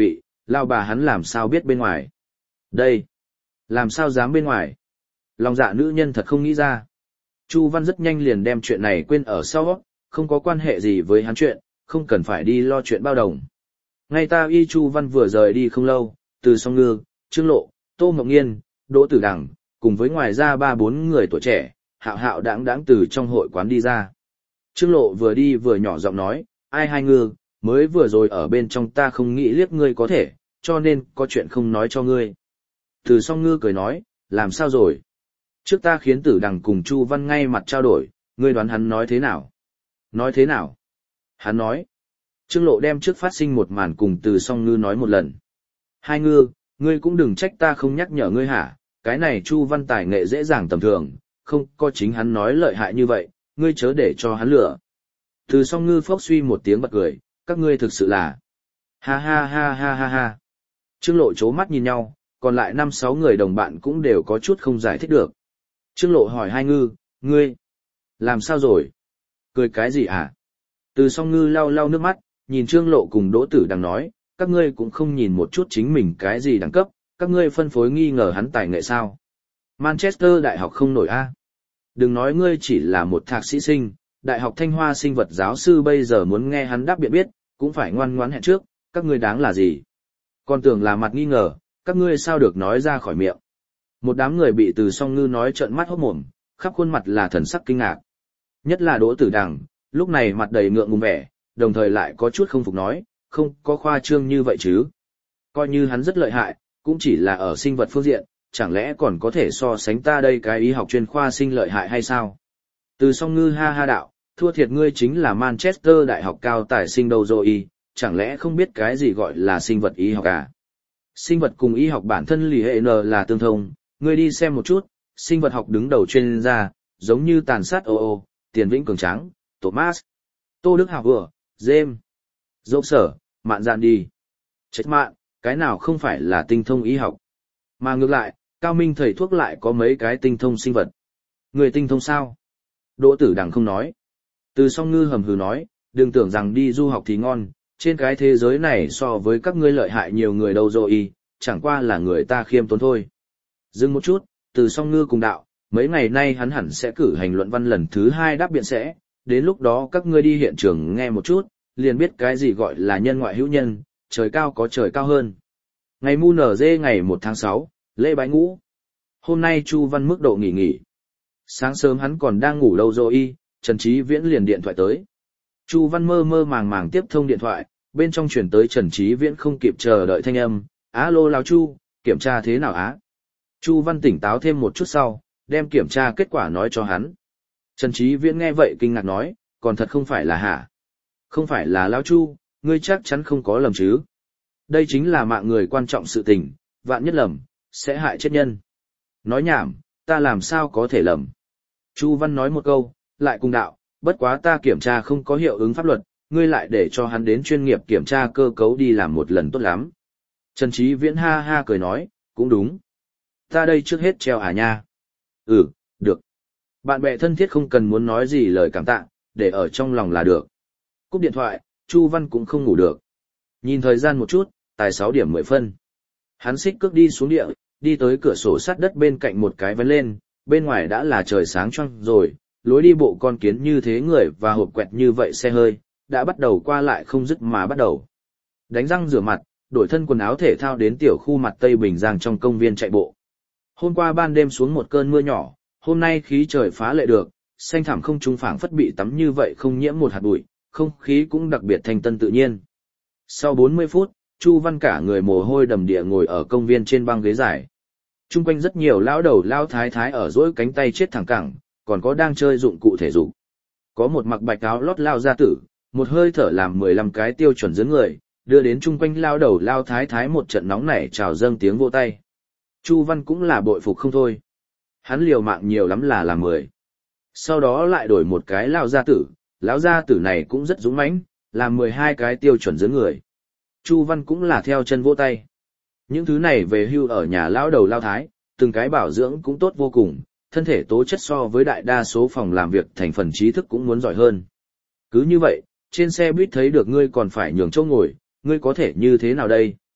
Lao bà hắn làm sao biết bên ngoài? Đây! Làm sao dám bên ngoài? Lòng dạ nữ nhân thật không nghĩ ra. Chu Văn rất nhanh liền đem chuyện này quên ở sau, không có quan hệ gì với hắn chuyện, không cần phải đi lo chuyện bao đồng. Ngay ta y Chu Văn vừa rời đi không lâu, Từ Song Ngư, Trương Lộ, Tô Ngọc Nghiên, Đỗ Tử Đằng, cùng với ngoài ra 3-4 người tuổi trẻ, hạo hạo đãng đãng từ trong hội quán đi ra. Trương Lộ vừa đi vừa nhỏ giọng nói, ai hai ngư, mới vừa rồi ở bên trong ta không nghĩ liếc ngươi có thể, cho nên có chuyện không nói cho ngươi. Từ Song Ngư cười nói, làm sao rồi? Trước ta khiến Tử Đằng cùng Chu Văn ngay mặt trao đổi, ngươi đoán hắn nói thế nào? Nói thế nào? Hắn nói. Trương Lộ đem trước phát sinh một màn cùng Từ Song Ngư nói một lần. Hai ngư, ngươi cũng đừng trách ta không nhắc nhở ngươi hả, cái này Chu Văn tài nghệ dễ dàng tầm thường, không có chính hắn nói lợi hại như vậy, ngươi chớ để cho hắn lừa. Từ Song Ngư phốc suy một tiếng bật cười, các ngươi thực sự là. Ha ha ha ha ha ha. Trương Lộ chố mắt nhìn nhau, còn lại 5-6 người đồng bạn cũng đều có chút không giải thích được. Trương Lộ hỏi hai ngư, ngươi, làm sao rồi? Cười cái gì hả? Từ Song Ngư lau lau nước mắt, nhìn Trương Lộ cùng Đỗ Tử Đằng nói, các ngươi cũng không nhìn một chút chính mình cái gì đẳng cấp, các ngươi phân phối nghi ngờ hắn tài nghệ sao? Manchester đại học không nổi a. Đừng nói ngươi chỉ là một thạc sĩ sinh, đại học Thanh Hoa sinh vật giáo sư bây giờ muốn nghe hắn đáp biện biết, cũng phải ngoan ngoãn hẹn trước, các ngươi đáng là gì? Còn tưởng là mặt nghi ngờ, các ngươi sao được nói ra khỏi miệng? Một đám người bị Từ Song Ngư nói trợn mắt hốt mồm, khắp khuôn mặt là thần sắc kinh ngạc. Nhất là Đỗ Tử Đằng, lúc này mặt đầy ngượng ngùng vẻ, đồng thời lại có chút không phục nói, không có khoa trương như vậy chứ. Coi như hắn rất lợi hại, cũng chỉ là ở sinh vật phương diện, chẳng lẽ còn có thể so sánh ta đây cái y học chuyên khoa sinh lợi hại hay sao? Từ Song Ngư ha ha đạo, thua thiệt ngươi chính là Manchester đại học cao tài sinh đâu rồi, chẳng lẽ không biết cái gì gọi là sinh vật y học à? Sinh vật cùng y học bản thân lì hệ n là tương thông, ngươi đi xem một chút, sinh vật học đứng đầu chuyên gia, giống như tàn sát ô, Tiền Vĩnh Cường Tráng, Thomas, Tô Đức Hào vừa, James, Dốc Sở, Mạn Dạn đi. Chết mạn, cái nào không phải là tinh thông y học. Mà ngược lại, Cao Minh thầy thuốc lại có mấy cái tinh thông sinh vật. Người tinh thông sao? Đỗ Tử Đằng không nói. Từ Song Ngư hầm hừ nói, đừng tưởng rằng đi du học thì ngon, trên cái thế giới này so với các ngươi lợi hại nhiều người đâu rồi, chẳng qua là người ta khiêm tốn thôi. Dừng một chút, Từ Song Ngư cùng đạo, mấy ngày nay hắn hẳn sẽ cử hành luận văn lần thứ 2 đáp biện sẽ, đến lúc đó các ngươi đi hiện trường nghe một chút, liền biết cái gì gọi là nhân ngoại hữu nhân, trời cao có trời cao hơn. Ngày mu nở dê ngày 1 tháng 6, lễ bái ngũ. Hôm nay Chu Văn mức độ nghỉ. Sáng sớm hắn còn đang ngủ đâu rồi, Trần Chí Viễn liền điện thoại tới. Chu Văn mơ mơ màng màng tiếp thông điện thoại, bên trong chuyển tới Trần Chí Viễn không kịp chờ đợi thanh âm, alo lão Chu, kiểm tra thế nào á? Chu Văn tỉnh táo thêm một chút sau, đem kiểm tra kết quả nói cho hắn. Trần Chí Viễn nghe vậy kinh ngạc nói, còn thật không phải là hả? Không phải là lão Chu, ngươi chắc chắn không có lầm chứ? Đây chính là mạng người quan trọng sự tình, vạn nhất lầm, sẽ hại chết nhân. Nói nhảm, ta làm sao có thể lầm? Chu Văn nói một câu, lại cùng đạo, bất quá ta kiểm tra không có hiệu ứng pháp luật, ngươi lại để cho hắn đến chuyên nghiệp kiểm tra cơ cấu đi làm một lần tốt lắm. Trần Chí Viễn ha ha cười nói, cũng đúng. Ta đây trước hết treo à nha. Ừ, được. Bạn bè thân thiết không cần muốn nói gì lời cảm tạ, để ở trong lòng là được. Cúp điện thoại, Chu Văn cũng không ngủ được. Nhìn thời gian một chút, tài 6 điểm 10 phân. Hắn xích cước đi xuống địa, đi tới cửa sổ sát đất bên cạnh một cái vén lên, bên ngoài đã là trời sáng choang rồi, lối đi bộ con kiến như thế người và hộp quẹt như vậy xe hơi, đã bắt đầu qua lại không dứt mà bắt đầu. Đánh răng rửa mặt, đổi thân quần áo thể thao đến tiểu khu mặt Tây Bình Giang trong công viên chạy bộ. Hôm qua ban đêm xuống một cơn mưa nhỏ, hôm nay khí trời phá lệ được, xanh thẳm không trung phảng phất bị tắm như vậy không nhiễm một hạt bụi, không khí cũng đặc biệt thanh tân tự nhiên. Sau 40 phút, Chu Văn cả người mồ hôi đầm địa ngồi ở công viên trên băng ghế dài. Trung quanh rất nhiều lão đầu lao thái thái ở dỗi cánh tay chết thẳng cẳng, còn có đang chơi dụng cụ thể dục. Có một mặc bạch áo lót lao gia tử, một hơi thở làm 15 cái tiêu chuẩn dưới người, đưa đến chung quanh lao đầu lao thái thái một trận nóng nảy chào dâng tiếng vỗ tay. Chu Văn cũng là bội phục không thôi. Hắn liều mạng nhiều lắm là làm 10. Sau đó lại đổi một cái lao gia tử, lão gia tử này cũng rất dũng mãnh, làm 12 cái tiêu chuẩn dưới người. Chu Văn cũng là theo chân vỗ tay. Những thứ này về hưu ở nhà lão đầu lao thái, từng cái bảo dưỡng cũng tốt vô cùng, thân thể tố chất so với đại đa số phòng làm việc thành phần trí thức cũng muốn giỏi hơn. Cứ như vậy, trên xe buýt thấy được ngươi còn phải nhường chỗ ngồi, ngươi có thể như thế nào đây?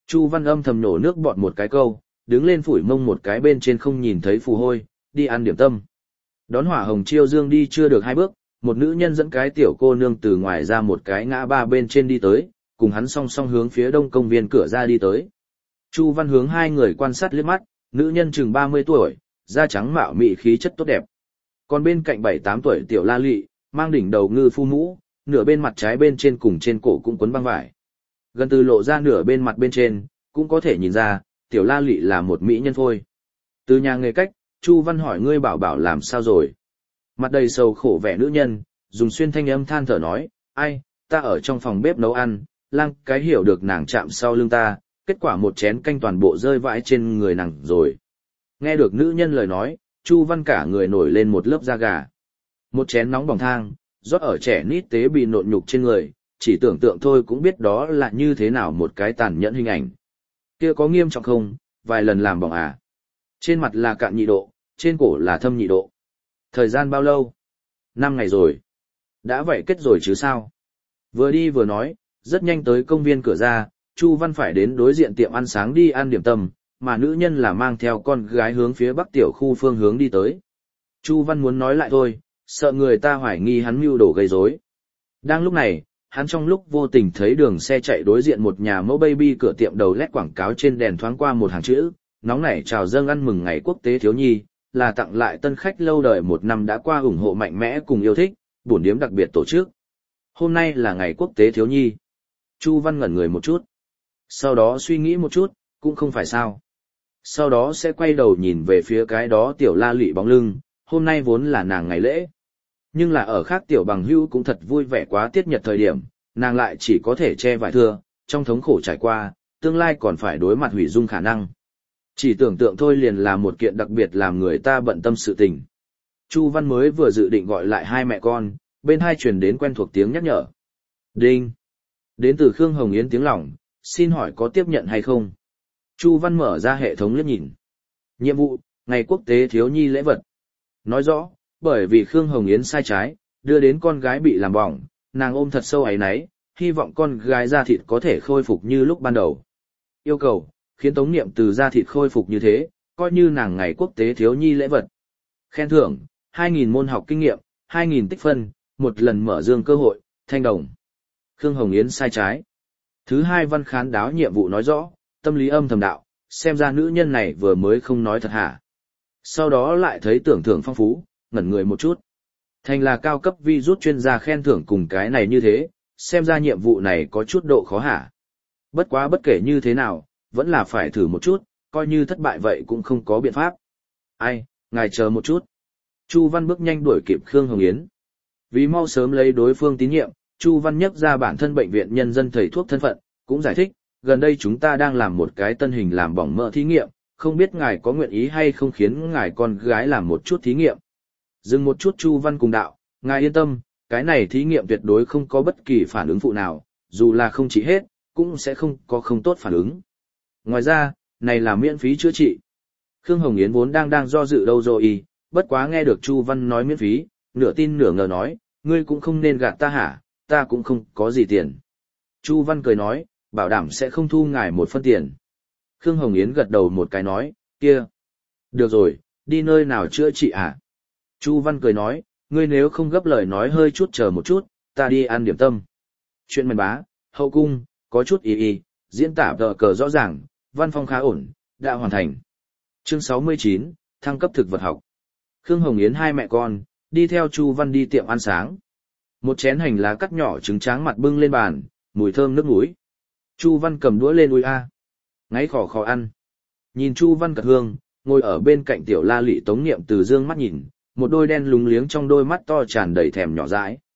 Chu Văn âm thầm nổ nước bọt một cái câu, đứng lên phủi mông một cái bên trên không nhìn thấy phù hôi, đi ăn điểm tâm. Đón Hỏa Hồng Chiêu Dương đi chưa được 2 bước, một nữ nhân dẫn cái tiểu cô nương từ ngoài ra một cái ngã ba bên trên đi tới, cùng hắn song song hướng phía đông công viên cửa ra đi tới. Chu Văn hướng 2 người quan sát liếc mắt, nữ nhân chừng 30 tuổi, da trắng mạo mị khí chất tốt đẹp. Còn bên cạnh 7-8 tuổi tiểu La Lị, mang đỉnh đầu ngư phu mũ, nửa bên mặt trái bên trên cùng trên cổ cũng quấn băng vải. Gần từ lộ ra nửa bên mặt bên trên, cũng có thể nhìn ra, tiểu La Lị là một mỹ nhân phôi. Từ nhà nghề cách, Chu Văn hỏi ngươi bảo bảo làm sao rồi. Mặt đầy sầu khổ vẻ nữ nhân, dùng xuyên thanh âm than thở nói, ai, ta ở trong phòng bếp nấu ăn, lang cái hiểu được nàng chạm sau lưng ta, kết quả một chén canh toàn bộ rơi vãi trên người nàng rồi. Nghe được nữ nhân lời nói, Chu Văn cả người nổi lên một lớp da gà. Một chén nóng bỏng thang, rót ở trẻ nít tế bị nộn nhục trên người, chỉ tưởng tượng thôi cũng biết đó là như thế nào một cái tàn nhẫn hình ảnh. Kia có nghiêm trọng không, vài lần làm bỏng à? Trên mặt là cạn nhị độ, trên cổ là thâm nhị độ. Thời gian bao lâu? 5 ngày rồi. Đã vậy kết rồi chứ sao? Vừa đi vừa nói, rất nhanh tới công viên cửa ra, Chu Văn phải đến đối diện tiệm ăn sáng đi ăn điểm tâm, mà nữ nhân là mang theo con gái hướng phía bắc tiểu khu phương hướng đi tới. Chu Văn muốn nói lại thôi, sợ người ta hoài nghi hắn mưu đồ gây rối. Đang lúc này, hắn trong lúc vô tình thấy đường xe chạy đối diện một nhà mẫu baby cửa tiệm đầu led quảng cáo trên đèn thoáng qua một hàng chữ, nóng nảy chào dâng ăn mừng ngày quốc tế thiếu nhi, là tặng lại tân khách lâu đời 1 năm đã qua ủng hộ mạnh mẽ cùng yêu thích, bổn điếm đặc biệt tổ chức. Hôm nay là ngày quốc tế thiếu nhi. Chu Văn ngẩn người một chút. Sau đó suy nghĩ một chút, cũng không phải sao. Sau đó sẽ quay đầu nhìn về phía cái đó tiểu La Lị bóng lưng, hôm nay vốn là nàng ngày lễ. Nhưng là ở khác tiểu bằng hữu cũng thật vui vẻ quá tiết nhật thời điểm, nàng lại chỉ có thể che vải thưa, trong thống khổ trải qua, tương lai còn phải đối mặt hủy dung khả năng. Chỉ tưởng tượng thôi liền là một kiện đặc biệt làm người ta bận tâm sự tình. Chu Văn mới vừa dự định gọi lại 2 mẹ con, bên hai truyền đến quen thuộc tiếng nhắc nhở. Đinh! Đến từ Khương Hồng Yến tiếng lỏng, xin hỏi có tiếp nhận hay không? Chu Văn mở ra hệ thống liếc nhìn. Nhiệm vụ, ngày quốc tế thiếu nhi lễ vật. Nói rõ, bởi vì Khương Hồng Yến sai trái, đưa đến con gái bị làm bỏng, nàng ôm thật sâu áy náy, hy vọng con gái da thịt có thể khôi phục như lúc ban đầu. Yêu cầu, khiến Tống Niệm từ da thịt khôi phục như thế, coi như nàng ngày quốc tế thiếu nhi lễ vật. Khen thưởng, 2.000 môn học kinh nghiệm, 2.000 tích phân, 1 lần mở dương cơ hội, thanh đồng. Khương Hồng Yến sai trái. Thứ 2 văn khán đáo nhiệm vụ nói rõ, tâm lý âm thầm đạo, xem ra nữ nhân này vừa mới không nói thật hả. Sau đó lại thấy tưởng thưởng phong phú, ngẩn người một chút. Thành là cao cấp vi rút chuyên gia khen thưởng cùng cái này như thế, xem ra nhiệm vụ này có chút độ khó hả. Bất quá bất kể như thế nào, vẫn là phải thử một chút, coi như thất bại vậy cũng không có biện pháp. Ai, ngài chờ một chút. Chu Văn bước nhanh đuổi kịp Khương Hồng Yến. Vì mau sớm lấy đối phương tín nhiệm, Chu Văn nhắc ra bản thân bệnh viện nhân dân thầy thuốc thân phận, cũng giải thích, gần đây chúng ta đang làm một cái tân hình làm bỏng mỡ thí nghiệm, không biết ngài có nguyện ý hay không khiến ngài con gái làm một chút thí nghiệm. Dừng một chút Chu Văn cùng đạo, ngài yên tâm, cái này thí nghiệm tuyệt đối không có bất kỳ phản ứng phụ nào, dù là không trị hết, cũng sẽ không có không tốt phản ứng. Ngoài ra, này là miễn phí chữa trị. Khương Hồng Yến vốn đang do dự đâu rồi, bất quá nghe được Chu Văn nói miễn phí, nửa tin nửa ngờ nói, ngươi cũng không nên gạt ta hả, ta cũng không có gì tiền. Chu Văn cười nói, bảo đảm sẽ không thu ngài 1 phân tiền. Khương Hồng Yến gật đầu một cái nói, kia. Được rồi, đi nơi nào chữa trị à? Chu Văn cười nói, ngươi nếu không gấp lời nói hơi chút chờ một chút, ta đi ăn điểm tâm. Chuyện mần bá, hậu cung, có chút diễn tả tờ cờ rõ ràng, văn phong khá ổn, đã hoàn thành. Chương 69, thăng cấp thực vật học. Khương Hồng Yến 2 mẹ con, đi theo Chu Văn đi tiệm ăn sáng. Một chén hành lá cắt nhỏ trứng tráng mặt bưng lên bàn, mùi thơm nước mũi. Chu Văn cầm đũa lên ui a. Ngáy khò khò ăn. Nhìn Chu Văn cật hương, ngồi ở bên cạnh tiểu La Lị Tống Niệm từ dương mắt nhìn, một đôi đen lúng liếng trong đôi mắt to tràn đầy thèm nhỏ dãi.